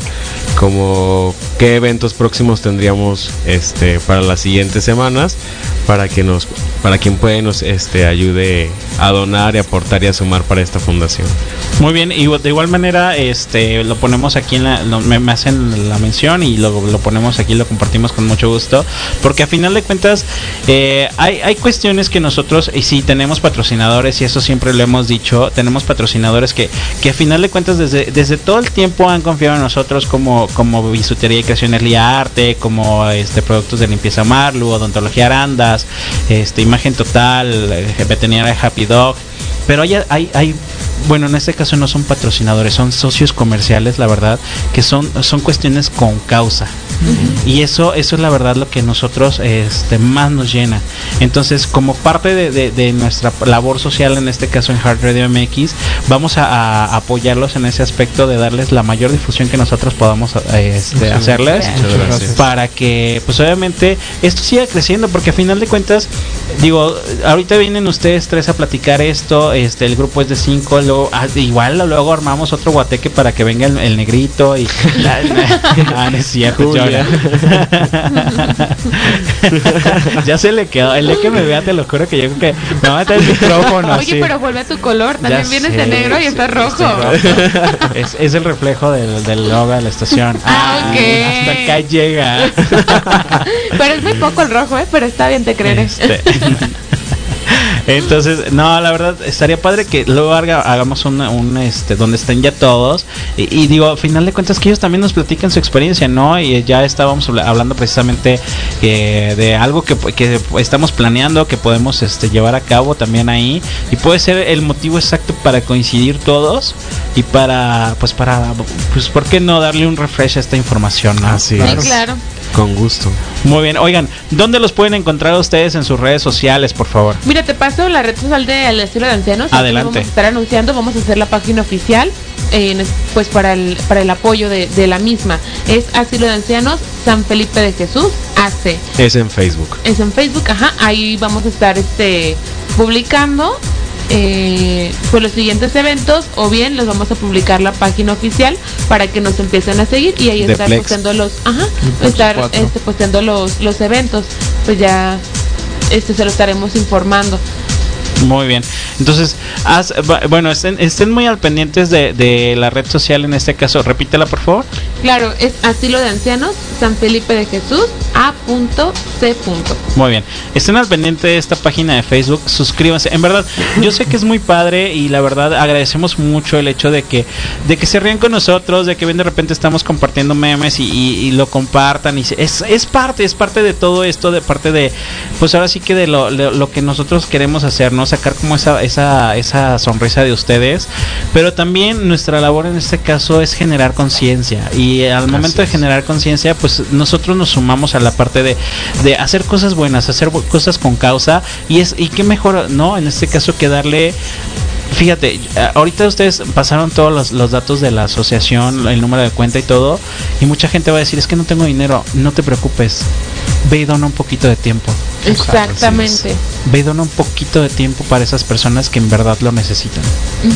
como qué eventos próximos tendríamos este, para las siguientes semanas, para que nos, para quien puede nos este, ayude a donar y aportar y a sumar para esta fundación. Muy bien, y de igual manera este lo ponemos aquí en la, lo- me, me hacen la mención y lo, lo ponemos aquí, lo compartimos con mucho gusto, porque a final de cuentas eh, hay, hay cuestiones que nosotros, y sí tenemos patrocinadores, y eso siempre lo hemos dicho, tenemos patrocinadores que, que a final de cuentas desde, desde todo el tiempo han confiado en nosotros, como, como Bisutería y Creaciones Lía Arte, como este productos de limpieza Marlu, Odontología Arandas, este Imagen Total, eh, Veterinaria Happy Dog. Pero hay, hay, hay, bueno, en este caso no son patrocinadores, son socios comerciales, la verdad, que son, son cuestiones con causa. Y eso, eso es la verdad lo que nosotros este, más nos llena. Entonces, como parte de, de, de nuestra labor social, en este caso en Heart Radio M X, vamos a, a apoyarlos en ese aspecto de darles la mayor difusión que nosotros podamos este, Muchas hacerles, gracias. Muchas gracias. para que, pues obviamente, esto siga creciendo, porque a final de cuentas, digo, ahorita vienen ustedes tres a platicar esto, este, el grupo es de cinco, el luego, ah, igual luego armamos otro guateque para que venga el, el negrito y ah, no es cierto, Julia. ya se le quedó, el día que me vea te lo juro que yo creo que me va a meter el micrófono. Oye, así. pero vuelve a tu color, también Ya vienes sé, de negro y estás rojo. estoy rojo. Es, es el reflejo del, del logo de la estación. Ah, ok. Hasta acá llega. Pero es muy poco el rojo, ¿eh? Pero está bien, te creeré. Este. Entonces, no, la verdad estaría padre que luego haga, hagamos un, un este donde estén ya todos y, y digo, al final de cuentas que ellos también nos platiquen su experiencia, ¿no? Y ya estábamos habla- hablando precisamente eh, de algo que, que estamos planeando, que podemos este llevar a cabo también ahí y puede ser el motivo exacto para coincidir todos y para pues para pues por qué no darle un refresh a esta información, ¿no? Así Sí, es. claro. Con gusto. Muy bien, oigan, ¿dónde los pueden encontrar ustedes en sus redes sociales, por favor? Mira, te paso la red social de El Estilo de Ancianos. Aquí Adelante. Vamos a estar anunciando, vamos a hacer la página oficial, eh, pues para el para el apoyo de, de la misma. Es Asilo de Ancianos San Felipe de Jesús, A C. Es en Facebook. Es en Facebook, ajá. Ahí vamos a estar este publicando eh, pues los siguientes eventos, o bien les vamos a publicar la página oficial para que nos empiecen a seguir y ahí De estar Plex. posteando los, ajá, Plex estar cuatro. este, posteando los, los eventos. Pues ya este se lo estaremos informando. Muy bien. Entonces, haz- va- bueno, estén, estén muy al pendientes de, de la red social en este caso. Repítela, por favor. Claro, es Asilo de Ancianos San Felipe de Jesús A C. Muy bien. Estén al pendiente de esta página de Facebook. Suscríbanse. En verdad, yo sé que es muy padre y la verdad agradecemos mucho el hecho de que de que se ríen con nosotros, de que ven de repente estamos compartiendo memes y, y- y lo compartan. Y se- es, es parte, es parte de todo esto, de parte de, pues ahora sí que de lo, de lo que nosotros queremos hacer, ¿no? Sacar como esa, esa, esa sonrisa de ustedes. Pero también nuestra labor en este caso es generar conciencia. Y al momento de generar conciencia, pues nosotros nos sumamos a la parte de, de hacer cosas buenas, hacer bu- cosas con causa. Y es, y qué mejor, ¿no? En este caso que darle. Fíjate, a- ahorita ustedes pasaron todos los, los datos de la asociación, el número de cuenta y todo, y mucha gente va a decir, es que no tengo dinero. No te preocupes, ve y dona un poquito de tiempo. Exactamente. Ve y dona un poquito de tiempo para esas personas que en verdad lo necesitan. Ujú.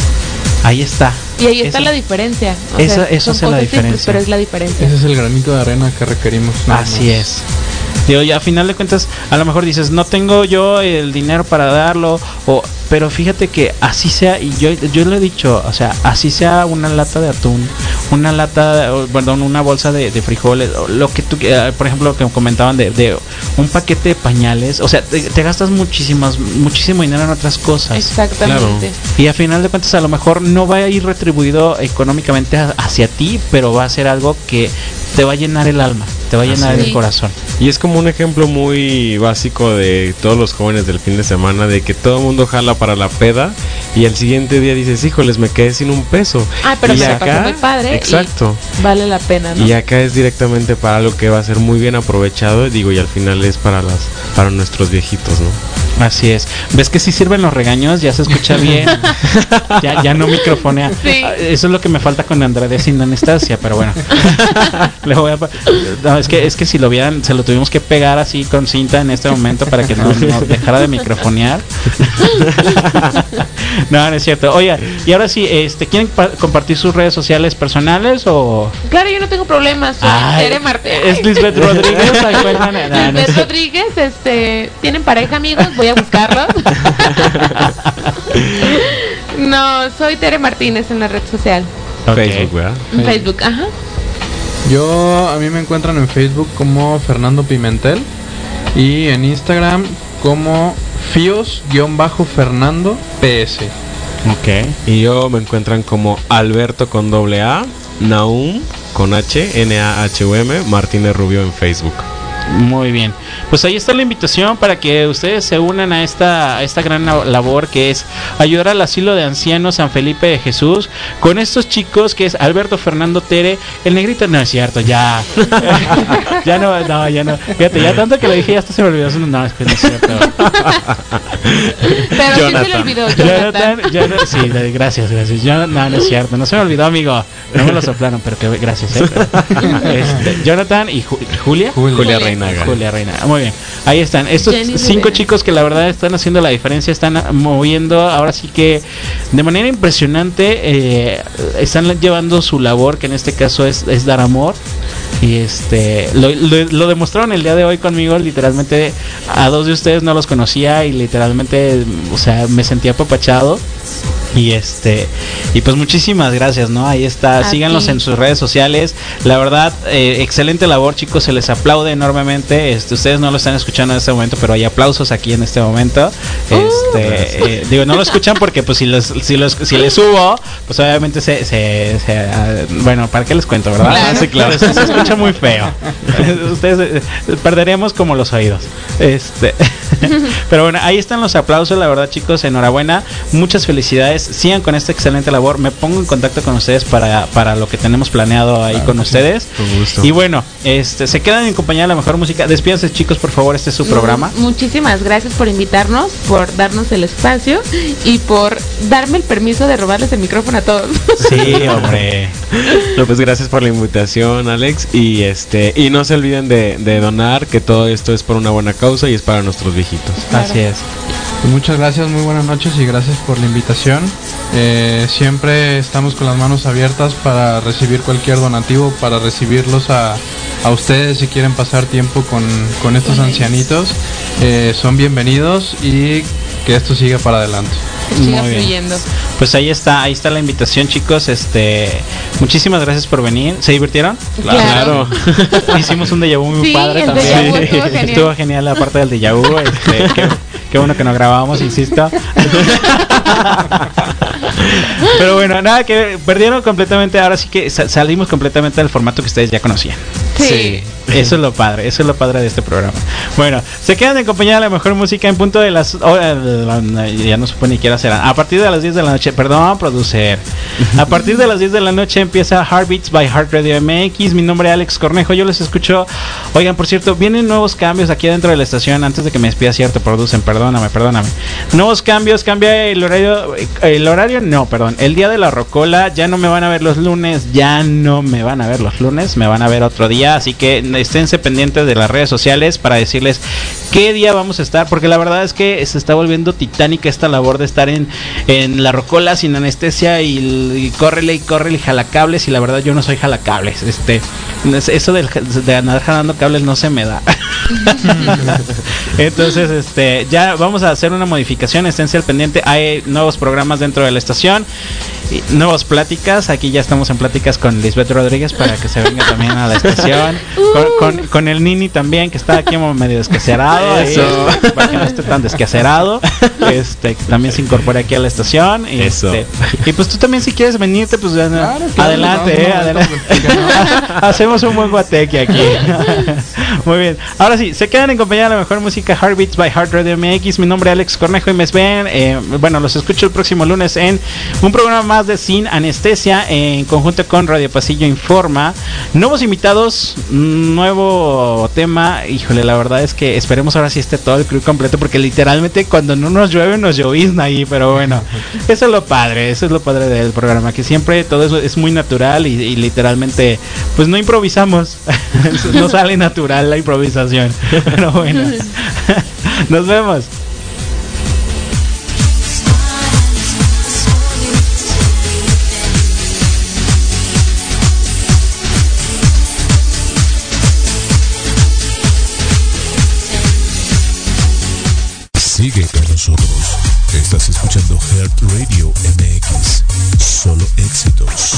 Ahí está. Y ahí está Eso- la diferencia. O Esa- sea, eso son hace la cosas simples, diferencia. pero es la diferencia. Ese es el granito de arena que requerimos. nada Así más. es. Digo, ya a final de cuentas, a lo mejor dices, no tengo yo el dinero para darlo, o, pero fíjate que así sea, y yo, yo lo he dicho, o sea, así sea una lata de atún, una lata, o, perdón, una bolsa de, de frijoles, o lo que tú, eh, por ejemplo, lo que comentaban de, de un paquete de pañales, o sea, te, te gastas muchísimas, muchísimo dinero en otras cosas. Exactamente. Y a final de cuentas a lo mejor no va a ir retribuido económicamente a- hacia ti, pero va a ser algo que te va a llenar el alma, te va a llenar Así el es. corazón. Y es como un ejemplo muy básico de todos los jóvenes del fin de semana, de que todo el mundo jala para la peda y el siguiente día dices, híjoles, me quedé sin un peso. Ah, pero y me la pasé muy padre. Exacto. Y vale la pena, ¿no? Y acá es directamente para algo que va a ser muy bien aprovechado, digo, y al final es para las para nuestros viejitos, ¿no? Así es. ¿Ves que sí sirven los regaños? Ya se escucha bien. ya, ya no microfonea. Sí. Ah, eso es lo que me falta con Andrade sin Anastasia, pero bueno. Le voy a pa- no, es que es que si lo vieran, se lo tuvimos que pegar así con cinta en este momento para que no, no dejara de microfonear. No, no es cierto. Oiga, y ahora sí, este, ¿quieren pa- compartir sus redes sociales personales o...? Claro, yo no tengo problemas. Soy Ay, Tere Martínez. ¿es Lisbeth Rodríguez? Ay, cuéntame. No, no es Lisbeth cierto. Rodríguez, este, ¿tienen pareja, amigos? Voy a buscarlos. No, soy Tere Martínez en la red social. Facebook, ¿verdad? En Facebook, ajá. Yo, a mí me encuentran en Facebook como Fernando Pimentel y en Instagram como Fios-Fernando P S. Ok. Y yo me encuentran como Alberto con doble A, Naum con H, N A H U M, Martínez Rubio en Facebook. Muy bien. Pues ahí está la invitación para que ustedes se unan a esta, a esta gran la- labor que es ayudar al asilo de ancianos San Felipe de Jesús con estos chicos que es Alberto, Fernando, Tere. El negrito no es cierto, ya. Ya no, no, ya no. Fíjate, ya tanto que lo dije, ya hasta se me olvidó. No, es que no es cierto. Pero sí se le olvidó, Jonathan. Jonathan, Jonathan, sí, de- gracias, gracias. Yo, no, no es cierto, no se me olvidó, amigo. No me lo soplaron, pero que gracias, eh. Este, Jonathan y Ju- Julia. Julia. Julia Julia. Reinaga. Julia Reinaga. Muy bien. Ahí están. Estos Jenny cinco Rivera. chicos que la verdad están haciendo la diferencia, están moviendo ahora sí que de manera impresionante, eh, están llevando su labor, que en este caso es, es dar amor. Y este lo, lo, lo demostraron el día de hoy conmigo. Literalmente a dos de ustedes no los conocía y literalmente, o sea, me sentía apapachado. Y este y pues muchísimas gracias, ¿no? Ahí está, A síganlos ti. en sus redes sociales. La verdad, eh, excelente labor, chicos, se les aplaude enormemente. Este, ustedes no lo están escuchando en este momento, pero hay aplausos aquí en este momento. Este, eh, digo, no lo escuchan porque pues si los si los si les subo, pues obviamente se, se, se ah, bueno, ¿para qué les cuento, verdad? Claro. Sí, claro, se, se escucha muy feo. Ustedes eh, perderíamos como los oídos. Este, pero bueno, ahí están los aplausos, la verdad, chicos, enhorabuena, muchas felicidades. Sigan con esta excelente labor. Me pongo en contacto con ustedes para, para lo que tenemos planeado ahí Claro con que ustedes. sí, con gusto. Y bueno, este, se quedan en compañía de la mejor música. Despídanse, chicos, por favor, este es su programa. Mu- Muchísimas gracias por invitarnos, por darnos el espacio y por darme el permiso de robarles el micrófono a todos. Sí, hombre. No, pues gracias por la invitación, Alex. Y este y no se olviden de, de donar, que todo esto es por una buena causa y es para nuestros viejitos. Claro. Así es. Pues muchas gracias, muy buenas noches y gracias por la invitación. Eh, siempre estamos con las manos abiertas para recibir cualquier donativo, para recibirlos a, a ustedes si quieren pasar tiempo con, con estos ancianitos. Eh, son bienvenidos y que esto siga para adelante. Que siga Muy bien. fluyendo. Pues ahí está, ahí está la invitación, chicos. Este, muchísimas gracias por venir. ¿Se divirtieron? Claro. Hicimos un déjà vu muy Sí, padre el también. déjà vu estuvo genial. Estuvo genial la parte del déjà vu. Este, qué, qué bueno que no grabábamos, insisto. Pero bueno, nada, que perdieron completamente. Ahora sí que sa- salimos completamente del formato que ustedes ya conocían. Sí. Eso es lo padre, eso es lo padre de este programa. Bueno, se quedan en compañía de la mejor música en punto de las oh, eh, ya no supe ni qué hora serán. A partir de las diez de la noche, perdón, producer. A partir de las diez de la noche empieza Heartbeats by Heart Radio M X. Mi nombre es Alex Cornejo, yo les escucho. Oigan, por cierto, vienen nuevos cambios aquí dentro de la estación. Antes de que me despida, cierto, producen, perdóname, perdóname. Nuevos cambios, cambia el horario, el horario, no, perdón, el día de la rocola. Ya no me van a ver los lunes, ya no me van a ver los lunes, me van a ver otro día, así que esténse pendientes de las redes sociales para decirles qué día vamos a estar, porque la verdad es que se está volviendo titánica esta labor de estar en, en la rocola sin anestesia y, y córrele y córrele y jalacables, y la verdad yo no soy jalacables, este, eso del, de andar jalando cables no se me da. Entonces, este, ya vamos a hacer una modificación, esténse al pendiente, hay nuevos programas dentro de la estación, y nuevas pláticas, aquí ya estamos en pláticas con Lisbeth Rodríguez para que se venga también a la estación, con, con, con el Nini también, que está aquí como medio descacerado, ahí, para que no esté tan descacerado, este, que también se incorpore aquí a la estación, y, Eso. este, y pues tú también si quieres venirte, pues ya, Claro, claro, adelante, no, eh, no, adelante. no, Hacemos un buen guateque aquí. Muy bien. Ahora sí, se quedan en compañía de la mejor música, Heartbeats by Heart Radio M X. Mi nombre es Alex Cornejo y me ven. Eh, bueno, los escucho el próximo lunes en un programa más de Sin Anestesia en conjunto con Radio Pasillo Informa. Nuevos invitados, nuevo tema. Híjole, la verdad es que esperemos ahora sí esté todo el crew completo, porque literalmente cuando no nos llueve nos llovizna ahí. Pero bueno, eso es lo padre, eso es lo padre del programa, que siempre todo eso es muy natural y, y literalmente pues no improvisamos. No sale natural la improvisación. Pero bueno, nos vemos. Sigue con nosotros. Estás escuchando Heart Radio M X. Solo éxitos.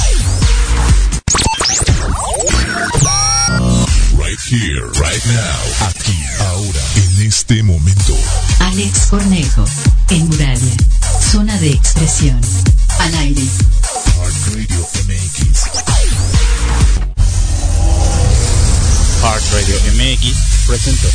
Right here, right now. Aquí, ahora, en este momento. Alex Cornejo, en Muralia, zona de expresión, al aire. Heart Radio M X. Heart Radio M X presentó.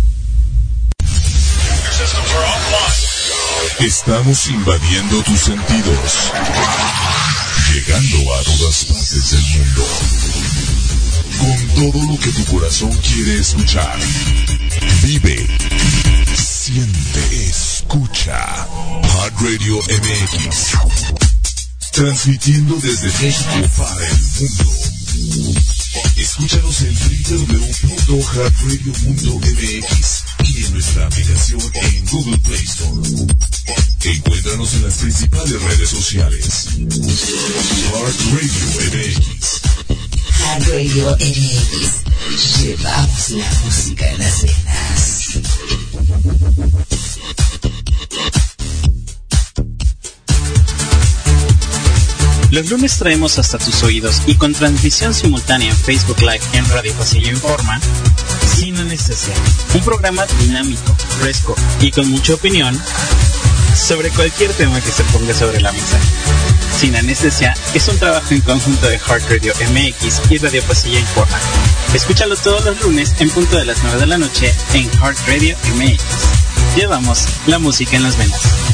Estamos invadiendo tus sentidos. Llegando a todas partes del mundo. Con todo lo que tu corazón quiere escuchar. Vive, siente, escucha. Heart Radio M X. Transmitiendo desde México para el mundo. Escúchanos en doble u doble u doble u punto heart radio punto m x y en nuestra aplicación en Google Play Store. Encuéntranos en las principales redes sociales. Heart Radio M X. Heart Radio M X. Llevamos la música en las venas. Los lunes traemos hasta tus oídos y con transmisión simultánea en Facebook Live en Radio Pasillo Informa, Sin Anestesia, un programa dinámico, fresco y con mucha opinión sobre cualquier tema que se ponga sobre la mesa. Sin Anestesia es un trabajo en conjunto de Heart Radio M X y Radio Pasillo Informa. Escúchalo todos los lunes en punto de las nueve de la noche en Heart Radio M X. Llevamos la música en las venas.